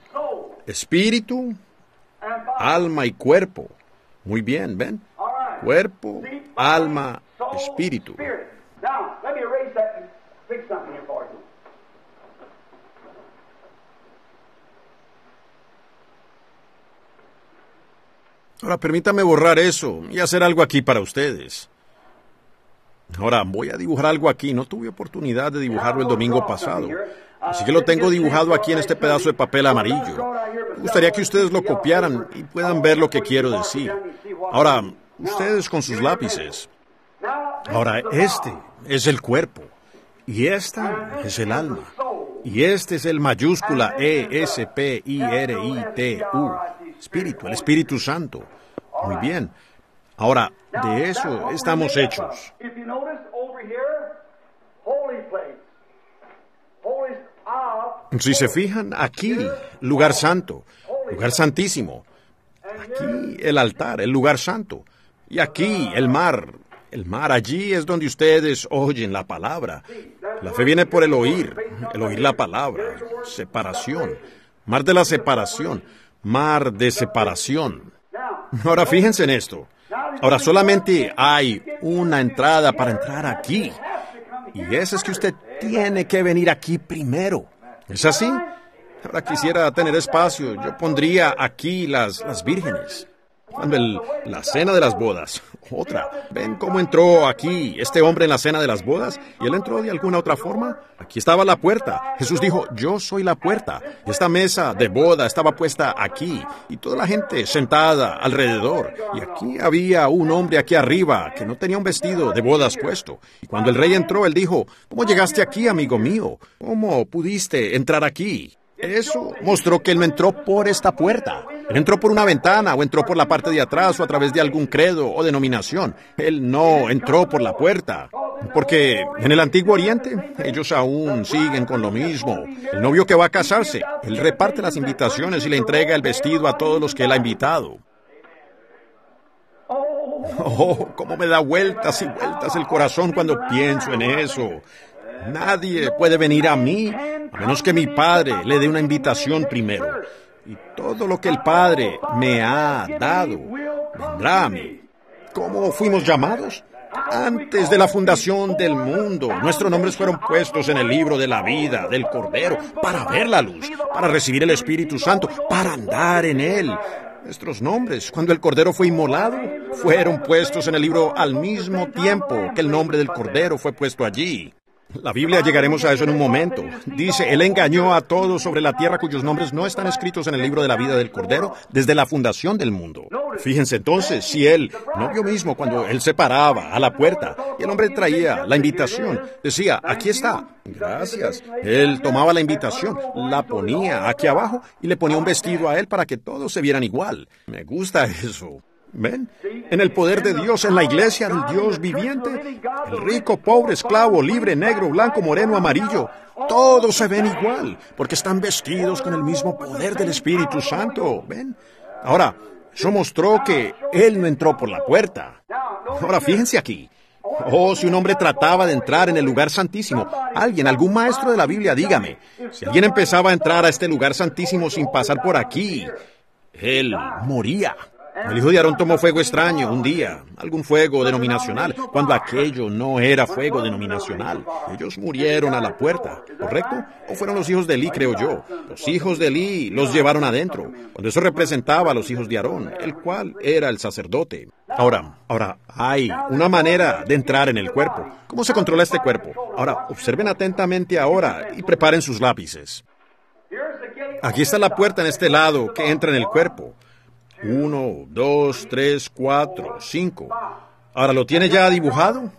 alma y cuerpo. Muy bien, ¿ven? Cuerpo, alma, espíritu. Ahora permítame borrar eso y hacer algo aquí para ustedes. Ahora voy a dibujar algo aquí. No tuve oportunidad de dibujarlo el domingo pasado, así que lo tengo dibujado aquí en este pedazo de papel amarillo. Me gustaría que ustedes lo copiaran y puedan ver lo que quiero decir. Ahora, ustedes con sus lápices. Ahora, este es el cuerpo, y esta es el alma, y este es el mayúscula E-S-P-I-R-I-T-U, Espíritu, el Espíritu Santo. Muy bien. Ahora, de eso estamos hechos. Si se fijan, aquí, lugar santo, lugar santísimo. Aquí el altar, el lugar santo. Y aquí el mar. El mar, allí es donde ustedes oyen la palabra. La fe viene por el oír la palabra. Separación. Mar de la separación. Mar de separación. Ahora fíjense en esto. Ahora solamente hay una entrada para entrar aquí. Y esa es que usted tiene que venir aquí primero. ¿Es así? Ahora quisiera tener espacio. Yo pondría aquí las vírgenes. La cena de las bodas. Otra. ¿Ven cómo entró aquí este hombre en la cena de las bodas? ¿Y él entró de alguna otra forma? Aquí estaba la puerta. Jesús dijo, yo soy la puerta. Esta mesa de boda estaba puesta aquí. Y toda la gente sentada alrededor. Y aquí había un hombre aquí arriba que no tenía un vestido de bodas puesto. Y cuando el rey entró, él dijo, ¿cómo llegaste aquí, amigo mío? ¿Cómo pudiste entrar aquí? Eso mostró que él no entró por esta puerta. Él entró por una ventana, o entró por la parte de atrás, o a través de algún credo o denominación. Él no entró por la puerta. Porque en el Antiguo Oriente, ellos aún siguen con lo mismo. El novio que va a casarse, él reparte las invitaciones y le entrega el vestido a todos los que él ha invitado. Oh, cómo me da vueltas y vueltas el corazón cuando pienso en eso. Nadie puede venir a mí a menos que mi Padre le dé una invitación primero. Y todo lo que el Padre me ha dado vendrá a mí. ¿Cómo fuimos llamados? Antes de la fundación del mundo, nuestros nombres fueron puestos en el libro de la vida del Cordero para ver la luz, para recibir el Espíritu Santo, para andar en Él. Nuestros nombres, cuando el Cordero fue inmolado, fueron puestos en el libro al mismo tiempo que el nombre del Cordero fue puesto allí. La Biblia, llegaremos a eso en un momento. Dice, Él engañó a todos sobre la tierra cuyos nombres no están escritos en el libro de la vida del Cordero desde la fundación del mundo. Fíjense entonces, si él, no yo mismo, cuando él se paraba a la puerta y el hombre traía la invitación, decía, aquí está, gracias. Él tomaba la invitación, la ponía aquí abajo y le ponía un vestido a él para que todos se vieran igual. Me gusta eso. ¿Ven? En el poder de Dios, en la iglesia del Dios viviente, el rico, pobre, esclavo, libre, negro, blanco, moreno, amarillo, todos se ven igual, porque están vestidos con el mismo poder del Espíritu Santo. ¿Ven? Ahora, eso mostró que él no entró por la puerta. Ahora, fíjense aquí. Oh, si un hombre trataba de entrar en el lugar santísimo, algún maestro de la Biblia, dígame, si alguien empezaba a entrar a este lugar santísimo sin pasar por aquí, él moría. El hijo de Aarón tomó fuego extraño un día, algún fuego denominacional, cuando aquello no era fuego denominacional. Ellos murieron a la puerta, ¿correcto? O fueron los hijos de Elí, creo yo. Los hijos de Elí los llevaron adentro, cuando eso representaba a los hijos de Aarón, el cual era el sacerdote. Ahora, hay una manera de entrar en el cuerpo. ¿Cómo se controla este cuerpo? Ahora, observen atentamente ahora y preparen sus lápices. Aquí está la puerta en este lado que entra en el cuerpo. 1, 2, 3, 4, 5. Ahora, ¿lo tiene ya dibujado?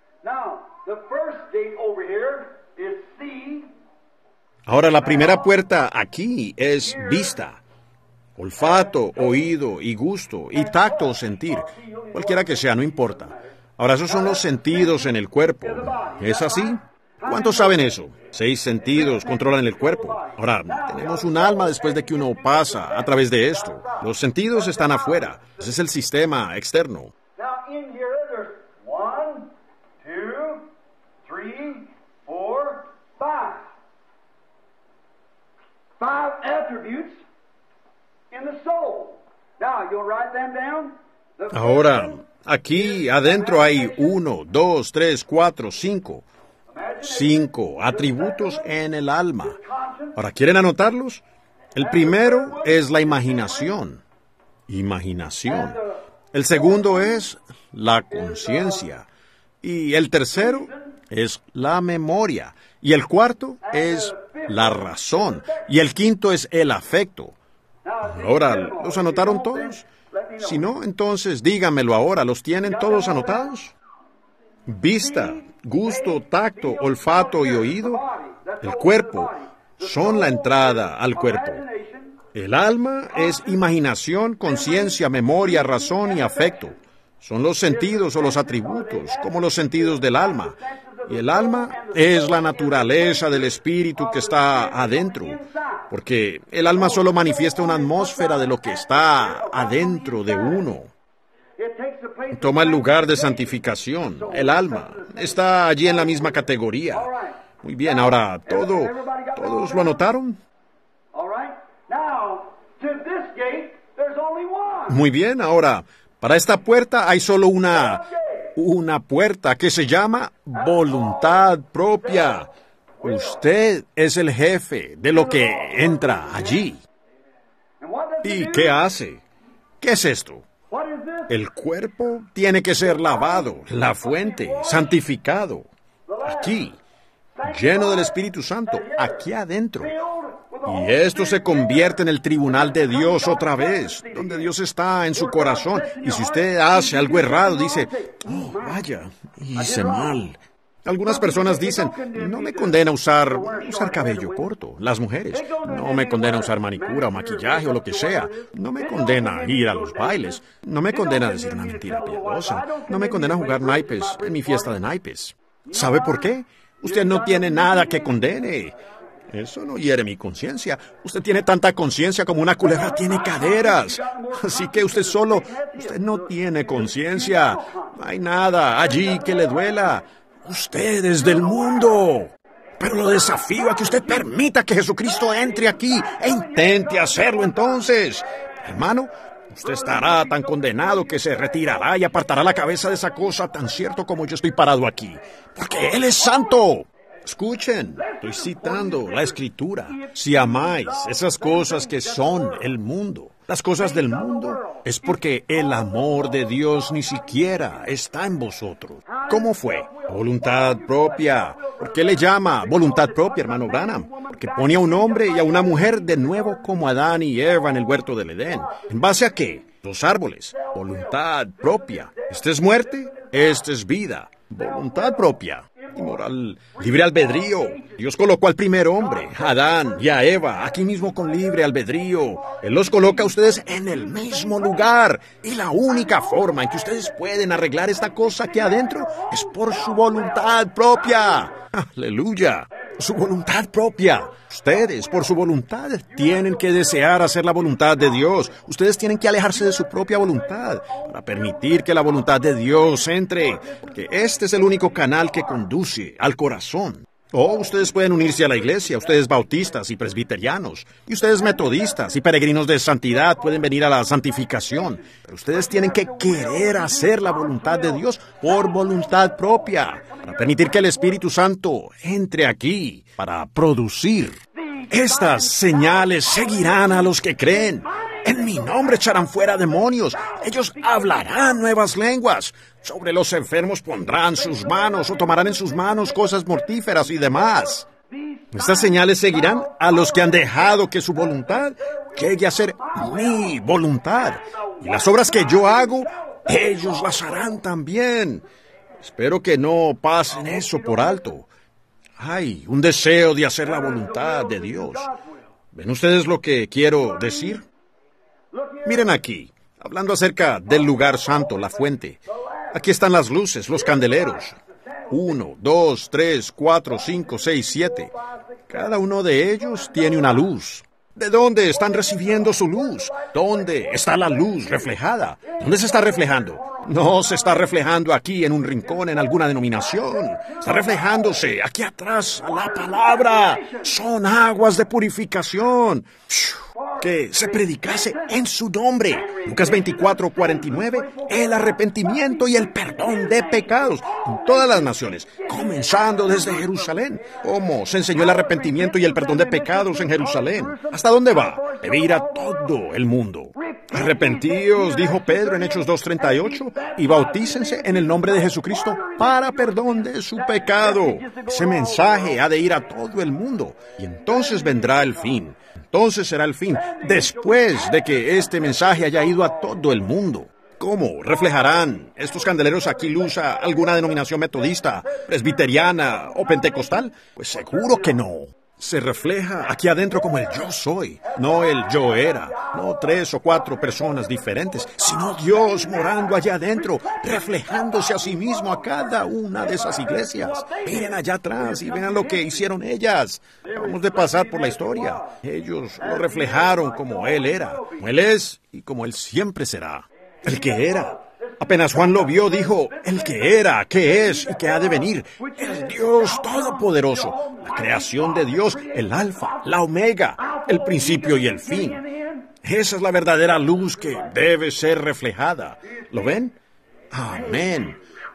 Ahora, la primera puerta aquí es vista, olfato, oído y gusto, y tacto o sentir. Cualquiera que sea, no importa. Ahora, esos son los sentidos en el cuerpo. ¿Es así? ¿Cuántos saben eso? 6 sentidos controlan el cuerpo. Ahora, tenemos un alma después de que uno pasa a través de esto. Los sentidos están afuera. Ese es el sistema externo. Now in here there's 1, 2, 3, 4, 5. 5 attributes in the soul. Now you'll write them down. Ahora, aquí adentro hay 1, 2, 3, 4, 5. 5 atributos en el alma. Ahora, ¿quieren anotarlos? El primero es la imaginación. Imaginación. El segundo es la conciencia. Y el tercero es la memoria. Y el cuarto es la razón. Y el quinto es el afecto. Ahora, ¿los anotaron todos? Si no, entonces díganmelo ahora. ¿Los tienen todos anotados? Vista, gusto, tacto, olfato y oído, el cuerpo, son la entrada al cuerpo. El alma es imaginación, conciencia, memoria, razón y afecto. Son los sentidos o los atributos, como los sentidos del alma. Y el alma es la naturaleza del espíritu que está adentro, porque el alma solo manifiesta una atmósfera de lo que está adentro de uno. Toma el lugar de santificación. El alma está allí en la misma categoría. Muy bien, ahora, ¿todos lo anotaron? Muy bien, ahora, para esta puerta hay solo una puerta que se llama voluntad propia. Usted es el jefe de lo que entra allí. ¿Y qué hace? ¿Qué es esto? El cuerpo tiene que ser lavado, la fuente, santificado, aquí, lleno del Espíritu Santo, aquí adentro. Y esto se convierte en el tribunal de Dios otra vez, donde Dios está en su corazón. Y si usted hace algo errado, dice, oh, vaya, hice mal. Algunas personas dicen, no me condena usar cabello corto, las mujeres. No me condena usar manicura o maquillaje o lo que sea. No me condena ir a los bailes. No me condena decir una mentira piadosa. No me condena jugar naipes en mi fiesta de naipes. ¿Sabe por qué? Usted no tiene nada que condene. Eso no hiere mi conciencia. Usted tiene tanta conciencia como una culebra tiene caderas. Así que usted no tiene conciencia. No hay nada allí que le duela. Usted es del mundo. Pero lo desafío a que usted permita que Jesucristo entre aquí e intente hacerlo entonces. Hermano, usted estará tan condenado que se retirará y apartará la cabeza de esa cosa tan cierto como yo estoy parado aquí. Porque Él es santo. Escuchen, estoy citando la Escritura. Si amáis esas cosas que son el mundo, las cosas del mundo, es porque el amor de Dios ni siquiera está en vosotros. ¿Cómo fue? Voluntad propia. ¿Por qué le llama voluntad propia, hermano Branham? Porque pone a un hombre y a una mujer de nuevo como Adán y Eva en el huerto del Edén. ¿En base a qué? Los árboles, voluntad propia. Esta es muerte, esta es vida. Voluntad propia. Inmoral, libre albedrío. Dios colocó al primer hombre, a Adán y a Eva, aquí mismo con libre albedrío. Él los coloca a ustedes en el mismo lugar. Y la única forma en que ustedes pueden arreglar esta cosa aquí adentro es por su voluntad propia. ¡Aleluya! Su voluntad propia. Ustedes, por su voluntad, tienen que desear hacer la voluntad de Dios. Ustedes tienen que alejarse de su propia voluntad para permitir que la voluntad de Dios entre, porque este es el único canal que conduce al corazón. O ustedes pueden unirse a la iglesia, ustedes bautistas y presbiterianos, y ustedes metodistas y peregrinos de santidad pueden venir a la santificación, pero ustedes tienen que querer hacer la voluntad de Dios por voluntad propia, para permitir que el Espíritu Santo entre aquí, para producir. Estas señales seguirán a los que creen. En mi nombre echarán fuera demonios. Ellos hablarán nuevas lenguas. Sobre los enfermos pondrán sus manos o tomarán en sus manos cosas mortíferas y demás. Estas señales seguirán a los que han dejado que su voluntad llegue a ser mi voluntad. Y las obras que yo hago, ellos las harán también. Espero que no pasen eso por alto. Hay un deseo de hacer la voluntad de Dios. ¿Ven ustedes lo que quiero decir? Miren aquí, hablando acerca del lugar santo, la fuente. Aquí están las luces, los candeleros. 1, 2, 3, 4, 5, 6, 7. Cada uno de ellos tiene una luz. ¿De dónde están recibiendo su luz? ¿Dónde está la luz reflejada? ¿Dónde se está reflejando? No se está reflejando aquí en un rincón, en alguna denominación. Está reflejándose aquí atrás a la palabra. Son aguas de purificación. Que se predicase en su nombre. Lucas 24:49, el arrepentimiento y el perdón de pecados en todas las naciones, comenzando desde Jerusalén. ¿Cómo se enseñó el arrepentimiento y el perdón de pecados en Jerusalén? ¿Hasta dónde va? Debe ir a todo el mundo. Arrepentíos, dijo Pedro en Hechos 2:38, y bautícense en el nombre de Jesucristo para perdón de su pecado. Ese mensaje ha de ir a todo el mundo, y entonces vendrá el fin. Entonces será el fin, después de que este mensaje haya ido a todo el mundo. ¿Cómo reflejarán estos candeleros aquí luz a alguna denominación metodista, presbiteriana o pentecostal? Pues seguro que no. Se refleja aquí adentro como el yo soy, no el yo era, no 3 o 4 personas diferentes, sino Dios morando allá adentro, reflejándose a sí mismo a cada una de esas iglesias. Miren allá atrás y vean lo que hicieron ellas. Vamos de pasar por la historia. Ellos lo reflejaron como Él era, como Él es y como Él siempre será. El que era. Apenas Juan lo vio, dijo, el que era, que es y que ha de venir, el Dios Todopoderoso, la creación de Dios, el Alfa, la Omega, el principio y el fin. Esa es la verdadera luz que debe ser reflejada. ¿Lo ven? Amén.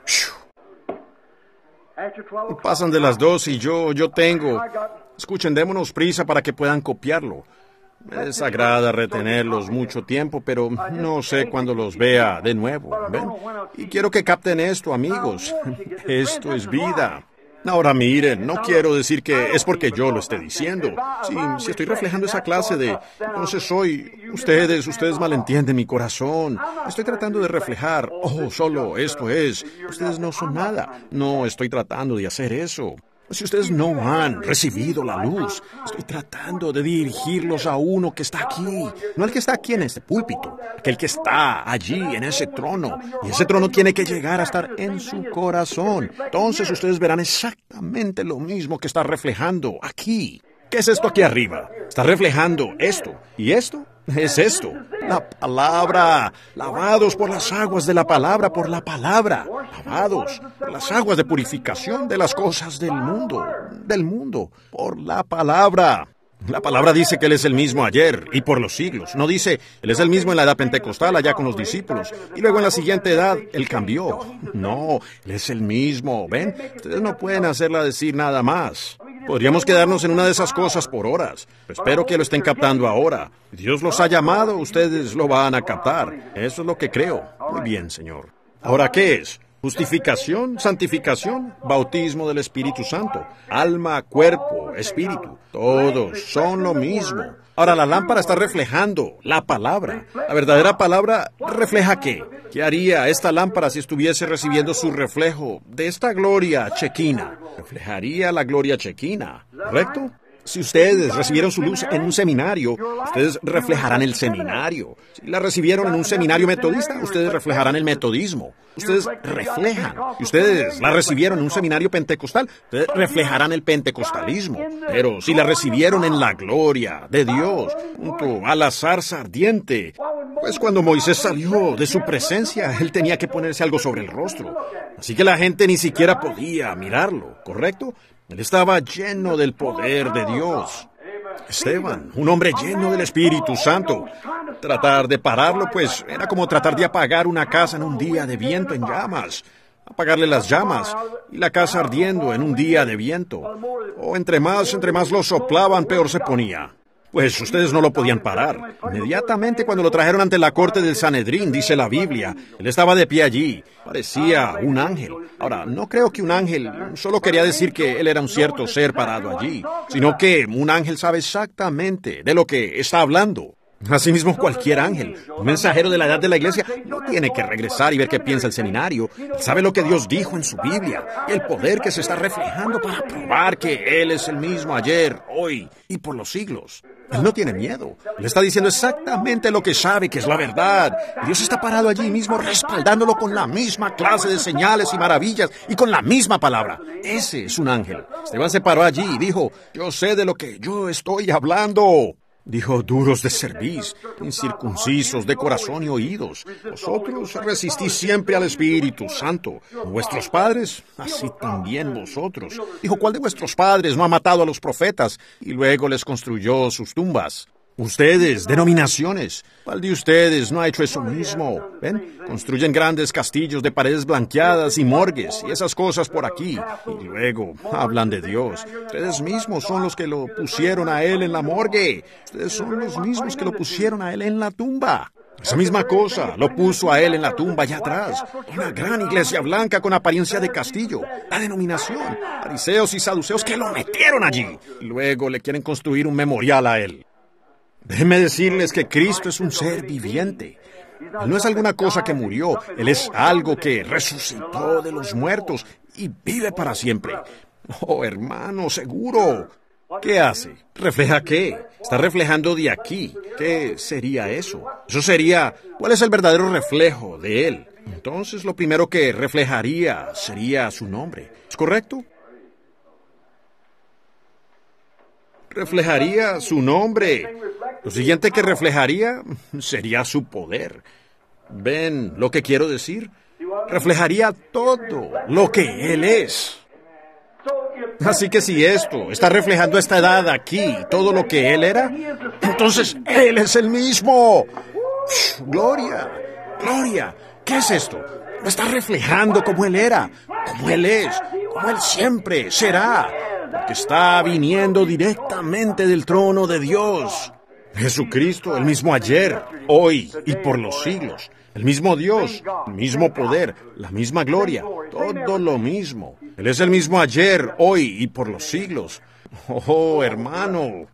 Pasan de las 2 y yo tengo... Escuchen, démonos prisa para que puedan copiarlo. Me desagrada retenerlos mucho tiempo, pero no sé cuándo los vea de nuevo, ¿ven? Y quiero que capten esto, amigos. Esto es vida. Ahora miren, no quiero decir que es porque yo lo esté diciendo. Si estoy reflejando esa clase de... Entonces ustedes malentienden mi corazón. Estoy tratando de reflejar, solo esto es. Ustedes no son nada. No estoy tratando de hacer eso. Si ustedes no han recibido la luz, estoy tratando de dirigirlos a uno que está aquí, no el que está aquí en este púlpito, aquel que está allí en ese trono, y ese trono tiene que llegar a estar en su corazón. Entonces ustedes verán exactamente lo mismo que está reflejando aquí. ¿Qué es esto aquí arriba? Está reflejando esto, y esto es esto, la palabra, lavados por las aguas de la palabra, por la palabra, lavados por las aguas de purificación de las cosas del mundo, por la palabra. La palabra dice que Él es el mismo ayer y por los siglos. No dice, Él es el mismo en la edad pentecostal allá con los discípulos. Y luego en la siguiente edad, Él cambió. No, Él es el mismo. ¿Ven? Ustedes no pueden hacerla decir nada más. Podríamos quedarnos en una de esas cosas por horas. Espero que lo estén captando ahora. Dios los ha llamado, ustedes lo van a captar. Eso es lo que creo. Muy bien, Señor. Ahora, ¿qué es? Justificación, santificación, bautismo del Espíritu Santo, alma, cuerpo, espíritu, todos son lo mismo. Ahora la lámpara está reflejando la palabra. La verdadera palabra refleja ¿qué? ¿Qué haría esta lámpara si estuviese recibiendo su reflejo de esta gloria chequina? Reflejaría la gloria chequina, ¿correcto? Si ustedes recibieron su luz en un seminario, ustedes reflejarán el seminario. Si la recibieron en un seminario metodista, ustedes reflejarán el metodismo. Ustedes reflejan. Si ustedes la recibieron en un seminario pentecostal, ustedes reflejarán el pentecostalismo. Pero si la recibieron en la gloria de Dios, junto a la zarza ardiente, pues cuando Moisés salió de su presencia, él tenía que ponerse algo sobre el rostro. Así que la gente ni siquiera podía mirarlo, ¿correcto? Él estaba lleno del poder de Dios. Esteban, un hombre lleno del Espíritu Santo. Tratar de pararlo, pues, era como tratar de apagar una casa en un día de viento en llamas. Apagarle las llamas y la casa ardiendo en un día de viento. O entre más lo soplaban, peor se ponía. Pues ustedes no lo podían parar. Inmediatamente cuando lo trajeron ante la corte del Sanedrín, dice la Biblia, él estaba de pie allí. Parecía un ángel. Ahora, no creo que un ángel solo quería decir que él era un cierto ser parado allí, sino que un ángel sabe exactamente de lo que está hablando. Asimismo, cualquier ángel, un mensajero de la edad de la iglesia, no tiene que regresar y ver qué piensa el seminario. Él sabe lo que Dios dijo en su Biblia, y el poder que se está reflejando para probar que Él es el mismo ayer, hoy y por los siglos. Él no tiene miedo. Él está diciendo exactamente lo que sabe que es la verdad. Y Dios está parado allí mismo respaldándolo con la misma clase de señales y maravillas y con la misma palabra. Ese es un ángel. Esteban se paró allí y dijo, yo sé de lo que yo estoy hablando. Dijo, duros de cerviz, incircuncisos de corazón y oídos. Vosotros resistís siempre al Espíritu Santo. Vuestros padres, así también vosotros. Dijo, ¿cuál de vuestros padres no ha matado a los profetas y luego les construyó sus tumbas? Ustedes, denominaciones, ¿cuál de ustedes no ha hecho eso mismo? ¿Ven? Construyen grandes castillos de paredes blanqueadas y morgues y esas cosas por aquí. Y luego hablan de Dios. Ustedes mismos son los que lo pusieron a Él en la morgue. Ustedes son los mismos que lo pusieron a Él en la tumba. Esa misma cosa lo puso a Él en la tumba allá atrás. Una gran iglesia blanca con apariencia de castillo. La denominación, fariseos y saduceos que lo metieron allí. Y luego le quieren construir un memorial a Él. Déjenme decirles que Cristo es un ser viviente. Él no es alguna cosa que murió. Él es algo que resucitó de los muertos y vive para siempre. Oh, hermano, seguro. ¿Qué hace? ¿Refleja qué? Está reflejando de aquí. ¿Qué sería eso? Eso sería, ¿cuál es el verdadero reflejo de Él? Entonces, lo primero que reflejaría sería su nombre. ¿Es correcto? Reflejaría su nombre. Lo siguiente que reflejaría sería su poder. ¿Ven lo que quiero decir? Reflejaría todo lo que Él es. Así que si esto está reflejando a esta edad aquí, todo lo que Él era, entonces Él es el mismo. ¡Gloria! ¡Gloria! ¿Qué es esto? Lo está reflejando como Él era, como Él es, como Él siempre será, porque está viniendo directamente del trono de Dios. Jesucristo, el mismo ayer, hoy y por los siglos. El mismo Dios, el mismo poder, la misma gloria, todo lo mismo. Él es el mismo ayer, hoy y por los siglos. Oh, hermano.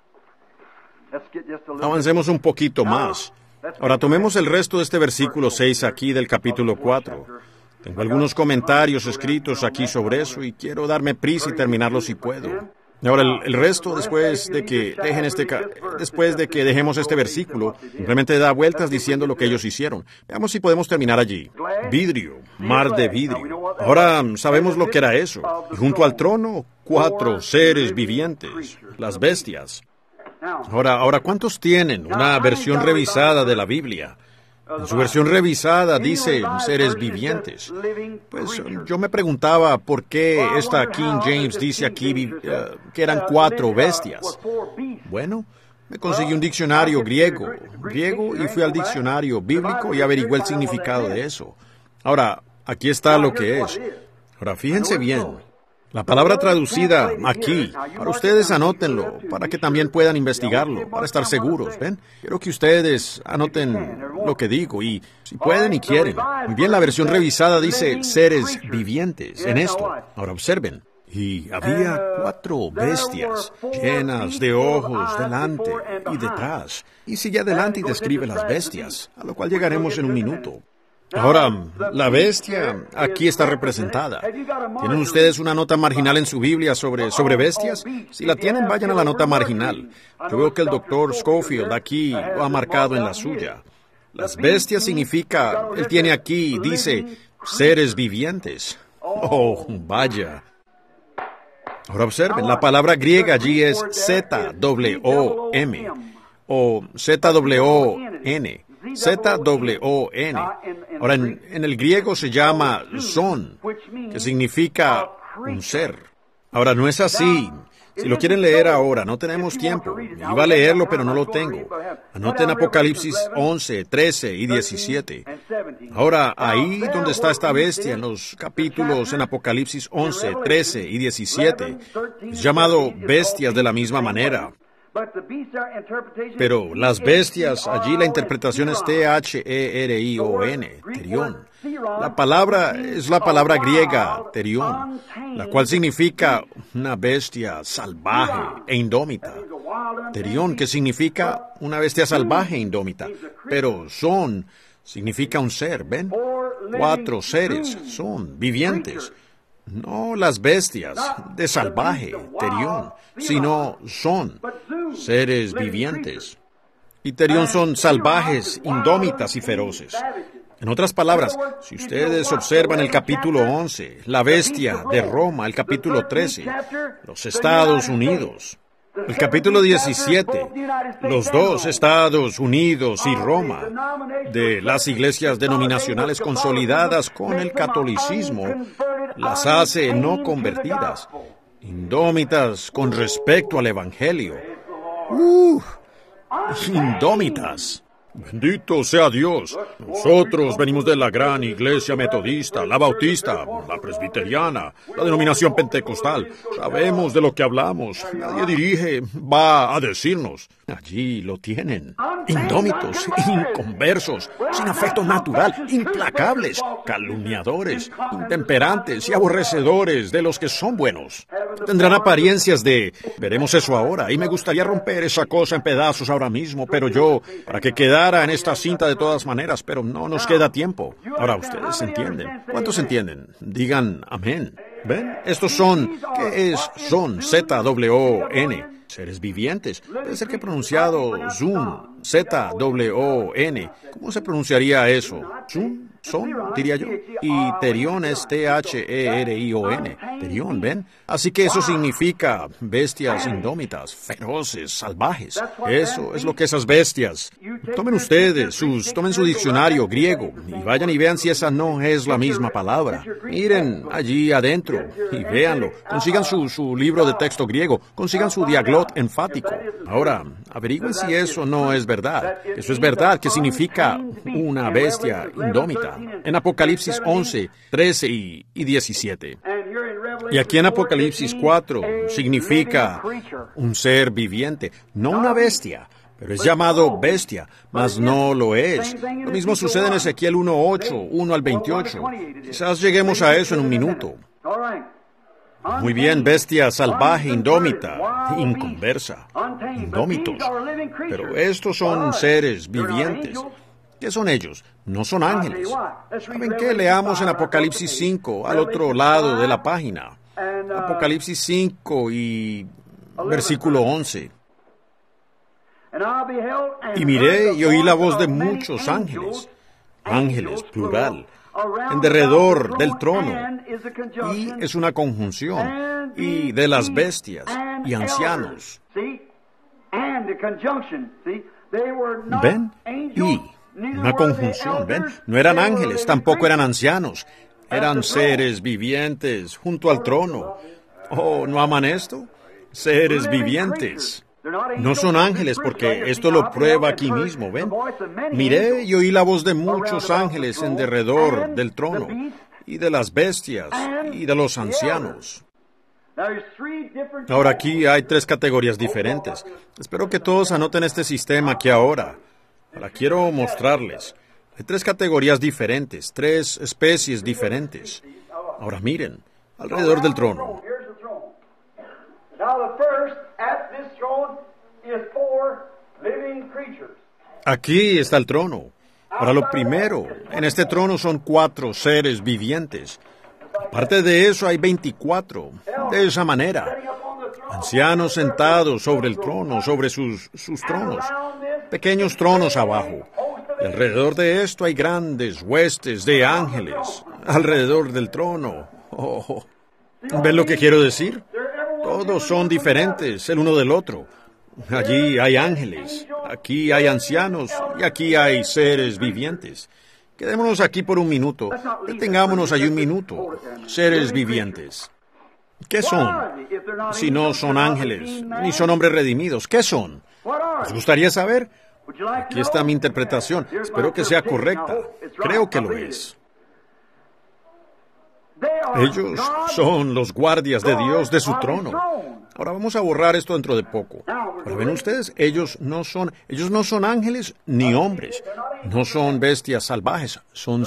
Avancemos un poquito más. Ahora tomemos el resto de este versículo 6 aquí del capítulo 4. Tengo algunos comentarios escritos aquí sobre eso y quiero darme prisa y terminarlo si puedo. Ahora, el resto, después de que dejemos este versículo, simplemente da vueltas diciendo lo que ellos hicieron. Veamos si podemos terminar allí. Vidrio, mar de vidrio. Ahora sabemos lo que era eso. Y junto al trono, 4 seres vivientes, las bestias. Ahora, ¿cuántos tienen una versión revisada de la Biblia? En su versión revisada dice seres vivientes. Pues yo me preguntaba por qué esta King James dice aquí que eran 4 bestias. Bueno, me conseguí un diccionario griego y fui al diccionario bíblico y averigué el significado de eso. Ahora, aquí está lo que es. Ahora, fíjense bien. La palabra traducida aquí, para ustedes anótenlo, para que también puedan investigarlo, para estar seguros, ¿ven? Quiero que ustedes anoten lo que digo y si pueden y quieren. Bien, la versión revisada dice seres vivientes en esto. Ahora observen. Y había 4 bestias llenas de ojos delante y detrás. Y sigue adelante y describe las bestias, a lo cual llegaremos en un minuto. Ahora, la bestia aquí está representada. ¿Tienen ustedes una nota marginal en su Biblia sobre bestias? Si la tienen, vayan a la nota marginal. Yo veo que el doctor Scofield aquí lo ha marcado en la suya. Las bestias significa, él tiene aquí, dice, seres vivientes. Oh, vaya. Ahora observen, la palabra griega allí es Z-W-O-M o Z-W-O-N. Z-W-O-N. Ahora, en el griego se llama son, que significa un ser. Ahora, no es así. Si lo quieren leer ahora, no tenemos tiempo. Iba a leerlo, pero no lo tengo. Anoten Apocalipsis 11, 13 y 17. Ahora, ahí donde está esta bestia, en los capítulos en Apocalipsis 11, 13 y 17, es llamado bestias de la misma manera. Pero las bestias, allí la interpretación es T-H-E-R-I-O-N, terión. La palabra es la palabra griega, terión, la cual significa una bestia salvaje e indómita. Terión, que significa una bestia salvaje e indómita. Pero son, significa un ser, ¿ven? 4 seres, son vivientes. No las bestias de salvaje, terión, sino son seres vivientes. Y terión son salvajes, indómitas y feroces. En otras palabras, si ustedes observan el capítulo 11, la bestia de Roma, el capítulo 13, los Estados Unidos, el capítulo 17, los 2 Estados Unidos y Roma, de las iglesias denominacionales consolidadas con el catolicismo, las hace no convertidas, indómitas con respecto al Evangelio. Indómitas. Bendito sea Dios. Nosotros venimos de la gran iglesia metodista, la bautista, la presbiteriana, la denominación pentecostal. Sabemos de lo que hablamos. Nadie va a decirnos. Allí lo tienen. Indómitos, inconversos, sin afecto natural, implacables, calumniadores, intemperantes y aborrecedores de los que son buenos. Tendrán apariencias de, veremos eso ahora, y me gustaría romper esa cosa en pedazos ahora mismo, pero yo, para que quedara en esta cinta de todas maneras, pero no nos queda tiempo. Ahora, ustedes entienden. ¿Cuántos entienden? Digan amén. ¿Ven? Estos son, ¿qué es? Son, Z-W-O-N. Seres vivientes. Debe ser que pronunciado Zoom, Z-W-O-N. ¿Cómo se pronunciaría eso? Zoom, son, diría yo. Y terión es T-H-E-R-I-O-N. Terión, ¿ven? Así que eso significa bestias indómitas, feroces, salvajes. Eso es lo que esas bestias. Tomen ustedes tomen su diccionario griego y vayan y vean si esa no es la misma palabra. Miren allí adentro y véanlo. Consigan su libro de texto griego. Consigan su diaglot enfático. Ahora, averigüen si eso no es verdad. Eso es verdad, que significa una bestia indómita. En Apocalipsis 11, 13 y 17. Y aquí en Apocalipsis 4 significa un ser viviente, no una bestia, pero es llamado bestia, mas no lo es. Lo mismo sucede en Ezequiel 1:8, 1 al 28. Quizás lleguemos a eso en un minuto. Muy bien, bestia salvaje, indómita, inconversa, indómitos. Pero estos son seres vivientes. ¿Qué son ellos? No son ángeles. ¿Saben qué? Leamos en Apocalipsis 5, al otro lado de la página. Apocalipsis 5 y versículo 11. Y miré y oí la voz de muchos ángeles, ángeles, plural, en derredor del trono, y es una conjunción, y de las bestias y ancianos. ¿Ven? Y una conjunción, ¿ven? No eran ángeles, tampoco eran ancianos, eran seres vivientes junto al trono. Oh, ¿no aman esto? Seres vivientes. No son ángeles, porque esto lo prueba aquí mismo, ¿ven? Miré y oí la voz de muchos ángeles en derredor del trono, y de las bestias, y de los ancianos. Ahora aquí hay 3 categorías diferentes. Espero que todos anoten este sistema aquí ahora. Ahora quiero mostrarles. Hay 3 categorías diferentes, 3 especies diferentes. Ahora miren, alrededor del trono. Aquí está el trono. Ahora lo primero, en este trono son 4 seres vivientes. Aparte de eso hay 24, de esa manera. Ancianos sentados sobre el trono, sobre sus tronos. Pequeños tronos abajo. Y alrededor de esto hay grandes huestes de ángeles. Alrededor del trono. Oh. ¿Ven lo que quiero decir? Todos son diferentes el uno del otro. Allí hay ángeles, aquí hay ancianos y aquí hay seres vivientes. Quedémonos aquí por un minuto. Detengámonos allí un minuto. Seres vivientes. ¿Qué son? Si no son ángeles, ni son hombres redimidos, ¿qué son? ¿Os gustaría saber? Aquí está mi interpretación. Espero que sea correcta. Creo que lo es. Ellos son los guardias de Dios de su trono. Ahora vamos a borrar esto dentro de poco. Ahora ven ustedes, ellos no son ángeles ni hombres. No son bestias salvajes, son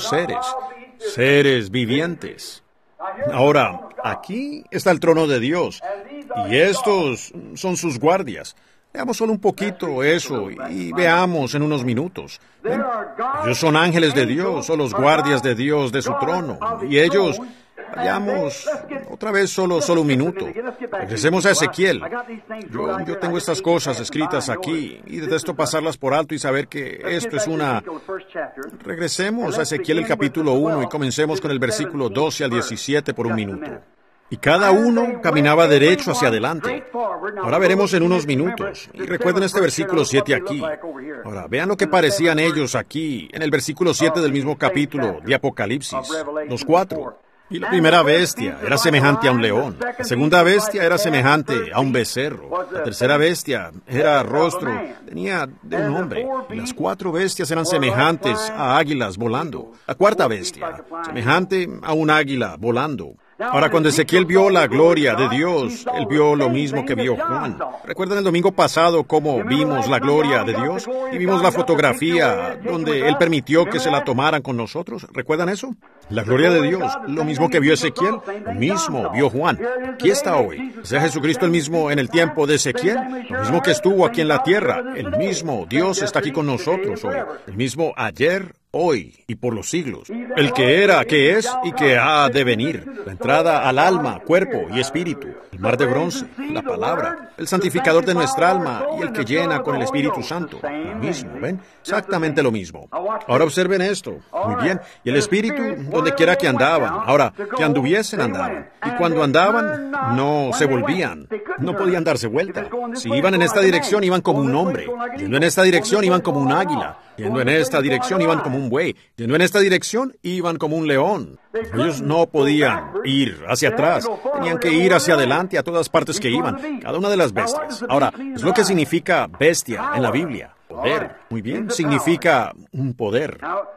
seres vivientes. Ahora, aquí está el trono de Dios y estos son sus guardias. Veamos solo un poquito eso y veamos en unos minutos. ¿Ven? Ellos son ángeles de Dios o los guardias de Dios de su trono. Y ellos, vayamos otra vez solo un minuto. Regresemos a Ezequiel. Yo tengo estas cosas escritas aquí y detesto pasarlas por alto y saber que esto es una... Regresemos a Ezequiel el capítulo 1 y comencemos con el versículo 12 al 17 por un minuto. Y cada uno caminaba derecho hacia adelante. Ahora veremos en unos minutos. Y recuerden este versículo 7 aquí. Ahora, vean lo que parecían ellos aquí, en el versículo 7 del mismo capítulo de Apocalipsis. Los 4. Y la primera bestia era semejante a un león. La segunda bestia era semejante a un becerro. La tercera bestia era rostro, tenía de un hombre. Y las 4 bestias eran semejantes a águilas volando. La cuarta bestia, semejante a un águila volando. Ahora, cuando Ezequiel vio la gloria de Dios, él vio lo mismo que vio Juan. ¿Recuerdan el domingo pasado cómo vimos la gloria de Dios? Y vimos la fotografía donde él permitió que se la tomaran con nosotros. ¿Recuerdan eso? La gloria de Dios, lo mismo que vio Ezequiel, lo mismo vio Juan. Aquí está hoy. ¿Sea Jesucristo el mismo en el tiempo de Ezequiel? Lo mismo que estuvo aquí en la tierra. El mismo Dios está aquí con nosotros hoy. El mismo ayer, hoy y por los siglos. El que era, que es y que ha de venir. La entrada al alma, cuerpo y espíritu. El mar de bronce, la palabra, el santificador de nuestra alma y el que llena con el Espíritu Santo. Lo mismo, ¿ven? Exactamente lo mismo. Ahora observen esto. Muy bien. Y el Espíritu, donde quiera que andaban. Ahora, que anduviesen, andaban. Y cuando andaban, no se volvían. No podían darse vuelta. Si iban en esta dirección, iban como un hombre. Yendo en esta dirección, iban como un águila. Yendo en esta dirección, iban como un buey. Yendo en esta dirección, iban como un león. Ellos no podían ir hacia atrás. Tenían que ir hacia adelante a todas partes que iban. Cada una de las bestias. Ahora, es lo que significa bestia en la Biblia. Poder. Muy bien. Significa un poder.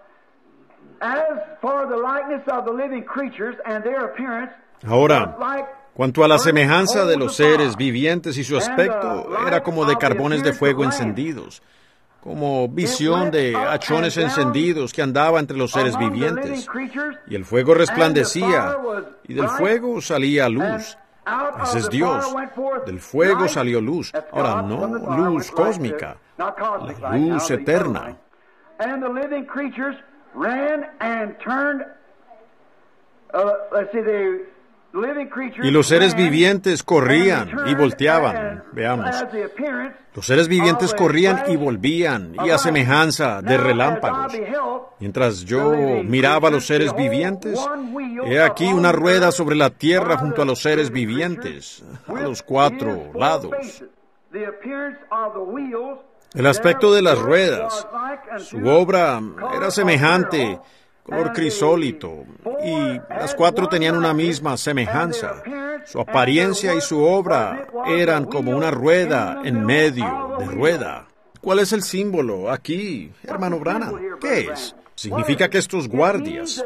Ahora, cuanto a la semejanza de los seres vivientes y su aspecto, era como de carbones de fuego encendidos, como visión de hachones encendidos que andaba entre los seres vivientes. Y el fuego resplandecía, y del fuego salía luz. Ese es Dios. Del fuego salió luz. Ahora, no luz cósmica, la luz eterna. Y los seres vivientes corrían y volteaban. Veamos. Los seres vivientes corrían y volvían, y a semejanza de relámpagos. Mientras yo miraba a los seres vivientes, he aquí una rueda sobre la tierra junto a los seres vivientes, a los 4 lados. El aspecto de las ruedas, su obra era semejante, color crisólito, y las 4 tenían una misma semejanza. Su apariencia y su obra eran como una rueda en medio de rueda. ¿Cuál es el símbolo aquí, hermano Branham? ¿Qué es? Significa que estos guardias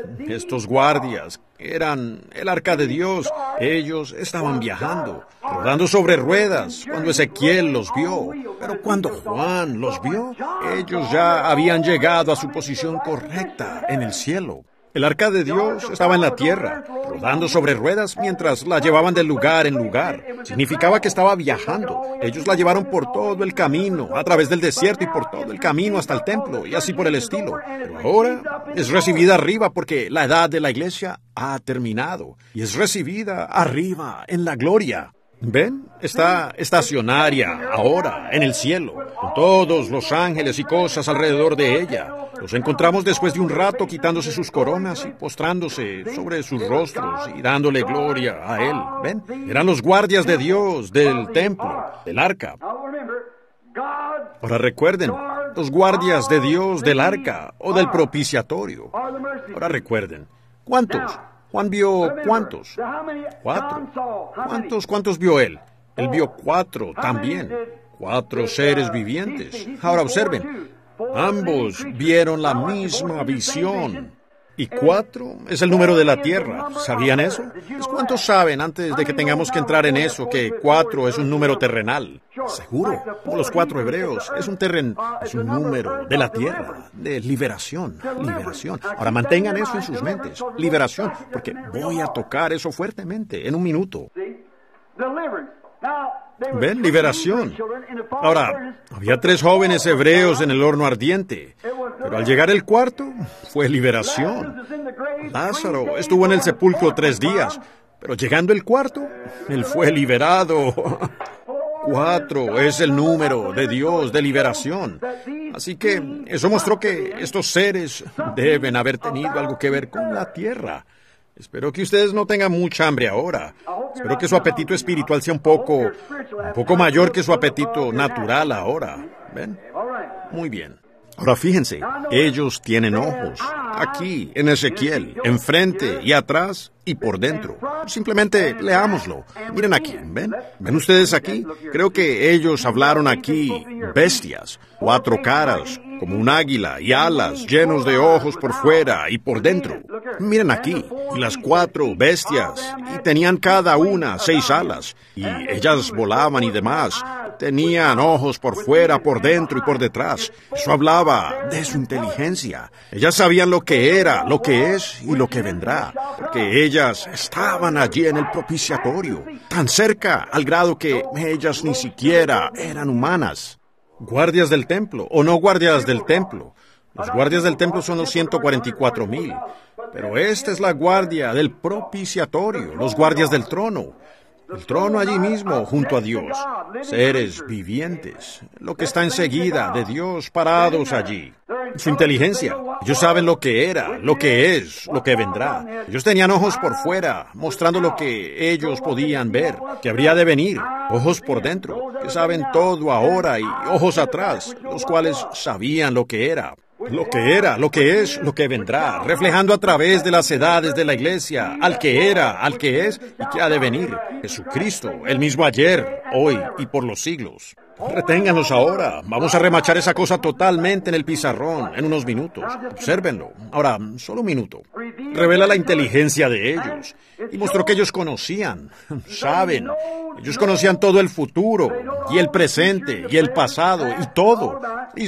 eran el arca de Dios. Ellos estaban viajando, rodando sobre ruedas, cuando Ezequiel los vio. Pero cuando Juan los vio, ellos ya habían llegado a su posición correcta en el cielo. El arca de Dios estaba en la tierra, rodando sobre ruedas mientras la llevaban de lugar en lugar. Significaba que estaba viajando. Ellos la llevaron por todo el camino, a través del desierto y por todo el camino hasta el templo, y así por el estilo. Pero ahora es recibida arriba porque la edad de la iglesia ha terminado, y es recibida arriba en la gloria. ¿Ven? Está estacionaria ahora en el cielo, con todos los ángeles y cosas alrededor de ella. Los encontramos después de un rato quitándose sus coronas y postrándose sobre sus rostros y dándole gloria a Él. ¿Ven? Eran los guardias de Dios, del templo, del arca. Ahora recuerden, los guardias de Dios del arca o del propiciatorio. Ahora recuerden, ¿cuántos? Juan vio ¿cuántos? 4. ¿Cuántos vio él? Él vio 4 también. 4 seres vivientes. Ahora observen, ambos vieron la misma visión. Y 4 es el número de la tierra. ¿Sabían eso? ¿Cuántos saben, antes de que tengamos que entrar en eso, que 4 es un número terrenal? Seguro, como los 4 hebreos, es un número de la tierra, de liberación. Ahora mantengan eso en sus mentes, liberación, porque voy a tocar eso fuertemente en un minuto. ¿Ven? Liberación. Ahora, había 3 jóvenes hebreos en el horno ardiente, pero al llegar el cuarto, fue liberación. Lázaro estuvo en el sepulcro 3 días, pero llegando el cuarto, él fue liberado. 4 es el número de Dios de liberación. Así que eso mostró que estos seres deben haber tenido algo que ver con la tierra. Espero que ustedes no tengan mucha hambre ahora. Espero que su apetito espiritual sea un poco mayor que su apetito natural ahora. ¿Ven? Muy bien. Ahora fíjense, ellos tienen ojos. Aquí, en Ezequiel, enfrente y atrás y por dentro. Simplemente leámoslo. Miren aquí, ¿ven? ¿Ven ustedes aquí? Creo que ellos hablaron aquí bestias, 4 caras, como un águila y alas, llenos de ojos por fuera y por dentro. Miren aquí, y las 4 bestias, y tenían cada una 6 alas, y ellas volaban y demás. Tenían ojos por fuera, por dentro y por detrás. Eso hablaba de su inteligencia. Ellas sabían lo que era, lo que es y lo que vendrá, porque ellas estaban allí en el propiciatorio, tan cerca al grado que ellas ni siquiera eran humanas. Guardias del templo, o no guardias del templo. Los guardias del templo son los 144,000. Pero esta es la guardia del propiciatorio, los guardias del trono. El trono allí mismo, junto a Dios. Seres vivientes, lo que está enseguida de Dios parados allí. Su inteligencia. Ellos saben lo que era, lo que es, lo que vendrá. Ellos tenían ojos por fuera, mostrando lo que ellos podían ver, que habría de venir. Ojos por dentro, que saben todo ahora, y ojos atrás, los cuales sabían lo que era. Lo que era, lo que es, lo que vendrá, reflejando a través de las edades de la iglesia, al que era, al que es y que ha de venir. Jesucristo, el mismo ayer, hoy y por los siglos. Reténganos ahora. Vamos a remachar esa cosa totalmente en el pizarrón en unos minutos. Obsérvenlo. Ahora, solo un minuto. Revela la inteligencia de ellos y mostró que ellos conocían, saben. Ellos conocían todo el futuro y el presente y el pasado y todo.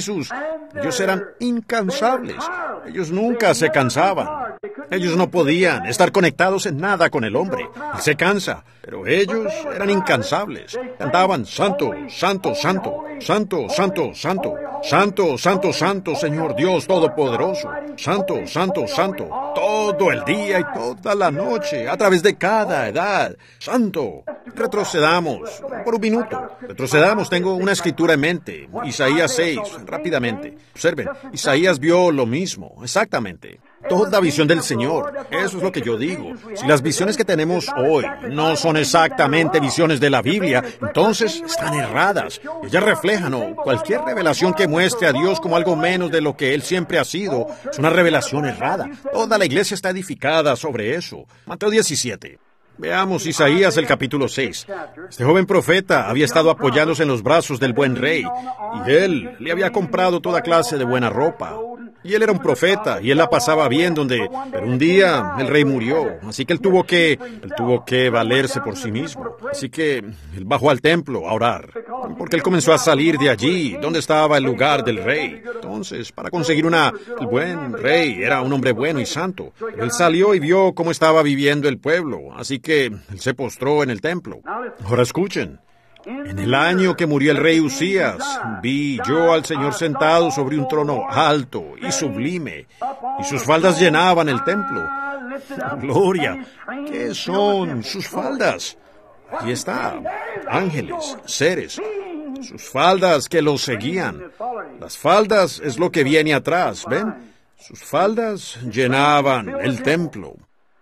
Ellos eran incansables. Ellos nunca se cansaban. Ellos no podían estar conectados en nada con el hombre. Él se cansa, pero ellos eran incansables. Cantaban, santo, santo, santo, santo, santo, santo, santo, santo, santo, Señor Dios Todopoderoso. Santo, santo, santo, todo el día y toda la noche, a través de cada edad. Santo. Retrocedamos por un minuto. Retrocedamos, tengo una escritura en mente. Isaías 6, rápidamente. Observen, Isaías vio lo mismo, exactamente. Toda visión del Señor, eso es lo que yo digo. Si las visiones que tenemos hoy no son exactamente visiones de la Biblia, entonces están erradas. Ellas reflejan cualquier revelación que muestre a Dios como algo menos de lo que Él siempre ha sido. Es una revelación errada. Toda la iglesia está edificada sobre eso. Mateo 17. Veamos Isaías el capítulo 6. Este joven profeta había estado apoyándose en los brazos del buen rey, y él le había comprado toda clase de buena ropa. Y él era un profeta, y él la pasaba bien pero un día el rey murió, así que él tuvo que valerse por sí mismo. Así que él bajó al templo a orar, porque él comenzó a salir de allí, donde estaba el lugar del rey. Entonces, para conseguir el buen rey era un hombre bueno y santo. Pero él salió y vio cómo estaba viviendo el pueblo, así que él se postró en el templo. Ahora escuchen. En el año que murió el rey Usías, vi yo al Señor sentado sobre un trono alto y sublime, y sus faldas llenaban el templo. Gloria, ¿qué son sus faldas? Aquí está, ángeles, seres, sus faldas que los seguían. Las faldas es lo que viene atrás, ¿ven? Sus faldas llenaban el templo.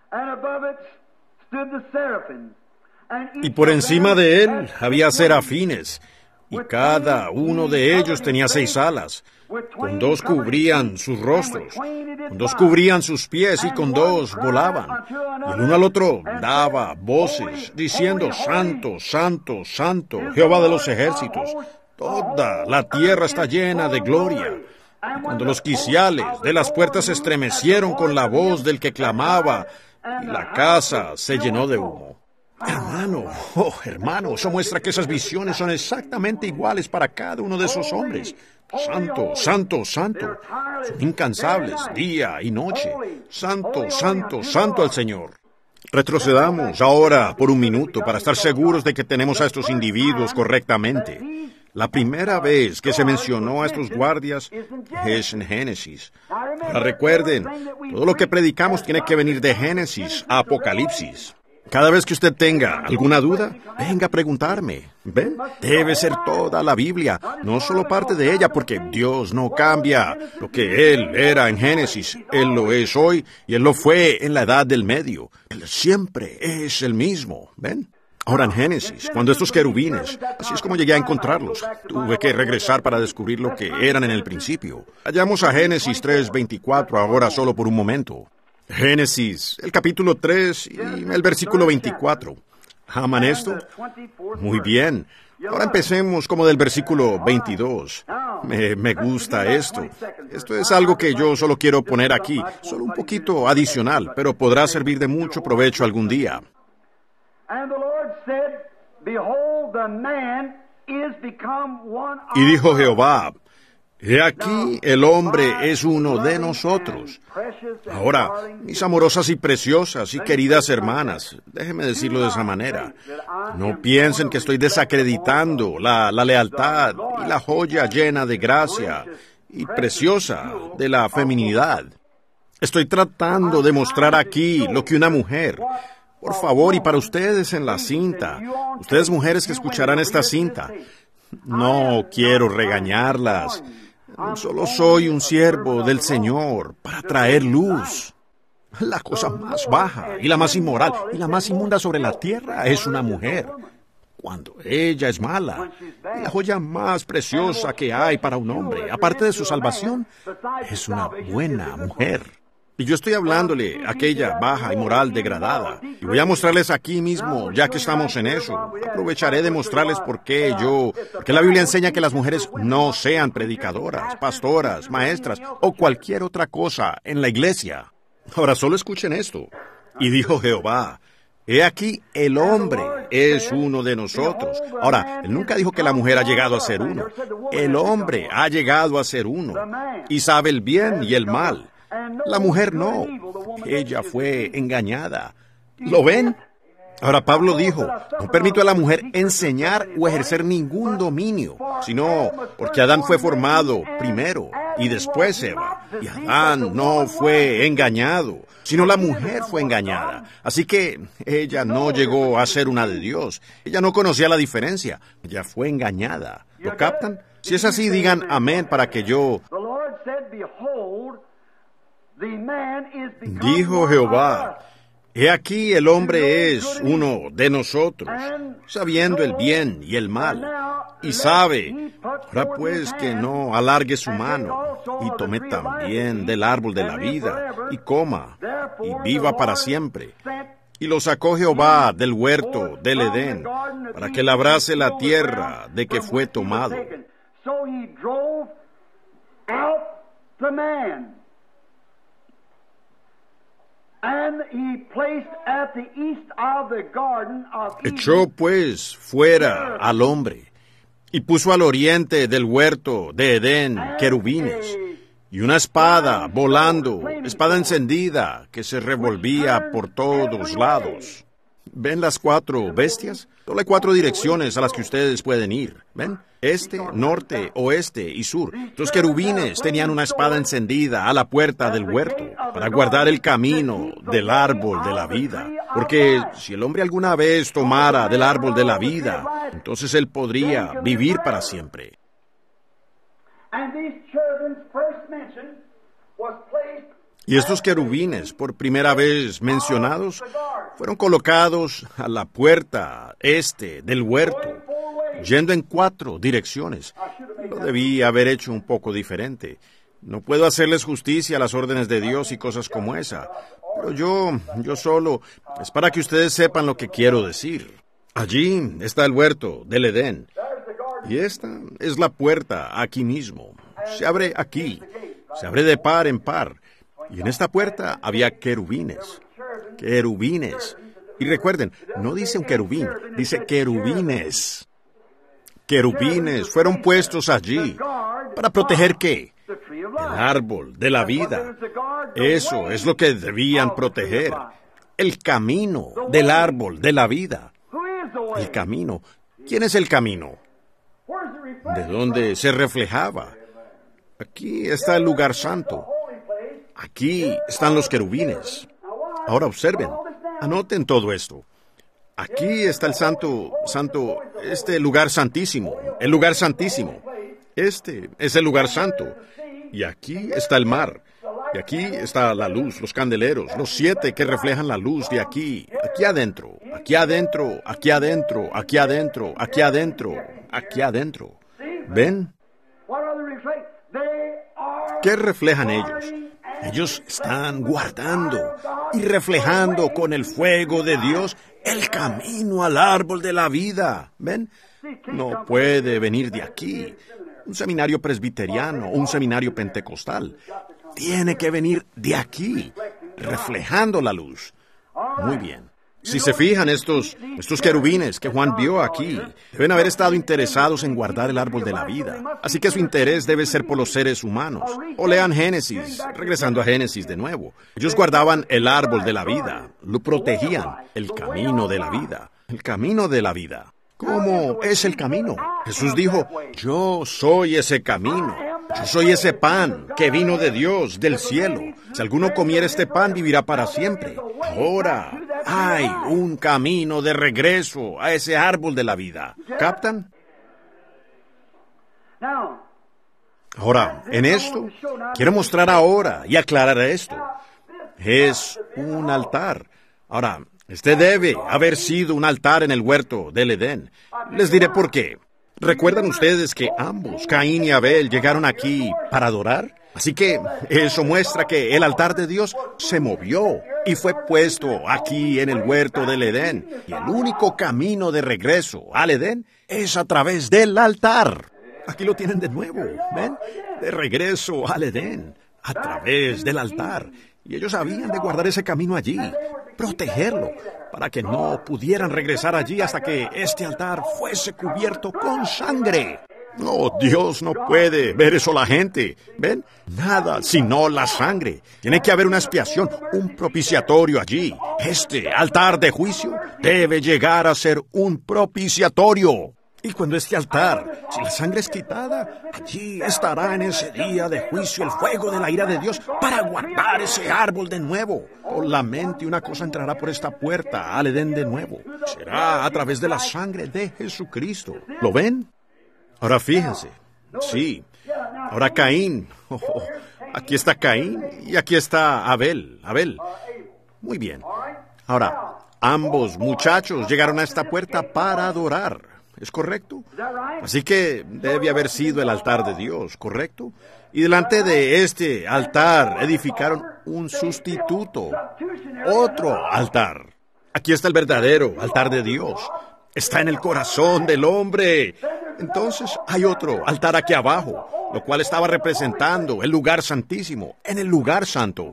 Y por encima de él había serafines, y cada uno de ellos tenía 6 alas. Con 2 cubrían sus rostros, con 2 cubrían sus pies, y con 2 volaban. Y el uno al otro daba voces, diciendo: Santo, Santo, Santo, Jehová de los ejércitos. Toda la tierra está llena de gloria. Y cuando los quiciales de las puertas se estremecieron con la voz del que clamaba, y la casa se llenó de humo. Hermano, eso muestra que esas visiones son exactamente iguales para cada uno de esos hombres. Santo, Santo, Santo. Son incansables día y noche. Santo, Santo, Santo al Señor. Retrocedamos ahora por un minuto para estar seguros de que tenemos a estos individuos correctamente. La primera vez que se mencionó a estos guardias es en Génesis. Ahora recuerden, todo lo que predicamos tiene que venir de Génesis a Apocalipsis. Cada vez que usted tenga alguna duda, venga a preguntarme. ¿Ven? Debe ser toda la Biblia, no solo parte de ella, porque Dios no cambia. Lo que Él era en Génesis, Él lo es hoy, y Él lo fue en la Edad del Medio. Él siempre es el mismo. ¿Ven? Ahora en Génesis, cuando estos querubines, así es como llegué a encontrarlos. Tuve que regresar para descubrir lo que eran en el principio. Vayamos a Génesis 3:24 ahora solo por un momento. Génesis, el capítulo 3 y el versículo 24. ¿Aman esto? Muy bien. Ahora empecemos como del versículo 22. Me gusta esto. Esto es algo que yo solo quiero poner aquí, solo un poquito adicional, pero podrá servir de mucho provecho algún día. Y dijo Jehová: He aquí, el hombre es uno de nosotros. Ahora, mis amorosas y preciosas y queridas hermanas, déjenme decirlo de esa manera. No piensen que estoy desacreditando la lealtad y la joya llena de gracia y preciosa de la feminidad. Estoy tratando de mostrar aquí lo que una mujer... Por favor, y para ustedes en la cinta, ustedes mujeres que escucharán esta cinta, no quiero regañarlas. Solo soy un siervo del Señor para traer luz. La cosa más baja y la más inmoral y la más inmunda sobre la tierra es una mujer. Cuando ella es mala, y la joya más preciosa que hay para un hombre, aparte de su salvación, es una buena mujer. Y yo estoy hablándole a aquella baja y moral degradada. Y voy a mostrarles aquí mismo, ya que estamos en eso. Aprovecharé de mostrarles porque la Biblia enseña que las mujeres no sean predicadoras, pastoras, maestras o cualquier otra cosa en la iglesia. Ahora solo escuchen esto. Y dijo Jehová: He aquí, el hombre es uno de nosotros. Ahora, él nunca dijo que la mujer ha llegado a ser uno. El hombre ha llegado a ser uno. Y sabe el bien y el mal. La mujer no. Ella fue engañada. ¿Lo ven? Ahora Pablo dijo: No permito a la mujer enseñar o ejercer ningún dominio, sino porque Adán fue formado primero y después Eva. Y Adán no fue engañado, sino la mujer fue engañada. Así que ella no llegó a ser una de Dios. Ella no conocía la diferencia. Ella fue engañada. ¿Lo captan? Si es así, digan amén para que yo... Dijo Jehová: He aquí, el hombre es uno de nosotros, sabiendo el bien y el mal, y sabe. Ahora pues que no alargue su mano, y tome también del árbol de la vida, y coma, y viva para siempre. Y lo sacó Jehová del huerto del Edén, para que labrase la tierra de que fue tomado. the man. And he placed at the east of the garden of Eden. Echó pues fuera al hombre y puso al oriente del huerto de Edén querubines y una espada volando, espada encendida que se revolvía por todos lados. ¿Ven las 4 bestias? Solo hay 4 direcciones a las que ustedes pueden ir. ¿Ven? Este, norte, oeste y sur. Los querubines tenían una espada encendida a la puerta del huerto para guardar el camino del árbol de la vida. Porque si el hombre alguna vez tomara del árbol de la vida, entonces él podría vivir para siempre. Y estos querubines, por primera vez mencionados, fueron colocados a la puerta este del huerto, yendo en 4 direcciones. Lo debí haber hecho un poco diferente. No puedo hacerles justicia a las órdenes de Dios y cosas como esa, pero yo solo, es para que ustedes sepan lo que quiero decir. Allí está el huerto del Edén, y esta es la puerta aquí mismo. Se abre aquí, se abre de par en par. Y en esta puerta había querubines. Querubines. Y recuerden, no dice un querubín, dice querubines. Querubines fueron puestos allí. ¿Para proteger qué? El árbol de la vida. Eso es lo que debían proteger. El camino del árbol de la vida. El camino. ¿Quién es el camino? ¿De dónde se reflejaba? Aquí está el lugar santo. Aquí están los querubines. Ahora observen, anoten todo esto. Aquí está el este lugar santísimo, el lugar santísimo. Este es el lugar santo. Y aquí está el mar. Y aquí está la luz, los candeleros, los 7 que reflejan la luz de aquí, aquí adentro, aquí adentro, aquí adentro, aquí adentro, aquí adentro, aquí adentro. ¿Ven? ¿Qué reflejan ellos? Ellos están guardando y reflejando con el fuego de Dios el camino al árbol de la vida. ¿Ven? No puede venir de aquí. Un seminario presbiteriano o un seminario pentecostal. Tiene que venir de aquí, reflejando la luz. Muy bien. Si se fijan, estos querubines que Juan vio aquí deben haber estado interesados en guardar el árbol de la vida. Así que su interés debe ser por los seres humanos. O lean Génesis, regresando a Génesis de nuevo. Ellos guardaban el árbol de la vida, lo protegían, el camino de la vida, el camino de la vida. ¿Cómo es el camino? Jesús dijo, yo soy ese camino. Yo soy ese pan que vino de Dios, del cielo. Si alguno comiera este pan, vivirá para siempre. Ahora hay un camino de regreso a ese árbol de la vida. ¿Captan? Ahora, en esto, quiero mostrar ahora y aclarar esto. Es un altar. Ahora, este debe haber sido un altar en el huerto del Edén. Les diré por qué. ¿Recuerdan ustedes que ambos, Caín y Abel, llegaron aquí para adorar? Así que eso muestra que el altar de Dios se movió y fue puesto aquí en el huerto del Edén. Y el único camino de regreso al Edén es a través del altar. Aquí lo tienen de nuevo, ¿ven? De regreso al Edén, a través del altar. Y ellos habían de guardar ese camino allí, protegerlo, para que no pudieran regresar allí hasta que este altar fuese cubierto con sangre. Oh, Dios no puede ver eso la gente. ¿Ven? Nada sino la sangre. Tiene que haber una expiación, un propiciatorio allí. Este altar de juicio debe llegar a ser un propiciatorio. Y cuando este altar, si la sangre es quitada, allí estará en ese día de juicio el fuego de la ira de Dios para guardar ese árbol de nuevo. Solamente una cosa entrará por esta puerta al Edén de nuevo. Será a través de la sangre de Jesucristo. ¿Lo ven? Ahora fíjense. Sí. Ahora Caín. Aquí está Caín y aquí está Abel. Muy bien. Ahora, ambos muchachos llegaron a esta puerta para adorar. ¿Es correcto? Así que debe haber sido el altar de Dios, ¿correcto? Y delante de este altar edificaron un sustituto, otro altar. Aquí está el verdadero altar de Dios. Está en el corazón del hombre. Entonces hay otro altar aquí abajo. lo cual estaba representando el lugar santísimo, en el lugar santo.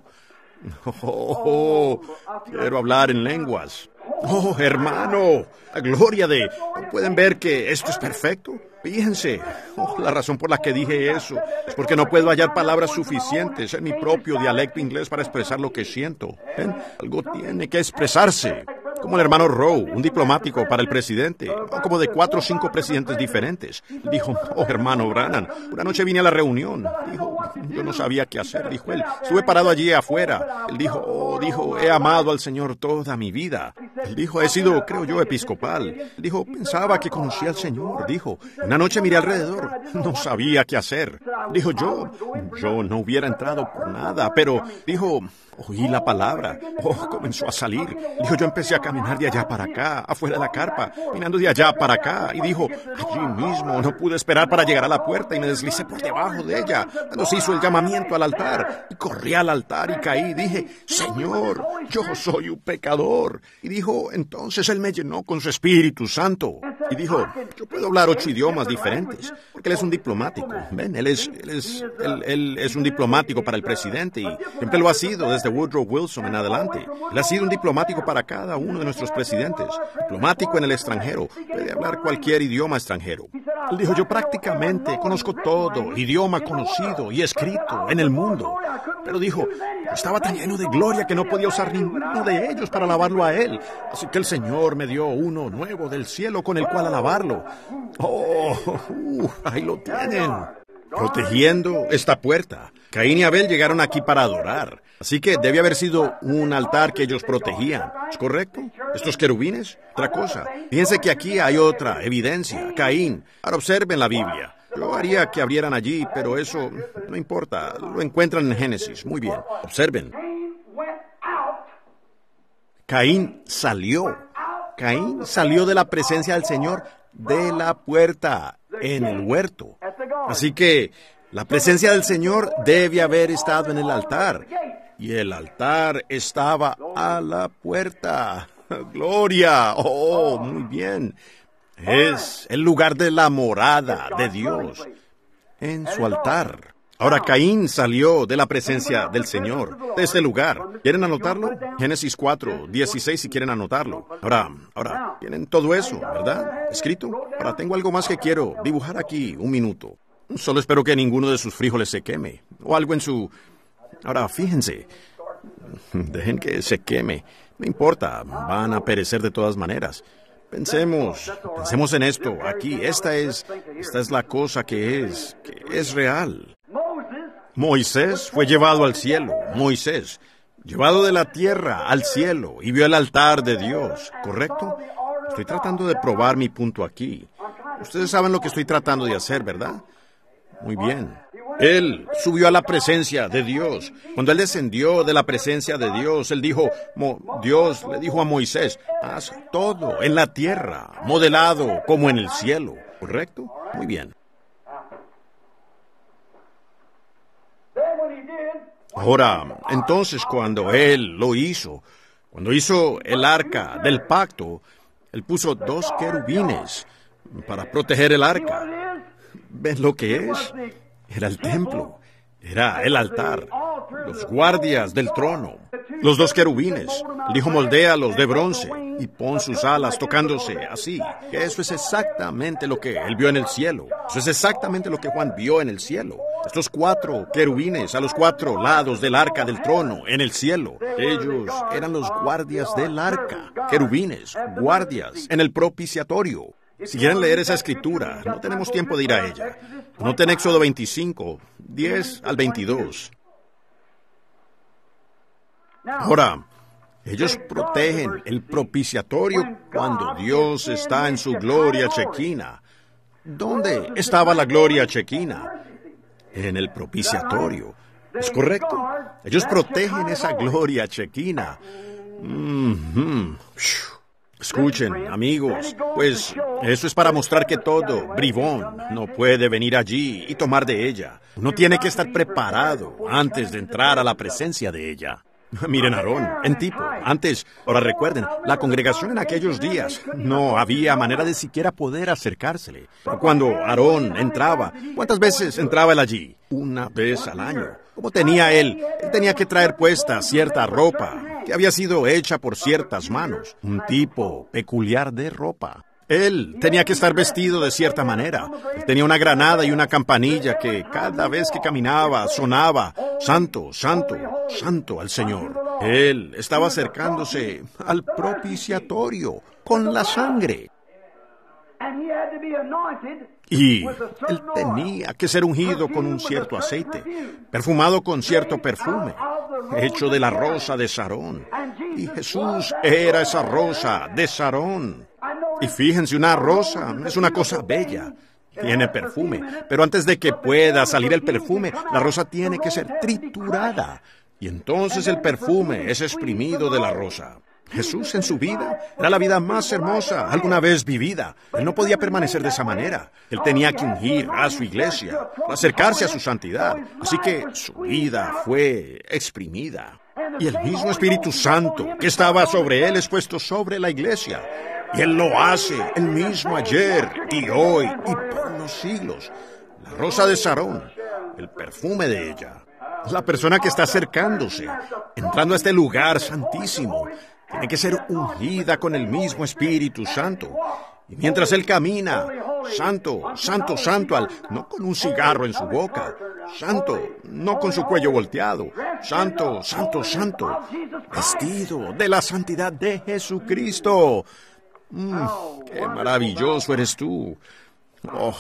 Quiero hablar en lenguas. Oh, hermano, la gloria de... ¿No pueden ver que esto es perfecto? Fíjense, la razón por la que dije eso es porque no puedo hallar palabras suficientes en mi propio dialecto inglés para expresar lo que siento. ¿Ven? Algo tiene que expresarse. Como el hermano Rowe, un diplomático para el presidente, como de 4 o 5 presidentes diferentes. Dijo, hermano Branham, una noche vine a la reunión. Dijo, yo no sabía qué hacer, dijo él. Estuve parado allí afuera. Él dijo, he amado al Señor toda mi vida. Él dijo, he sido, creo yo, episcopal. Él dijo, pensaba que conocía al Señor. Dijo, una noche miré alrededor, no sabía qué hacer. Dijo, yo no hubiera entrado por nada, pero dijo, oí la palabra. Comenzó a salir. Dijo, yo empecé a caminar de allá para acá, afuera de la carpa, caminando de allá para acá. Y dijo, allí mismo no pude esperar para llegar a la puerta y me deslicé por debajo de ella. Cuando se hizo el llamamiento al altar, y corrí al altar y caí. Dije, Señor, yo soy un pecador. Y dijo, entonces Él me llenó con su Espíritu Santo. Y dijo, yo puedo hablar 8 idiomas diferentes, porque Él es un diplomático. Ven, él es un diplomático para el presidente y siempre lo ha sido desde Woodrow Wilson en adelante. Él ha sido un diplomático para cada uno de nuestros presidentes. Diplomático en el extranjero. Puede hablar cualquier idioma extranjero. Él dijo, yo prácticamente conozco todo idioma conocido y escrito en el mundo. Pero dijo, estaba tan lleno de gloria que no podía usar ninguno de ellos para alabarlo a Él. Así que el Señor me dio uno nuevo del cielo con el cual alabarlo. Ahí lo tienen. Protegiendo esta puerta. Caín y Abel llegaron aquí para adorar. Así que debe haber sido un altar que ellos protegían. ¿Es correcto? ¿Estos querubines? Otra cosa. Fíjense que aquí hay otra evidencia. Caín. Ahora observen la Biblia. Yo haría que abrieran allí, pero eso no importa. Lo encuentran en Génesis. Muy bien. Observen. Caín salió. Caín salió de la presencia del Señor de la puerta en el huerto. Así que la presencia del Señor debe haber estado en el altar. Y el altar estaba a la puerta. ¡Gloria! ¡Oh, muy bien! Es el lugar de la morada de Dios en su altar. Ahora Caín salió de la presencia del Señor, de este lugar. ¿Quieren anotarlo? Génesis 4:16 si quieren anotarlo. Ahora, tienen todo eso, ¿verdad? ¿Escrito? Ahora tengo algo más que quiero dibujar aquí, un minuto. Solo espero que ninguno de sus frijoles se queme. O algo en su... Ahora, fíjense. Dejen que se queme. No importa, van a perecer de todas maneras. Pensemos en esto, aquí. Esta es la cosa que es real. Moisés fue llevado al cielo. Moisés, llevado de la tierra al cielo y vio el altar de Dios, ¿correcto? Estoy tratando de probar mi punto aquí. Ustedes saben lo que estoy tratando de hacer, ¿verdad? Muy bien. Él subió a la presencia de Dios. Cuando él descendió de la presencia de Dios, él dijo, Dios le dijo a Moisés, haz todo en la tierra, modelado como en el cielo, ¿correcto? Muy bien. Ahora, entonces cuando él lo hizo, cuando hizo el arca del pacto, él puso 2 querubines para proteger el arca. ¿Ven lo que es? Era el templo, era el altar, los guardias del trono, los 2 querubines. Él dijo, moldéalos de bronce y pon sus alas tocándose así. Que eso es exactamente lo que él vio en el cielo. Eso es exactamente lo que Juan vio en el cielo. Estos 4 querubines a los 4 lados del arca del trono en el cielo. Ellos eran los guardias del arca, querubines, guardias en el propiciatorio. Si quieren leer esa escritura, no tenemos tiempo de ir a ella. Noten Éxodo 25, 10 al 22. Ahora, ellos protegen el propiciatorio cuando Dios está en su gloria chequina. ¿Dónde estaba la gloria chequina? En el propiciatorio. ¿Es correcto? Ellos protegen esa gloria chequina. Escuchen, amigos, pues eso es para mostrar que todo bribón no puede venir allí y tomar de ella. Uno tiene que estar preparado antes de entrar a la presencia de ella. Miren a Aarón, en tipo. Antes, ahora recuerden, la congregación en aquellos días no había manera de siquiera poder acercársele. Pero cuando Aarón entraba, ¿cuántas veces entraba él allí? Una vez al año. ¿Cómo tenía él? Él tenía que traer puesta cierta ropa que había sido hecha por ciertas manos. Un tipo peculiar de ropa. Él tenía que estar vestido de cierta manera. Él tenía una granada y una campanilla que cada vez que caminaba sonaba, Santo, Santo, Santo al Señor. Él estaba acercándose al propiciatorio con la sangre. Y él tenía que ser ungido con un cierto aceite, perfumado con cierto perfume, hecho de la rosa de Sarón. Y Jesús era esa rosa de Sarón. Y fíjense, una rosa es una cosa bella, tiene perfume, pero antes de que pueda salir el perfume, la rosa tiene que ser triturada. Y entonces el perfume es exprimido de la rosa. Jesús en su vida era la vida más hermosa alguna vez vivida. Él no podía permanecer de esa manera. Él tenía que ungir a su iglesia, acercarse a su santidad. Así que su vida fue exprimida. Y el mismo Espíritu Santo que estaba sobre él es puesto sobre la iglesia. Y Él lo hace, el mismo ayer y hoy y por los siglos. La rosa de Sarón, el perfume de ella. La persona que está acercándose, entrando a este lugar santísimo, tiene que ser ungida con el mismo Espíritu Santo. Y mientras Él camina, santo, santo, santo, no con un cigarro en su boca, santo, no con su cuello volteado, santo, santo, santo, vestido de la santidad de Jesucristo. ¡Qué maravilloso eres tú! Oh.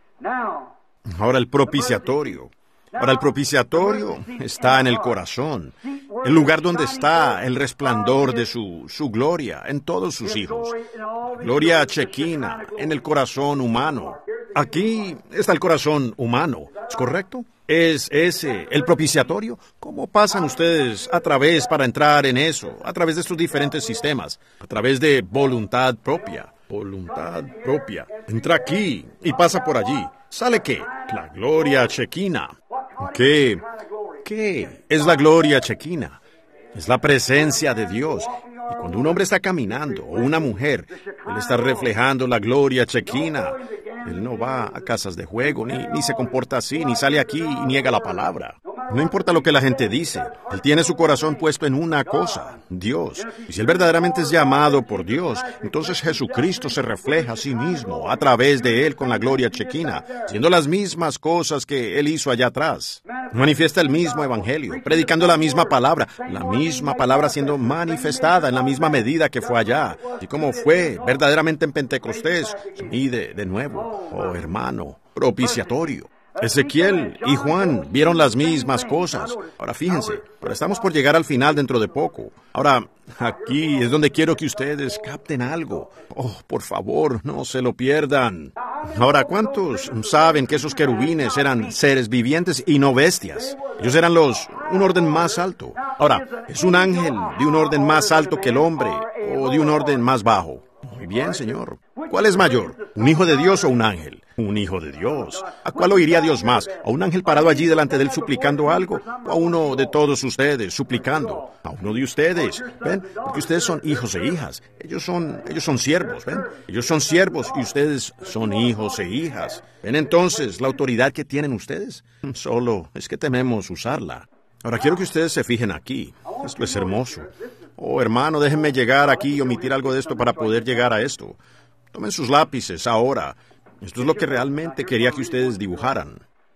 Ahora el propiciatorio. Ahora el propiciatorio está en el corazón, el lugar donde está el resplandor de su gloria en todos sus hijos. Gloria chequina en el corazón humano. Aquí está el corazón humano, ¿es correcto? ¿Es ese el propiciatorio? ¿Cómo pasan ustedes a través para entrar en eso? A través de estos diferentes sistemas, a través de voluntad propia. Voluntad propia. Entra aquí y pasa por allí. ¿Sale qué? La gloria chequina. ¿Qué es la gloria chequina? Es la presencia de Dios. Y cuando un hombre está caminando, o una mujer, él está reflejando la gloria chequina. Él no va a casas de juego, ni se comporta así, ni sale aquí y niega la palabra. No importa lo que la gente dice, él tiene su corazón puesto en una cosa, Dios. Y si él verdaderamente es llamado por Dios, entonces Jesucristo se refleja a sí mismo a través de él con la gloria chequina, haciendo las mismas cosas que él hizo allá atrás. Manifiesta el mismo evangelio, predicando la misma palabra siendo manifestada en la misma medida que fue allá. Y como fue verdaderamente en Pentecostés, y de nuevo, oh hermano, propiciatorio. Ezequiel y Juan vieron las mismas cosas. Ahora fíjense, ahora estamos por llegar al final dentro de poco. Ahora, aquí es donde quiero que ustedes capten algo. Oh, por favor, no se lo pierdan. Ahora, ¿cuántos saben que esos querubines eran seres vivientes y no bestias? Ellos eran un orden más alto. Ahora, ¿es un ángel de un orden más alto que el hombre o de un orden más bajo? Muy bien, Señor. ¿Cuál es mayor? ¿Un hijo de Dios o un ángel? Un hijo de Dios. ¿A cuál oiría Dios más? ¿A un ángel parado allí delante de él suplicando algo? ¿O a uno de todos ustedes suplicando? A uno de ustedes. ¿Ven? Porque ustedes son hijos e hijas. Ellos son siervos, ¿ven? Ellos son siervos y ustedes son hijos e hijas. ¿Ven entonces la autoridad que tienen ustedes? Solo es que tememos usarla. Ahora quiero que ustedes se fijen aquí. Esto es hermoso. Oh, hermano, déjenme llegar aquí y omitir algo de esto para poder llegar a esto. Tomen sus lápices ahora. Esto es lo que realmente quería que ustedes dibujaran.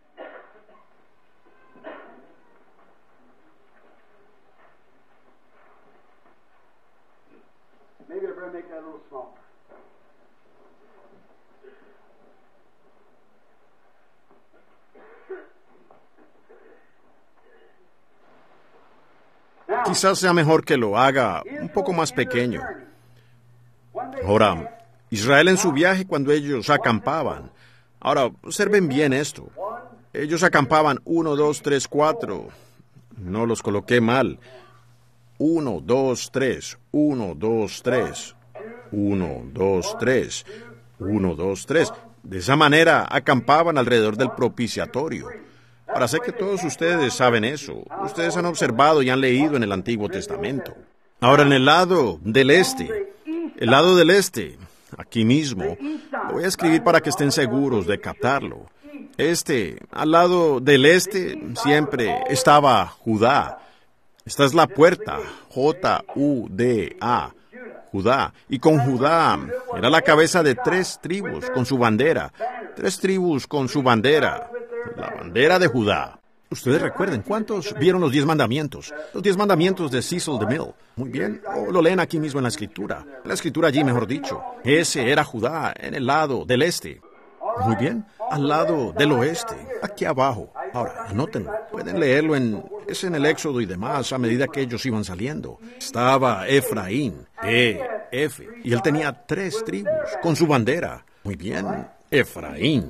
Quizás sea mejor que lo haga un poco más pequeño. Ahora, Israel en su viaje cuando ellos acampaban. Ahora, observen bien esto. Ellos acampaban 1, 2, 3, 4. No los coloqué mal. 1, 2, 3. 1, 2, 3. 1, 2, 3. 1, 2, 3. De esa manera acampaban alrededor del propiciatorio. Ahora sé que todos ustedes saben eso. Ustedes han observado y han leído en el Antiguo Testamento. Ahora, en el lado del este, aquí mismo, lo voy a escribir para que estén seguros de captarlo. Al lado del este, siempre estaba Judá. Esta es la puerta, J-U-D-A, Judá. Y con Judá era la cabeza de 3 tribus con su bandera. 3 tribus con su bandera, la bandera de Judá. Ustedes recuerden, ¿cuántos vieron los 10 mandamientos? Los 10 mandamientos de Cecil DeMille. Muy bien, o lo leen aquí mismo en la escritura. En la escritura allí, mejor dicho. Ese era Judá, en el lado del este. Muy bien, al lado del oeste, aquí abajo. Ahora, anótenlo, pueden leerlo es en el Éxodo y demás, a medida que ellos iban saliendo. Estaba Efraín, E-F, y él tenía 3 tribus con su bandera. Muy bien, Efraín.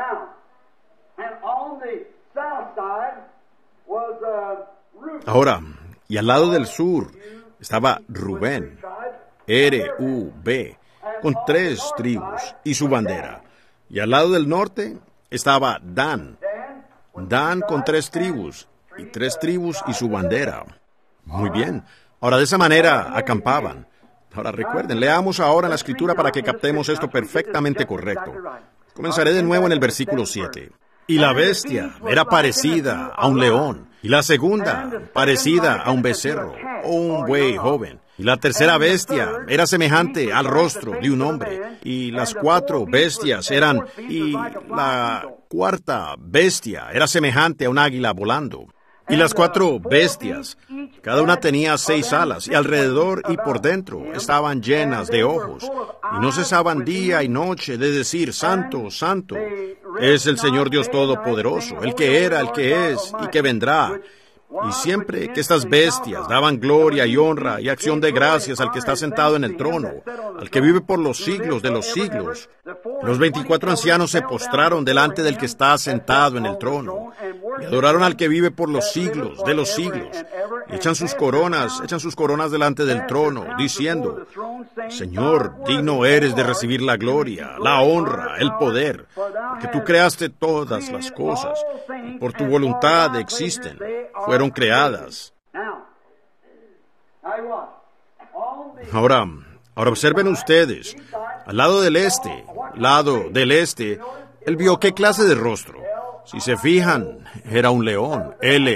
Ahora, y al lado del sur estaba Rubén, R-U-B, con 3 tribus y su bandera. Y al lado del norte estaba Dan con 3 tribus, y 3 tribus y su bandera. Muy bien. Ahora, de esa manera acampaban. Ahora recuerden, leamos ahora la escritura para que captemos esto perfectamente correcto. Comenzaré de nuevo en el versículo 7. Y la bestia era parecida a un león, y la segunda parecida a un becerro o un buey joven. Y la tercera bestia era semejante al rostro de un hombre. Y las 4 bestias y la cuarta bestia era semejante a un águila volando. Y las 4 bestias, cada una tenía 6 alas, y alrededor y por dentro estaban llenas de ojos, y no cesaban día y noche de decir, Santo, Santo, es el Señor Dios Todopoderoso, el que era, el que es y que vendrá. Y siempre que estas bestias daban gloria y honra y acción de gracias al que está sentado en el trono, al que vive por los siglos de los siglos, los 24 ancianos se postraron delante del que está sentado en el trono y adoraron al que vive por los siglos de los siglos. Y echan sus coronas delante del trono, diciendo, Señor, digno eres de recibir la gloria, la honra, el poder, porque tú creaste todas las cosas, y por tu voluntad existen, fueron creadas. Ahora observen ustedes, al lado del este, él vio qué clase de rostro. Si se fijan, era un león,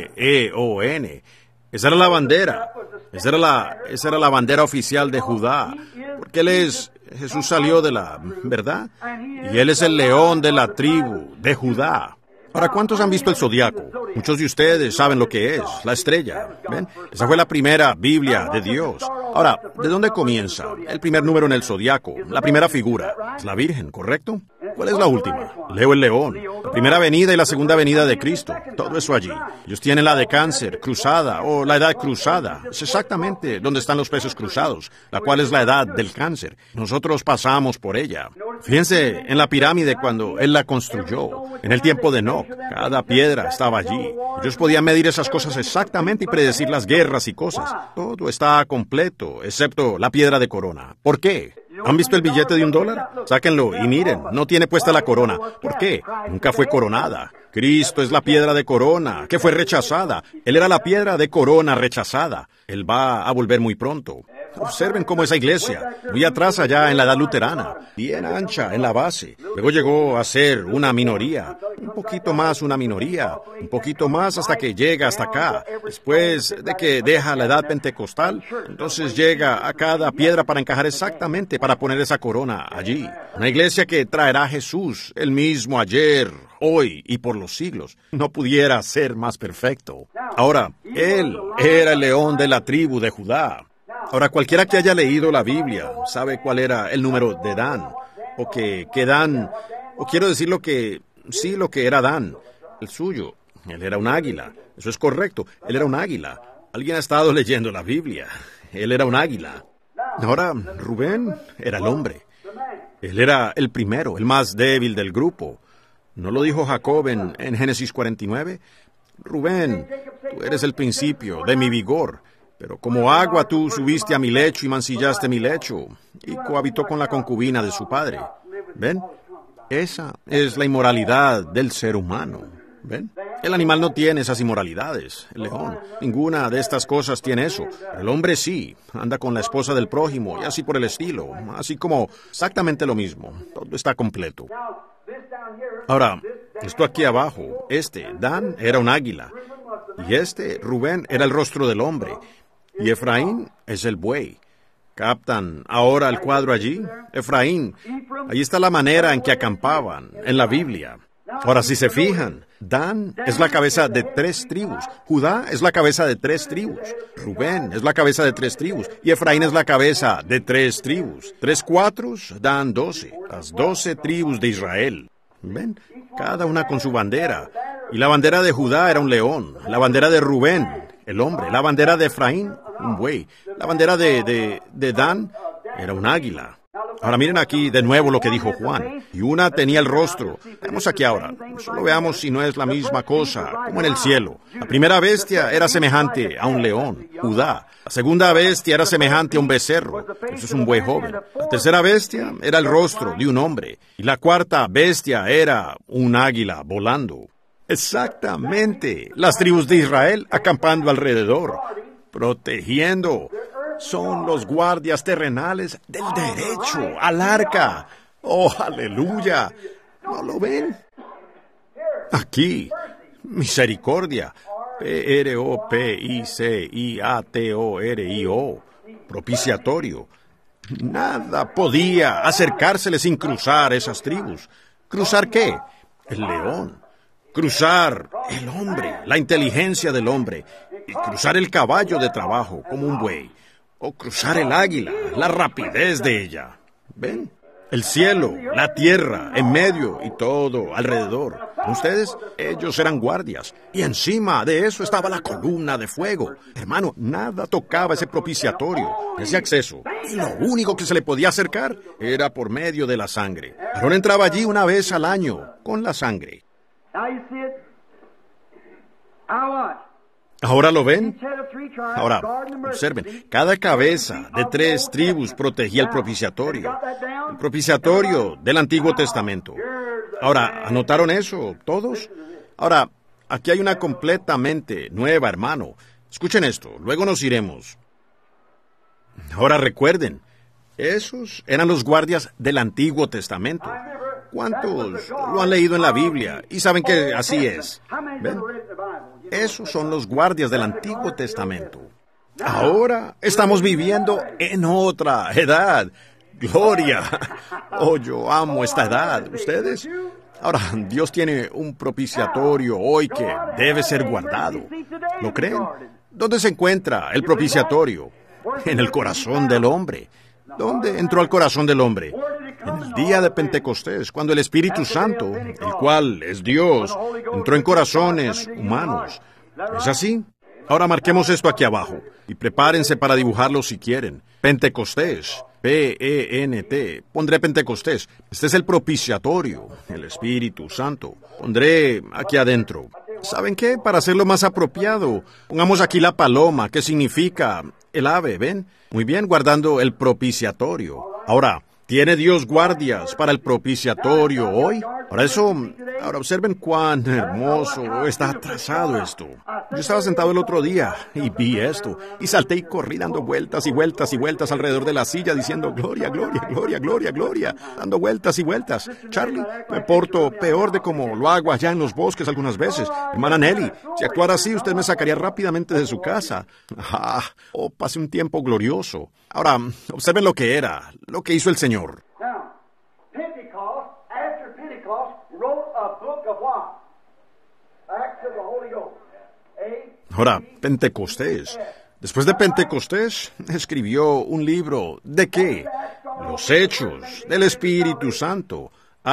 L-E-O-N. Esa era la bandera. Esa era la bandera oficial de Judá. Porque Jesús salió de ¿verdad? Y él es el león de la tribu de Judá. Ahora, ¿cuántos han visto el zodiaco? Muchos de ustedes saben lo que es, la estrella. ¿Ven? Esa fue la primera Biblia de Dios. Ahora, ¿de dónde comienza? El primer número en el zodiaco, la primera figura, es la Virgen, ¿correcto? ¿Cuál es la última? Leo el león, la primera venida y la segunda venida de Cristo, todo eso allí. Ellos tienen la de cáncer, cruzada, o la edad cruzada. Es exactamente donde están los peces cruzados, la cual es la edad del cáncer. Nosotros pasamos por ella. Fíjense en la pirámide cuando él la construyó, en el tiempo de Enoch, cada piedra estaba allí. Ellos podían medir esas cosas exactamente y predecir las guerras y cosas. Todo está completo, excepto la piedra de corona. ¿Por qué? ¿Han visto el billete de $1? Sáquenlo y miren, no tiene puesta la corona. ¿Por qué? Nunca fue coronada. Cristo es la piedra de corona, que fue rechazada. Él era la piedra de corona rechazada. Él va a volver muy pronto. Observen cómo esa iglesia, muy atrás allá en la edad luterana, bien ancha en la base, luego llegó a ser una minoría, un poquito más una minoría, un poquito más hasta que llega hasta acá. Después de que deja la edad pentecostal, entonces llega a cada piedra para encajar exactamente para poner esa corona allí. Una iglesia que traerá a Jesús, el mismo ayer, hoy y por los siglos. No pudiera ser más perfecto. Ahora, él era el león de la tribu de Judá. Ahora, cualquiera que haya leído la Biblia sabe cuál era el número de Dan, o que Dan, o quiero decir lo que era Dan, el suyo. Él era un águila. Eso es correcto. Él era un águila. Alguien ha estado leyendo la Biblia. Él era un águila. Ahora, Rubén era el hombre. Él era el primero, el más débil del grupo. ¿No lo dijo Jacob en Génesis 49? Rubén, tú eres el principio de mi vigor. Pero como agua tú subiste a mi lecho y mancillaste mi lecho, y cohabitó con la concubina de su padre. ¿Ven? Esa es la inmoralidad del ser humano. ¿Ven? El animal no tiene esas inmoralidades, el león. Ninguna de estas cosas tiene eso. El hombre sí, anda con la esposa del prójimo y así por el estilo. Así como exactamente lo mismo. Todo está completo. Ahora, esto aquí abajo, Dan, era un águila. Y Rubén, era el rostro del hombre. Y Efraín es el buey. ¿Captan ahora el cuadro allí? Efraín, allí está la manera en que acampaban en la Biblia. Ahora, si se fijan, Dan es la cabeza de 3 tribus, Judá es la cabeza de 3 tribus, Rubén es la cabeza de 3 tribus, y Efraín es la cabeza de 3 tribus. 3 cuatros dan 12, las 12 tribus de Israel. ¿Ven? Cada una con su bandera. Y la bandera de Judá era un león, la bandera de Rubén, el hombre, la bandera de Efraín, un buey, la bandera de Dan era un águila. Ahora miren aquí de nuevo lo que dijo Juan. Y una tenía el rostro. Veamos aquí ahora. Solo veamos si no es la misma cosa, como en el cielo. La primera bestia era semejante a un león, Judá. La segunda bestia era semejante a un becerro. Eso es un buey joven. La tercera bestia era el rostro de un hombre. Y la cuarta bestia era un águila volando. Exactamente. Las tribus de Israel acampando alrededor, protegiendo. Son los guardias terrenales del derecho al arca. ¡Oh, aleluya! ¿No lo ven? Aquí, misericordia. Propiciatorio. Propiciatorio. Nada podía acercársele sin cruzar esas tribus. ¿Cruzar qué? El león. Cruzar el hombre, la inteligencia del hombre. Y cruzar el caballo de trabajo como un buey. O cruzar el águila, la rapidez de ella. ¿Ven? El cielo, la tierra, en medio y todo alrededor. Ustedes, ellos eran guardias. Y encima de eso estaba la columna de fuego. Hermano, nada tocaba ese propiciatorio, ese acceso. Y lo único que se le podía acercar era por medio de la sangre. Aarón entraba allí una vez al año con la sangre. ¿Ahora lo ven? Ahora, observen, cada cabeza de 3 tribus protegía el propiciatorio del Antiguo Testamento. Ahora, ¿anotaron eso todos? Ahora, aquí hay una completamente nueva, hermano. Escuchen esto, luego nos iremos. Ahora recuerden, esos eran los guardias del Antiguo Testamento. ¿Cuántos lo han leído en la Biblia y saben que así es? ¿Ven? Esos son los guardias del Antiguo Testamento. Ahora estamos viviendo en otra edad. Gloria. Oh, yo amo esta edad. ¿Ustedes? Ahora, Dios tiene un propiciatorio hoy que debe ser guardado. ¿Lo creen? ¿Dónde se encuentra el propiciatorio? En el corazón del hombre. ¿Dónde entró al corazón del hombre? En el día de Pentecostés, cuando el Espíritu Santo, el cual es Dios, entró en corazones humanos. ¿Es así? Ahora marquemos esto aquí abajo y prepárense para dibujarlo si quieren. Pentecostés. P-E-N-T. Pondré Pentecostés. Este es el propiciatorio, el Espíritu Santo. Pondré aquí adentro. ¿Saben qué? Para hacerlo más apropiado, pongamos aquí la paloma, que significa el ave, ¿ven? Muy bien, guardando el propiciatorio. Ahora, ¿tiene Dios guardias para el propiciatorio hoy? Ahora observen cuán hermoso está atrasado esto. Yo estaba sentado el otro día y vi esto, y salté y corrí dando vueltas y vueltas y vueltas alrededor de la silla diciendo, gloria, gloria, gloria, gloria, gloria, dando vueltas y vueltas. Charlie, me porto peor de como lo hago allá en los bosques algunas veces. Hermana Nelly, si actuara así, usted me sacaría rápidamente de su casa. Pasé un tiempo glorioso. Ahora, observen lo que hizo el Señor. Ahora, Pentecostés. Después de Pentecostés, escribió un libro. ¿De qué? Los Hechos del Espíritu Santo.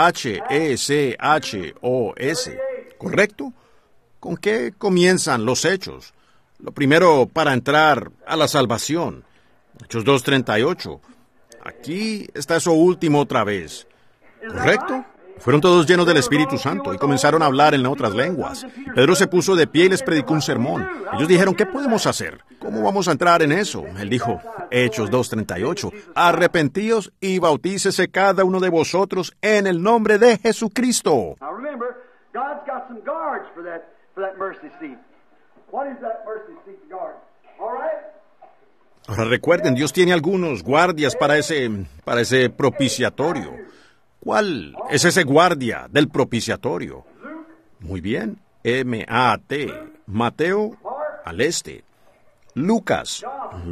H-E-C-H-O-S. ¿Correcto? ¿Con qué comienzan los Hechos? Lo primero para entrar a la salvación. Hechos 2:38. Aquí está eso último otra vez. ¿Correcto? Fueron todos llenos del Espíritu Santo y comenzaron a hablar en otras lenguas. Pedro se puso de pie y les predicó un sermón. Ellos dijeron, ¿qué podemos hacer? ¿Cómo vamos a entrar en eso? Él dijo, Hechos 2:38, arrepentíos y bautícese cada uno de vosotros en el nombre de Jesucristo. for that mercy seat. What is that mercy seat guard? All right? Ahora recuerden, Dios tiene algunos guardias para ese propiciatorio. ¿Cuál es ese guardia del propiciatorio? Muy bien, M-A-T, Mateo al este. Lucas,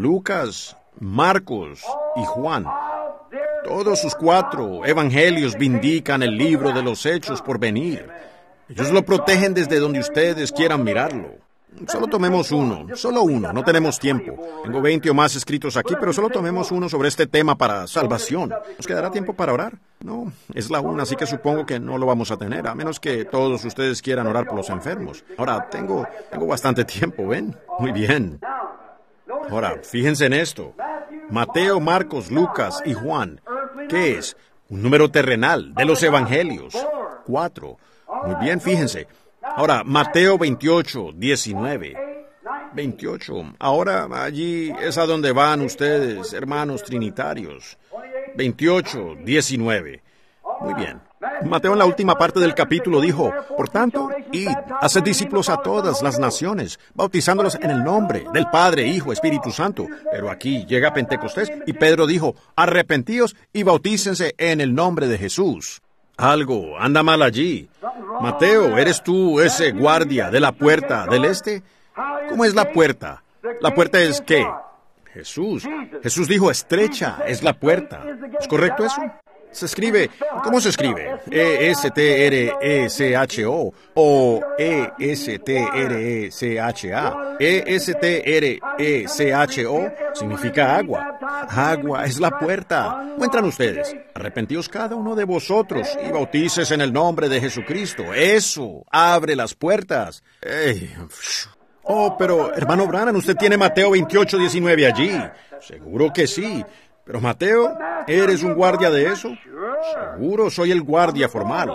Marcos y Juan. Todos sus 4 evangelios vindican el libro de los hechos por venir. Ellos lo protegen desde donde ustedes quieran mirarlo. Solo tomemos solo uno, no tenemos tiempo. Tengo 20 o más escritos aquí, pero solo tomemos uno sobre este tema para salvación. ¿Nos quedará tiempo para orar? No, es la 1, así que supongo que no lo vamos a tener, a menos que todos ustedes quieran orar por los enfermos. Ahora, tengo bastante tiempo, ¿ven? Muy bien. Ahora, fíjense en esto. Mateo, Marcos, Lucas y Juan. ¿Qué es? Un número terrenal de los evangelios. 4. Muy bien, fíjense. Ahora, Mateo 28, 19. 28. Ahora, allí es a donde van ustedes, hermanos trinitarios. 28, 19. Muy bien. Mateo en la última parte del capítulo dijo, por tanto, id, haced discípulos a todas las naciones, bautizándolos en el nombre del Padre, Hijo, Espíritu Santo. Pero aquí llega Pentecostés y Pedro dijo, arrepentíos y bautícense en el nombre de Jesús. Algo anda mal allí. Mateo, ¿eres tú ese guardia de la puerta del este? ¿Cómo es la puerta? ¿La puerta es qué? Jesús. Jesús dijo, estrecha es la puerta. ¿Es correcto eso? Se escribe, ¿cómo se escribe? E-S-T-R-E-C-H-O o E-S-T-R-E-C-H-A. E-S-T-R-E-C-H-O significa agua. Agua es la puerta. ¿Cómo entran ustedes? Arrepentíos cada uno de vosotros y bautícese en el nombre de Jesucristo. Eso abre las puertas. Oh, pero hermano Branham, usted tiene Mateo 28, 19 allí. Seguro que sí. Pero Mateo, ¿eres un guardia de eso? Seguro, soy el guardia formal.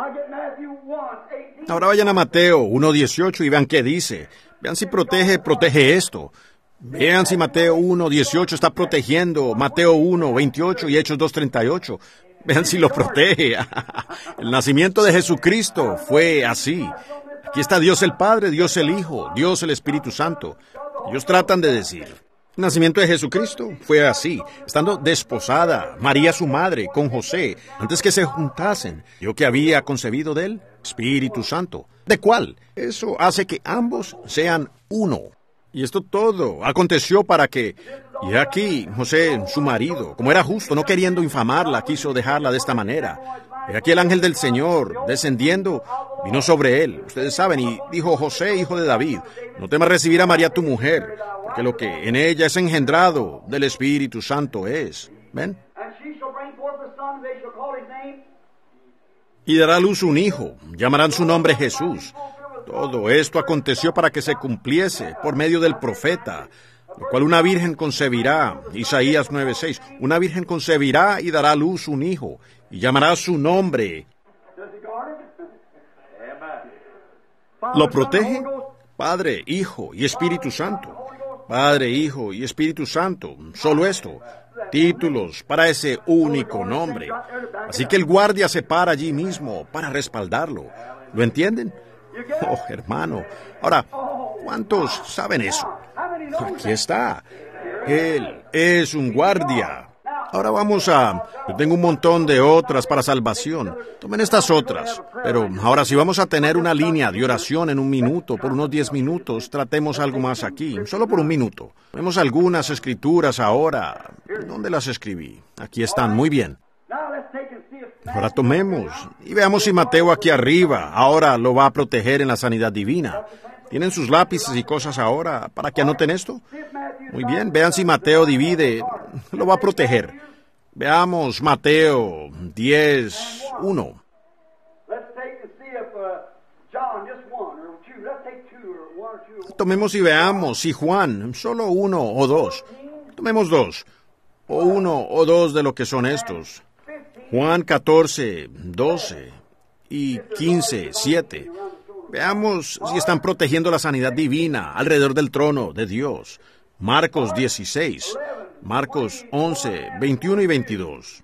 Ahora vayan a Mateo 1:18 y vean qué dice. Vean si protege esto. Vean si Mateo 1:18 está protegiendo Mateo 1:28 y Hechos 2:38. Vean si lo protege. El nacimiento de Jesucristo fue así. Aquí está Dios el Padre, Dios el Hijo, Dios el Espíritu Santo. Ellos tratan de decir, el nacimiento de Jesucristo fue así, estando desposada María su madre con José, antes que se juntasen. ¿Yo que había concebido de él? Espíritu Santo. ¿De cuál? Eso hace que ambos sean uno. Y esto todo aconteció para que, y aquí José, su marido, como era justo, no queriendo infamarla, quiso dejarla de esta manera. Y aquí el ángel del Señor, descendiendo, vino sobre él, ustedes saben, y dijo, José, hijo de David, no temas recibir a María tu mujer, porque lo que en ella es engendrado del Espíritu Santo es. ¿Ven? Y dará a luz un hijo, llamarán su nombre Jesús. Todo esto aconteció para que se cumpliese por medio del profeta, lo cual una virgen concebirá, Isaías 9:6, una virgen concebirá y dará a luz un hijo, y llamará su nombre. ¿Lo protege? Padre, Hijo y Espíritu Santo. Padre, Hijo y Espíritu Santo. Solo esto. Títulos para ese único nombre. Así que el guardia se para allí mismo para respaldarlo. ¿Lo entienden? Oh, hermano. Ahora, ¿cuántos saben eso? Aquí está. Él es un guardia. Ahora yo tengo un montón de otras para salvación. Tomen estas otras. Pero ahora si vamos a tener una línea de oración en un minuto, por unos 10 minutos, tratemos algo más aquí, solo por un minuto. Tenemos algunas escrituras ahora. ¿Dónde las escribí? Aquí están, muy bien. Ahora tomemos y veamos si Mateo aquí arriba ahora lo va a proteger en la sanidad divina. ¿Tienen sus lápices y cosas ahora para que anoten esto? Muy bien, vean si Mateo divide, lo va a proteger. Veamos Mateo 10:1. Tomemos y veamos si Juan, solo 1 o 2. Tomemos 2, o 1 o 2 de lo que son estos. Juan 14:12 y 15:7. Veamos si están protegiendo la sanidad divina alrededor del trono de Dios. Marcos 16, Marcos 11:21 y 22.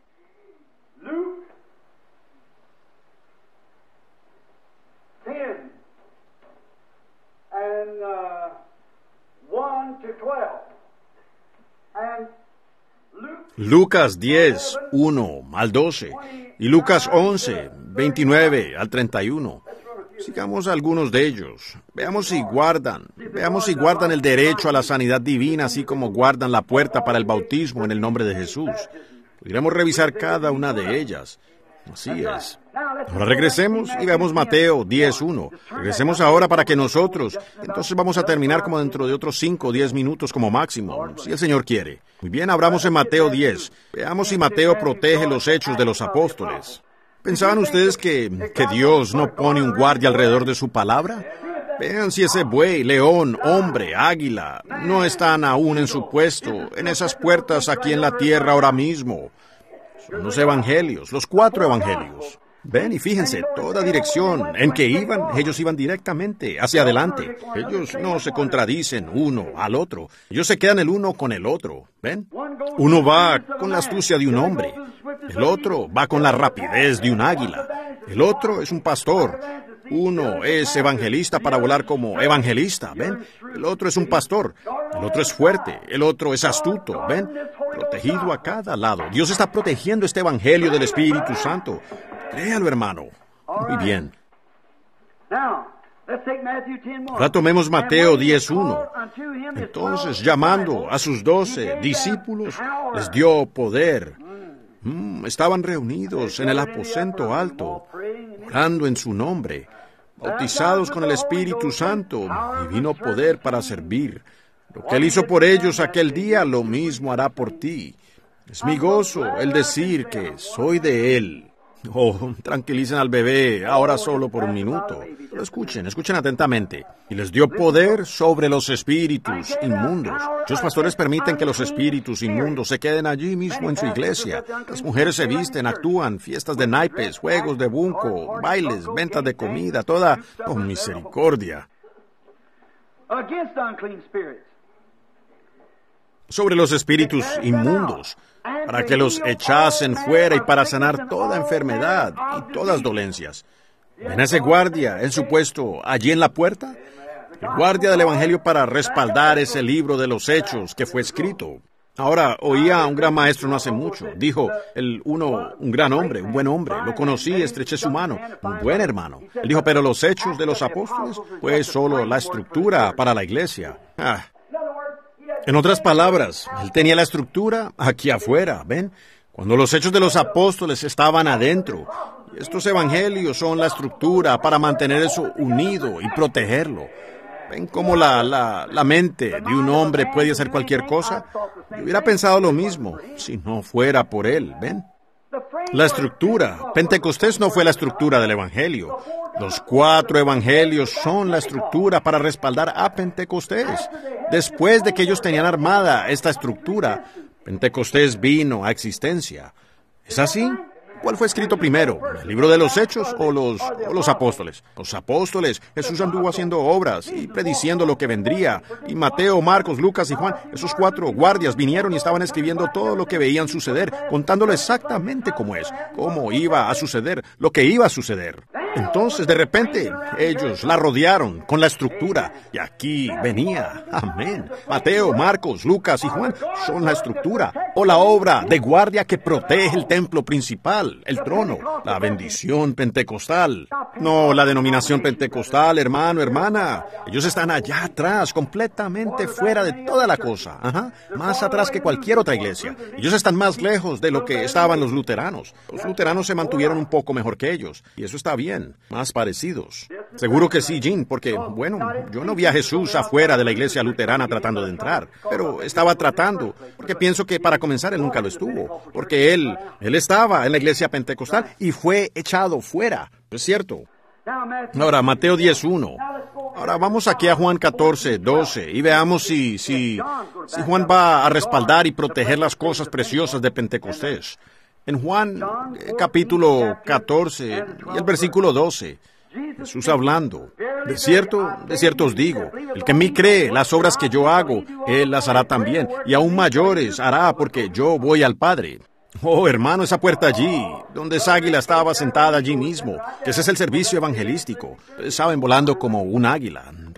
to 12. And Lucas 10, 1 al 12 y Lucas 11, 29 al 31. Sigamos algunos de ellos. Veamos si guardan el derecho a la sanidad divina, así como guardan la puerta para el bautismo en el nombre de Jesús. Pudiéramos revisar cada una de ellas. Así es. Ahora regresemos y veamos Mateo 10:1. Regresemos ahora para que nosotros, entonces vamos a terminar como dentro de otros 5 o 10 minutos como máximo, si el Señor quiere. Muy bien, abramos en Mateo 10. Veamos si Mateo protege los hechos de los apóstoles. ¿Pensaban ustedes que Dios no pone un guardia alrededor de su palabra? Vean si ese buey, león, hombre, águila, no están aún en su puesto, en esas puertas aquí en la tierra ahora mismo. Son los evangelios, los 4 evangelios. Ven y fíjense, toda dirección en que iban, ellos iban directamente hacia adelante. Ellos no se contradicen uno al otro. Ellos se quedan el uno con el otro. ¿Ven? Uno va con la astucia de un hombre. El otro va con la rapidez de un águila. El otro es un pastor. Uno es evangelista para volar como evangelista. ¿Ven? El otro es un pastor. El otro es fuerte. El otro es astuto. ¿Ven? Protegido a cada lado. Dios está protegiendo este evangelio del Espíritu Santo. Créalo, hermano. Muy bien. Ahora tomemos Mateo 10:1. Entonces, llamando a sus 12 discípulos, les dio poder. Estaban reunidos en el aposento alto, orando en su nombre, bautizados con el Espíritu Santo, y vino poder para servir. Lo que Él hizo por ellos aquel día, lo mismo hará por ti. Es mi gozo el decir que soy de Él. Oh, tranquilicen al bebé, ahora solo por un minuto. Pero escuchen atentamente. Y les dio poder sobre los espíritus inmundos. Muchos pastores permiten que los espíritus inmundos se queden allí mismo en su iglesia. Las mujeres se visten, actúan, fiestas de naipes, juegos de bunco, bailes, ventas de comida, toda... ¡Oh, misericordia! Sobre los espíritus inmundos, para que los echasen fuera y para sanar toda enfermedad y todas dolencias. ¿Ven a ese guardia en su puesto allí en la puerta? El guardia del Evangelio para respaldar ese libro de los hechos que fue escrito. Ahora, oía a un gran maestro no hace mucho. Dijo, un gran hombre, un buen hombre. Lo conocí, estreché su mano. Un buen hermano. Él dijo, pero los hechos de los apóstoles, pues solo la estructura para la iglesia. En otras palabras, él tenía la estructura aquí afuera, ¿ven? Cuando los hechos de los apóstoles estaban adentro. Y estos evangelios son la estructura para mantener eso unido y protegerlo. ¿Ven cómo la mente de un hombre puede hacer cualquier cosa? Yo hubiera pensado lo mismo si no fuera por él, ¿ven? La estructura. Pentecostés no fue la estructura del Evangelio. Los 4 evangelios son la estructura para respaldar a Pentecostés. Después de que ellos tenían armada esta estructura, Pentecostés vino a existencia. ¿Es así? ¿Cuál fue escrito primero? ¿El libro de los Hechos o los apóstoles? Los apóstoles. Jesús anduvo haciendo obras y prediciendo lo que vendría. Y Mateo, Marcos, Lucas y Juan, esos 4 guardias vinieron y estaban escribiendo todo lo que veían suceder, contándolo exactamente cómo es, cómo iba a suceder, lo que iba a suceder. Entonces, de repente, ellos la rodearon con la estructura. Y aquí venía. Amén. Mateo, Marcos, Lucas y Juan son la estructura o la obra de guardia que protege el templo principal, el trono, la bendición pentecostal. No la denominación pentecostal, hermano, hermana. Ellos están allá atrás, completamente fuera de toda la cosa. Más atrás que cualquier otra iglesia. Ellos están más lejos de lo que estaban los luteranos. Los luteranos se mantuvieron un poco mejor que ellos. Y eso está bien. Más parecidos. Seguro que sí, Jean, porque, bueno, yo no vi a Jesús afuera de la iglesia luterana tratando de entrar, pero estaba tratando, porque pienso que para comenzar él nunca lo estuvo, porque él estaba en la iglesia pentecostal y fue echado fuera. ¿Es cierto? Ahora, Mateo 10:1. Ahora vamos aquí a Juan 14:12 y veamos si Juan va a respaldar y proteger las cosas preciosas de Pentecostés. En Juan capítulo 14 y el versículo 12, Jesús hablando, de cierto os digo, el que en mí cree las obras que yo hago, él las hará también, y aún mayores hará porque yo voy al Padre. Oh, hermano, esa puerta allí, donde esa águila estaba sentada allí mismo, ese es el servicio evangelístico. Ustedes saben, volando como un águila,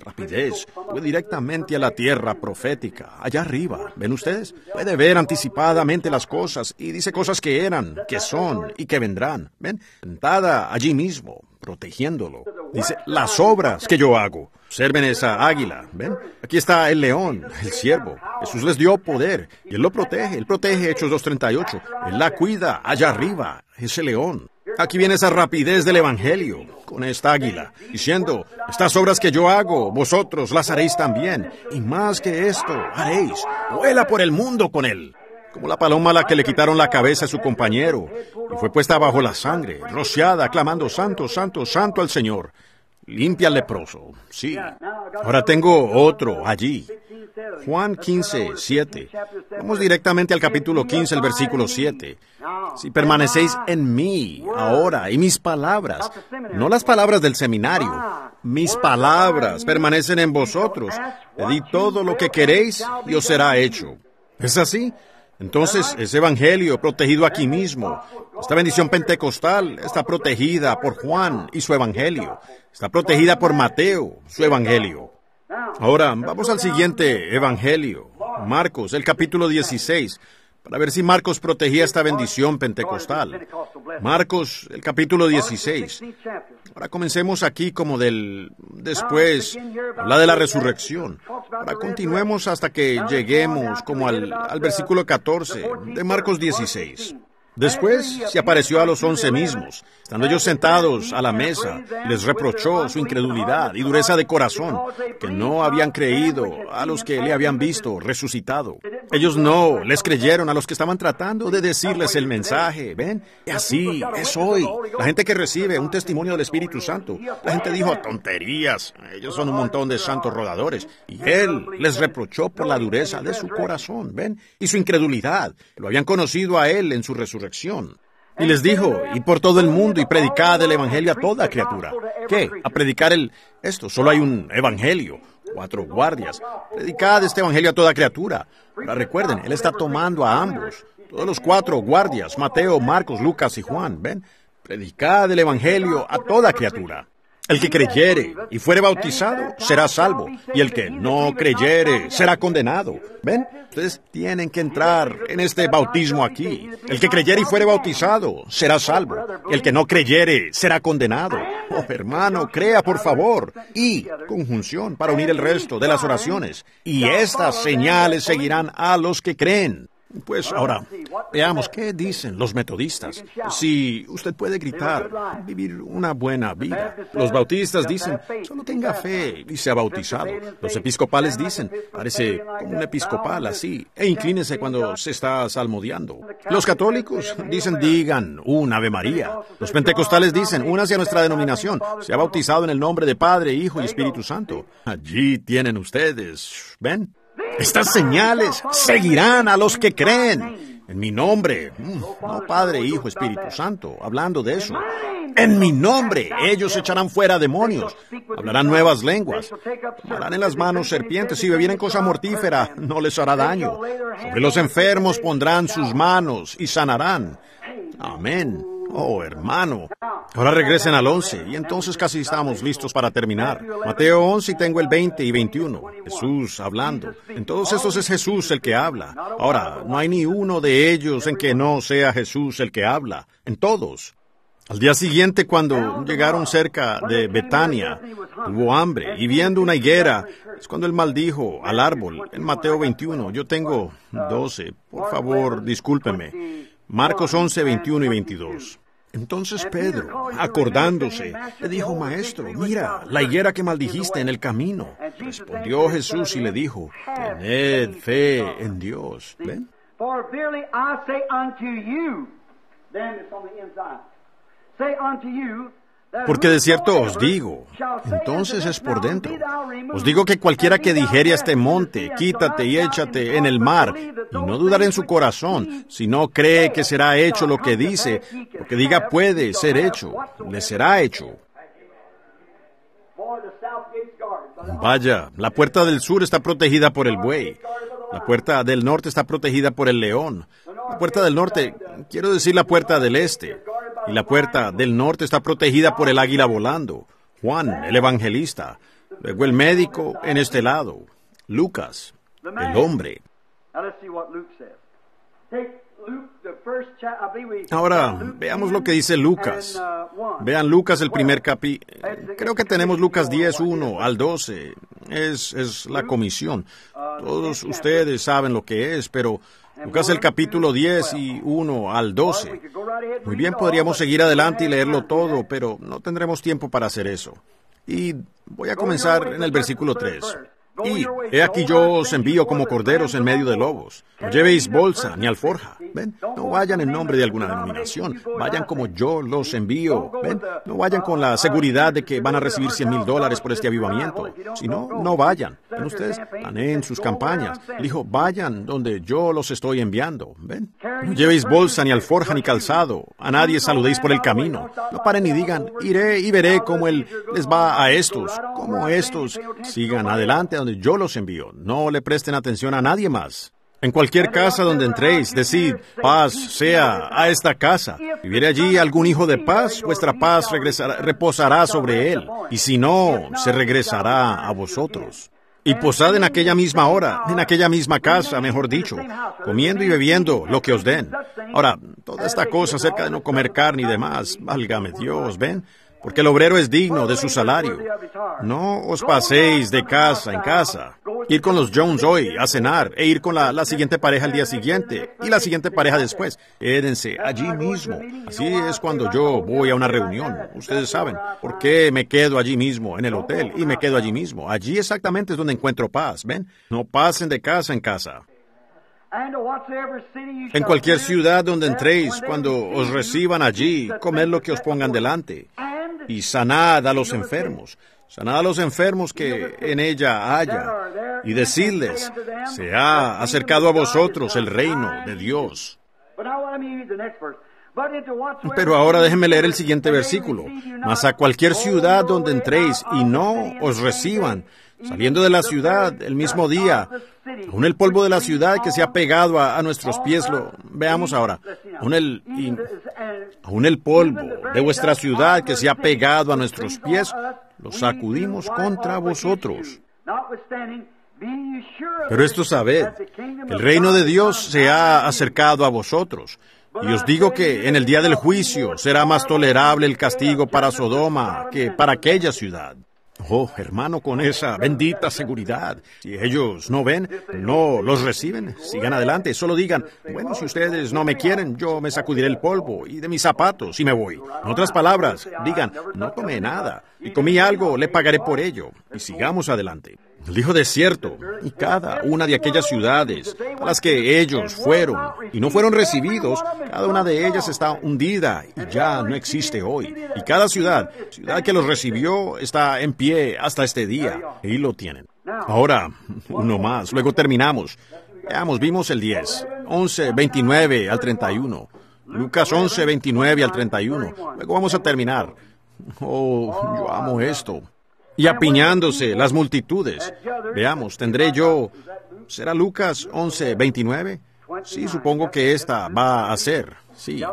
rapidez. Fue directamente a la tierra profética, allá arriba. ¿Ven ustedes? Puede ver anticipadamente las cosas y dice cosas que eran, que son y que vendrán. ¿Ven? Sentada allí mismo, protegiéndolo. Dice, las obras que yo hago. Observen esa águila, ¿ven? Aquí está el león, el siervo. Jesús les dio poder y Él lo protege. Él protege, Hechos 2:38. Él la cuida allá arriba, ese león. Aquí viene esa rapidez del Evangelio, con esta águila, diciendo, estas obras que yo hago, vosotros las haréis también. Y más que esto, haréis. Vuela por el mundo con Él. Como la paloma a la que le quitaron la cabeza a su compañero, y fue puesta bajo la sangre, rociada, clamando, santo, santo, santo al Señor. Limpia al leproso, sí. Ahora tengo otro allí. Juan 15:7. Vamos directamente al capítulo 15, el versículo 7. Si permanecéis en mí ahora y mis palabras, no las palabras del seminario, mis palabras permanecen en vosotros, pedid todo lo que queréis y os será hecho. ¿Es así? Entonces, ese evangelio protegido aquí mismo, esta bendición pentecostal está protegida por Juan y su evangelio. Está protegida por Mateo, su evangelio. Ahora, vamos al siguiente evangelio, Marcos, el capítulo 16, para ver si Marcos protegía esta bendición pentecostal. Marcos, el capítulo 16. Ahora comencemos aquí como después, habla de la resurrección. Ahora continuemos hasta que lleguemos como al versículo 14 de Marcos 16. Después se apareció a los 11 mismos. Estando ellos sentados a la mesa, les reprochó su incredulidad y dureza de corazón, que no habían creído a los que le habían visto resucitado. Ellos no les creyeron a los que estaban tratando de decirles el mensaje. ¿Ven? Y así es hoy. La gente que recibe un testimonio del Espíritu Santo, la gente dijo, tonterías, ellos son un montón de santos rodadores. Y Él les reprochó por la dureza de su corazón, ¿ven? Y su incredulidad. Lo habían conocido a Él en su resurrección. Y les dijo, y por todo el mundo, y predicad el evangelio a toda criatura. ¿Qué? A predicar esto. Solo hay un evangelio. 4 guardias. Predicad este evangelio a toda criatura. Ahora recuerden, Él está tomando a ambos. Todos los 4 guardias, Mateo, Marcos, Lucas y Juan. ¿Ven? Predicad el evangelio a toda criatura. El que creyere y fuere bautizado será salvo, y el que no creyere será condenado. ¿Ven? Ustedes tienen que entrar en este bautismo aquí. El que creyere y fuere bautizado será salvo, y el que no creyere será condenado. Oh, hermano, crea por favor. Y conjunción para unir el resto de las oraciones. Y estas señales seguirán a los que creen. Pues ahora, veamos qué dicen los metodistas. Si usted puede gritar, vivir una buena vida. Los bautistas dicen, solo tenga fe y sea bautizado. Los episcopales dicen, parece como un episcopal así, e inclínese cuando se está salmodiando. Los católicos dicen, digan un Ave María. Los pentecostales dicen, únase a nuestra denominación, sea bautizado en el nombre de Padre, Hijo y Espíritu Santo. Allí tienen ustedes, ¿ven? Estas señales seguirán a los que creen. En mi nombre, no Padre, Hijo, Espíritu Santo, hablando de eso. En mi nombre, ellos echarán fuera demonios, hablarán nuevas lenguas, tomarán en las manos serpientes, si bebieren cosa mortífera, no les hará daño. Sobre los enfermos pondrán sus manos y sanarán. Amén. Oh, hermano. Ahora regresen al 11, y entonces casi estamos listos para terminar. Mateo 11 y tengo el 20 y 21. Jesús hablando. En todos estos es Jesús el que habla. Ahora, no hay ni uno de ellos en que no sea Jesús el que habla. En todos. Al día siguiente, cuando llegaron cerca de Betania, tuvo hambre, y viendo una higuera, es cuando él maldijo al árbol. En Mateo 21, yo tengo 12. Por favor, discúlpeme. Marcos 11, 21 y 22. Entonces Pedro, acordándose, le dijo, Maestro, mira, la higuera que maldijiste en el camino. Respondió Jesús y le dijo, tened fe en Dios. ¿Ven? For verily I say unto you, then it's on the inside. Say unto you, porque de cierto os digo, entonces es por dentro. Os digo que cualquiera que dijere a este monte, quítate y échate en el mar, y no dudará en su corazón, si no cree que será hecho lo que dice, lo que diga puede ser hecho, le será hecho. Vaya, la puerta del sur está protegida por el buey, la puerta del norte está protegida por el león, la puerta del norte, quiero decir la puerta del este, y la puerta del norte está protegida por el águila volando, Juan, el evangelista. Luego el médico en este lado, Lucas, el hombre. Ahora, veamos lo que dice Lucas. Vean Lucas, el primer capítulo. Creo que tenemos Lucas 10, 1 al 12. Es la comisión. Todos ustedes saben lo que es, pero Lucas el capítulo 10 y 1 al 12. Muy bien, podríamos seguir adelante y leerlo todo, pero no tendremos tiempo para hacer eso. Y voy a comenzar en el versículo 3. Y, he aquí yo os envío como corderos en medio de lobos. No llevéis bolsa ni alforja. ¿Ven? No vayan en nombre de alguna denominación. Vayan como yo los envío. ¿Ven? No vayan con la seguridad de que van a recibir $100,000 por este avivamiento. Si no, no vayan. ¿Ven ustedes? Planeen sus campañas. Él dijo, vayan donde yo los estoy enviando. ¿Ven? No llevéis bolsa ni alforja ni calzado. A nadie saludéis por el camino. No paren y digan, iré y veré cómo él les va a estos. Como estos sigan adelante donde yo los envío. No le presten atención a nadie más. En cualquier casa donde entréis, decid, paz sea a esta casa. Si viere allí algún hijo de paz, vuestra paz reposará sobre él. Y si no, se regresará a vosotros. Y posad en aquella misma hora, en aquella misma casa, mejor dicho, comiendo y bebiendo lo que os den. Ahora, toda esta cosa acerca de no comer carne y demás, válgame Dios, ¿ven? Porque el obrero es digno de su salario. No os paséis de casa en casa. Ir con los Jones hoy a cenar e ir con la siguiente pareja el día siguiente y la siguiente pareja después. Quédense allí mismo. Así es cuando yo voy a una reunión. Ustedes saben por qué me quedo allí mismo en el hotel y me quedo allí mismo. Allí exactamente es donde encuentro paz. ¿Ven? No pasen de casa en casa. En cualquier ciudad donde entréis, cuando os reciban allí, comed lo que os pongan delante. Y sanad a los enfermos. Sanad a los enfermos que en ella haya. Y decidles, se ha acercado a vosotros el reino de Dios. Pero ahora déjenme leer el siguiente versículo. Mas a cualquier ciudad donde entréis y no os reciban, saliendo de la ciudad el mismo día, aún el polvo de la ciudad que se ha pegado a nuestros pies, veamos ahora, aún el polvo de vuestra ciudad que se ha pegado a nuestros pies, lo sacudimos contra vosotros. Pero esto sabed, que el reino de Dios se ha acercado a vosotros. Y os digo que en el día del juicio será más tolerable el castigo para Sodoma que para aquella ciudad. Oh, hermano, con esa bendita seguridad. Si ellos no ven, no los reciben, sigan adelante. Solo digan, bueno, si ustedes no me quieren, yo me sacudiré el polvo y de mis zapatos y me voy. En otras palabras, digan, no tomé nada. Y comí algo, le pagaré por ello. Y sigamos adelante. Él dijo de cierto, y cada una de aquellas ciudades a las que ellos fueron y no fueron recibidos, cada una de ellas está hundida y ya no existe hoy. Y cada ciudad que los recibió está en pie hasta este día. Y lo tienen. Ahora, uno más, luego terminamos. Veamos, vimos el 10, 11, 29 al 31. Lucas 11, 29 al 31. Luego vamos a terminar. Oh, yo amo esto. Y apiñándose las multitudes. Veamos, tendré yo... ¿Será Lucas 11, 29? Sí, supongo que esta va a ser. Sí.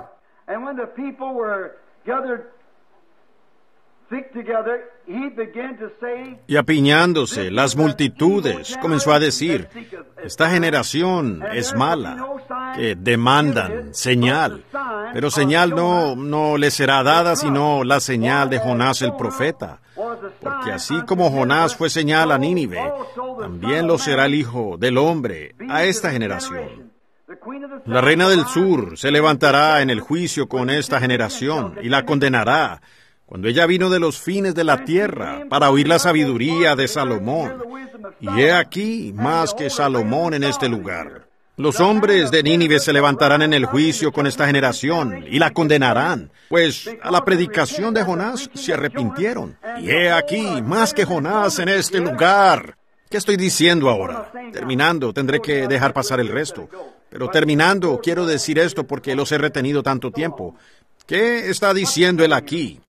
Y apiñándose las multitudes, comenzó a decir, esta generación es mala, que demandan señal, pero señal no les será dada sino la señal de Jonás el profeta. Porque así como Jonás fue señal a Nínive, también lo será el Hijo del Hombre a esta generación. La reina del sur se levantará en el juicio con esta generación y la condenará, cuando ella vino de los fines de la tierra para oír la sabiduría de Salomón. Y he aquí más que Salomón en este lugar. Los hombres de Nínive se levantarán en el juicio con esta generación y la condenarán, pues a la predicación de Jonás se arrepintieron. Y he aquí más que Jonás en este lugar. ¿Qué estoy diciendo ahora? Terminando, tendré que dejar pasar el resto. Pero terminando, quiero decir esto porque los he retenido tanto tiempo. ¿Qué está diciendo él aquí?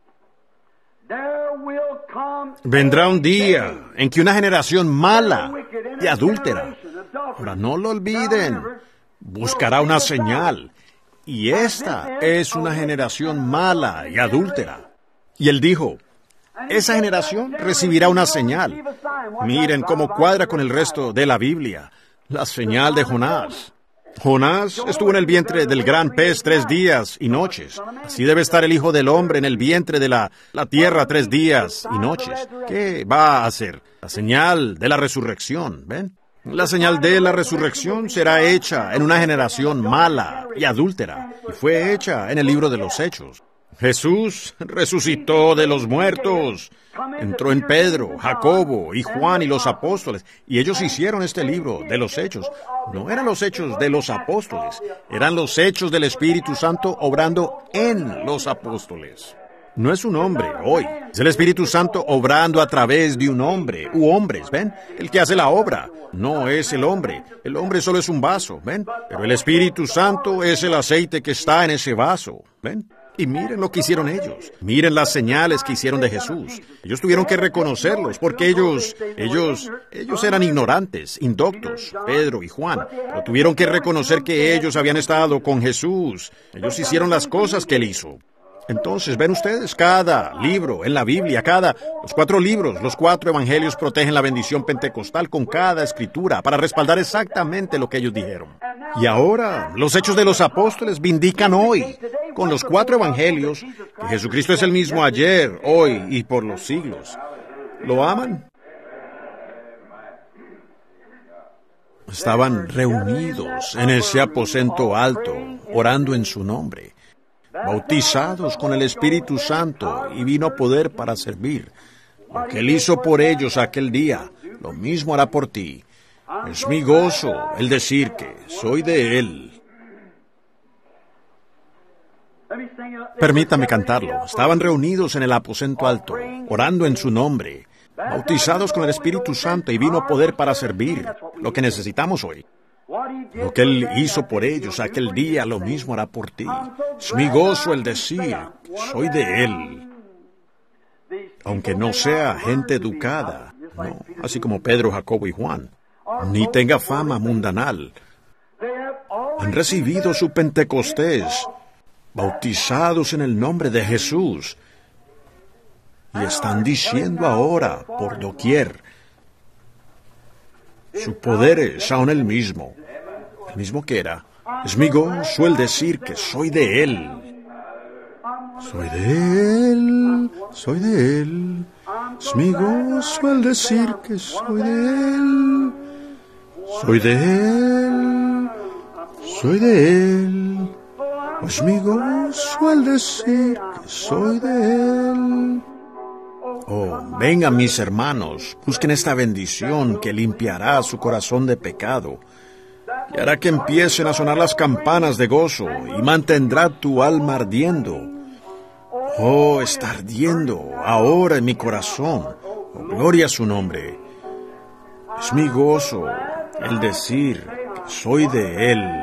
Vendrá un día en que una generación mala y adúltera, ahora no lo olviden, buscará una señal. Y esta es una generación mala y adúltera. Y él dijo, esa generación recibirá una señal. Miren cómo cuadra con el resto de la Biblia. La señal de Jonás. Jonás estuvo en el vientre del gran pez 3 días y noches. Así debe estar el Hijo del Hombre en el vientre de la tierra 3 días y noches. ¿Qué va a hacer? La señal de la resurrección, ¿ven? La señal de la resurrección será hecha en una generación mala y adúltera, y fue hecha en el libro de los Hechos. Jesús resucitó de los muertos. Entró en Pedro, Jacobo y Juan y los apóstoles, y ellos hicieron este libro de los Hechos. No eran los hechos de los apóstoles, eran los hechos del Espíritu Santo obrando en los apóstoles. No es un hombre hoy, es el Espíritu Santo obrando a través de un hombre, u hombres, ¿ven? El que hace la obra, no es el hombre solo es un vaso, ¿ven? Pero el Espíritu Santo es el aceite que está en ese vaso, ¿ven? Y miren lo que hicieron ellos. Miren las señales que hicieron de Jesús. Ellos tuvieron que reconocerlos porque ellos eran ignorantes, indoctos, Pedro y Juan. Pero tuvieron que reconocer que ellos habían estado con Jesús. Ellos hicieron las cosas que Él hizo. Entonces, ven ustedes, cada libro en la Biblia, los 4 libros, los 4 evangelios protegen la bendición pentecostal con cada escritura para respaldar exactamente lo que ellos dijeron. Y ahora, los hechos de los apóstoles vindican hoy, con los 4 evangelios, que Jesucristo es el mismo ayer, hoy y por los siglos. ¿Lo aman? Estaban reunidos en ese aposento alto, orando en su nombre, bautizados con el Espíritu Santo, y vino poder para servir. Lo que Él hizo por ellos aquel día, lo mismo hará por ti. Es mi gozo el decir que soy de Él. Permítame cantarlo. Estaban reunidos en el aposento alto, orando en su nombre, bautizados con el Espíritu Santo, y vino poder para servir. Lo que necesitamos hoy. Lo que Él hizo por ellos aquel día, lo mismo hará por ti. Es mi gozo el decir, soy de Él. Aunque no sea gente educada, no, así como Pedro, Jacobo y Juan, ni tenga fama mundanal. Han recibido su Pentecostés, bautizados en el nombre de Jesús, y están diciendo ahora, por doquier, su poder es aún el mismo que era. Es mi gozo el decir que soy de Él. Soy de Él, soy de Él. Es mi gozo el decir que soy de Él. Soy de Él, soy de Él. Es mi gozo el decir que soy de Él. Oh, vengan mis hermanos, busquen esta bendición que limpiará su corazón de pecado y hará que empiecen a sonar las campanas de gozo y mantendrá tu alma ardiendo. Oh, está ardiendo ahora en mi corazón. Oh, gloria a su nombre. Es mi gozo el decir que soy de Él.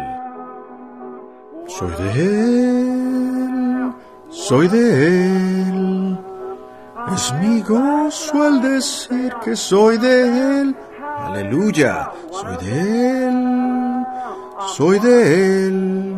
Soy de Él, soy de Él. Es mi gozo el decir que soy de Él. Aleluya, soy de Él, soy de Él.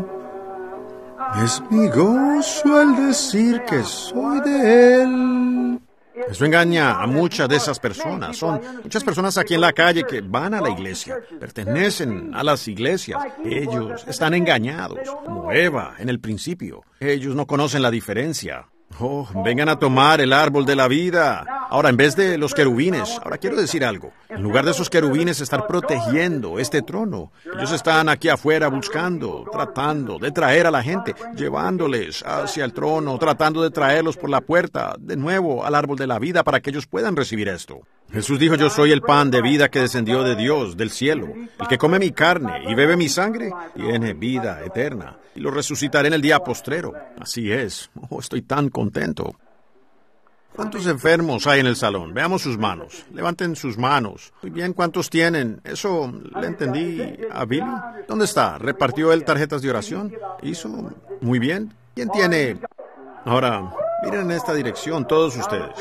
Es mi gozo el decir que soy de Él. Eso engaña a muchas de esas personas. Son muchas personas aquí en la calle que van a la iglesia, pertenecen a las iglesias. Ellos están engañados, como Eva en el principio. Ellos no conocen la diferencia. Oh, vengan a tomar el árbol de la vida. Ahora, en vez de los querubines, ahora quiero decir algo. En lugar de esos querubines estar protegiendo este trono, ellos están aquí afuera buscando, tratando de traer a la gente, llevándoles hacia el trono, tratando de traerlos por la puerta, de nuevo al árbol de la vida para que ellos puedan recibir esto. Jesús dijo, yo soy el pan de vida que descendió de Dios, del cielo. El que come mi carne y bebe mi sangre, tiene vida eterna. Y lo resucitaré en el día postrero. Así es. Oh, estoy tan contento. ¿Cuántos enfermos hay en el salón? Veamos sus manos. Levanten sus manos. Muy bien, ¿cuántos tienen? Eso le entendí a Billy. ¿Dónde está? ¿Repartió él tarjetas de oración? ¿Hizo? Muy bien. ¿Quién tiene? Ahora, miren en esta dirección, todos ustedes.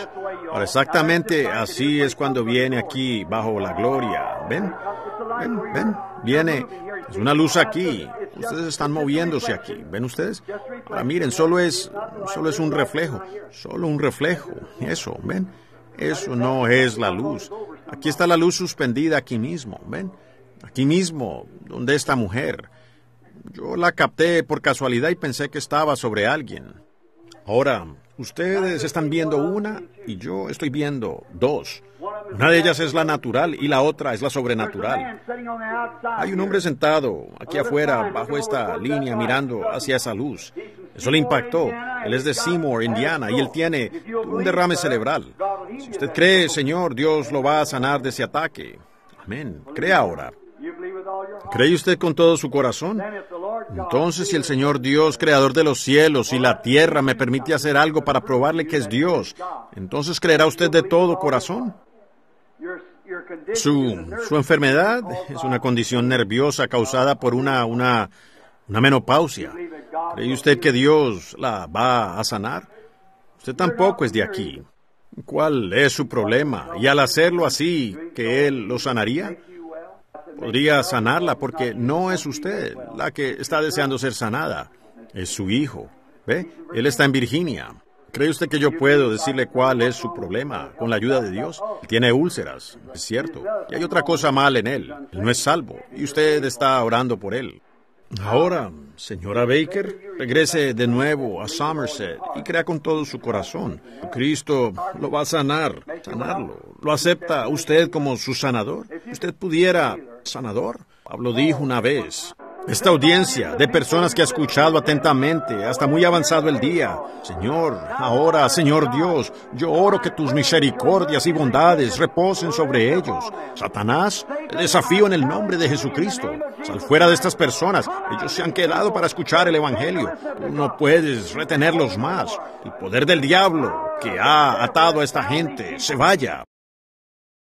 Ahora, exactamente así es cuando viene aquí bajo la gloria. ¿Ven? ¿Ven? Viene, es una luz aquí. Ustedes están moviéndose aquí. ¿Ven ustedes? Ahora miren, solo es un reflejo. Solo un reflejo. Eso, ¿ven? Eso no es la luz. Aquí está la luz suspendida aquí mismo. ¿Ven? Aquí mismo, donde esta mujer. Yo la capté por casualidad y pensé que estaba sobre alguien. Ahora, ustedes están viendo una y yo estoy viendo dos. Una de ellas es la natural y la otra es la sobrenatural. Hay un hombre sentado aquí afuera, bajo esta línea, mirando hacia esa luz. Eso le impactó. Él es de Seymour, Indiana, y él tiene un derrame cerebral. Si usted cree, Señor, Dios lo va a sanar de ese ataque. Amén. Cree ahora. ¿Cree usted con todo su corazón? Entonces, si el Señor Dios, creador de los cielos y la tierra, me permite hacer algo para probarle que es Dios, entonces ¿creerá usted de todo corazón? Su enfermedad es una condición nerviosa causada por una menopausia. ¿Cree usted que Dios la va a sanar? Usted tampoco es de aquí. ¿Cuál es su problema? Y al hacerlo así, ¿que Él lo sanaría? Podría sanarla porque no es usted la que está deseando ser sanada. Es su hijo. ¿Ve? Él está en Virginia. ¿Cree usted que yo puedo decirle cuál es su problema con la ayuda de Dios? Él tiene úlceras, es cierto. Y hay otra cosa mal en él. Él no es salvo. Y usted está orando por él. Ahora, señora Baker, regrese de nuevo a Somerset y crea con todo su corazón. Cristo lo va a sanarlo. ¿Lo acepta usted como su sanador? ¿Usted pudiera sanador? Pablo dijo una vez, esta audiencia de personas que ha escuchado atentamente hasta muy avanzado el día. Señor, ahora, Señor Dios, yo oro que tus misericordias y bondades reposen sobre ellos. Satanás, te desafío en el nombre de Jesucristo. Sal fuera de estas personas. Ellos se han quedado para escuchar el Evangelio. Tú no puedes retenerlos más. El poder del diablo que ha atado a esta gente se vaya.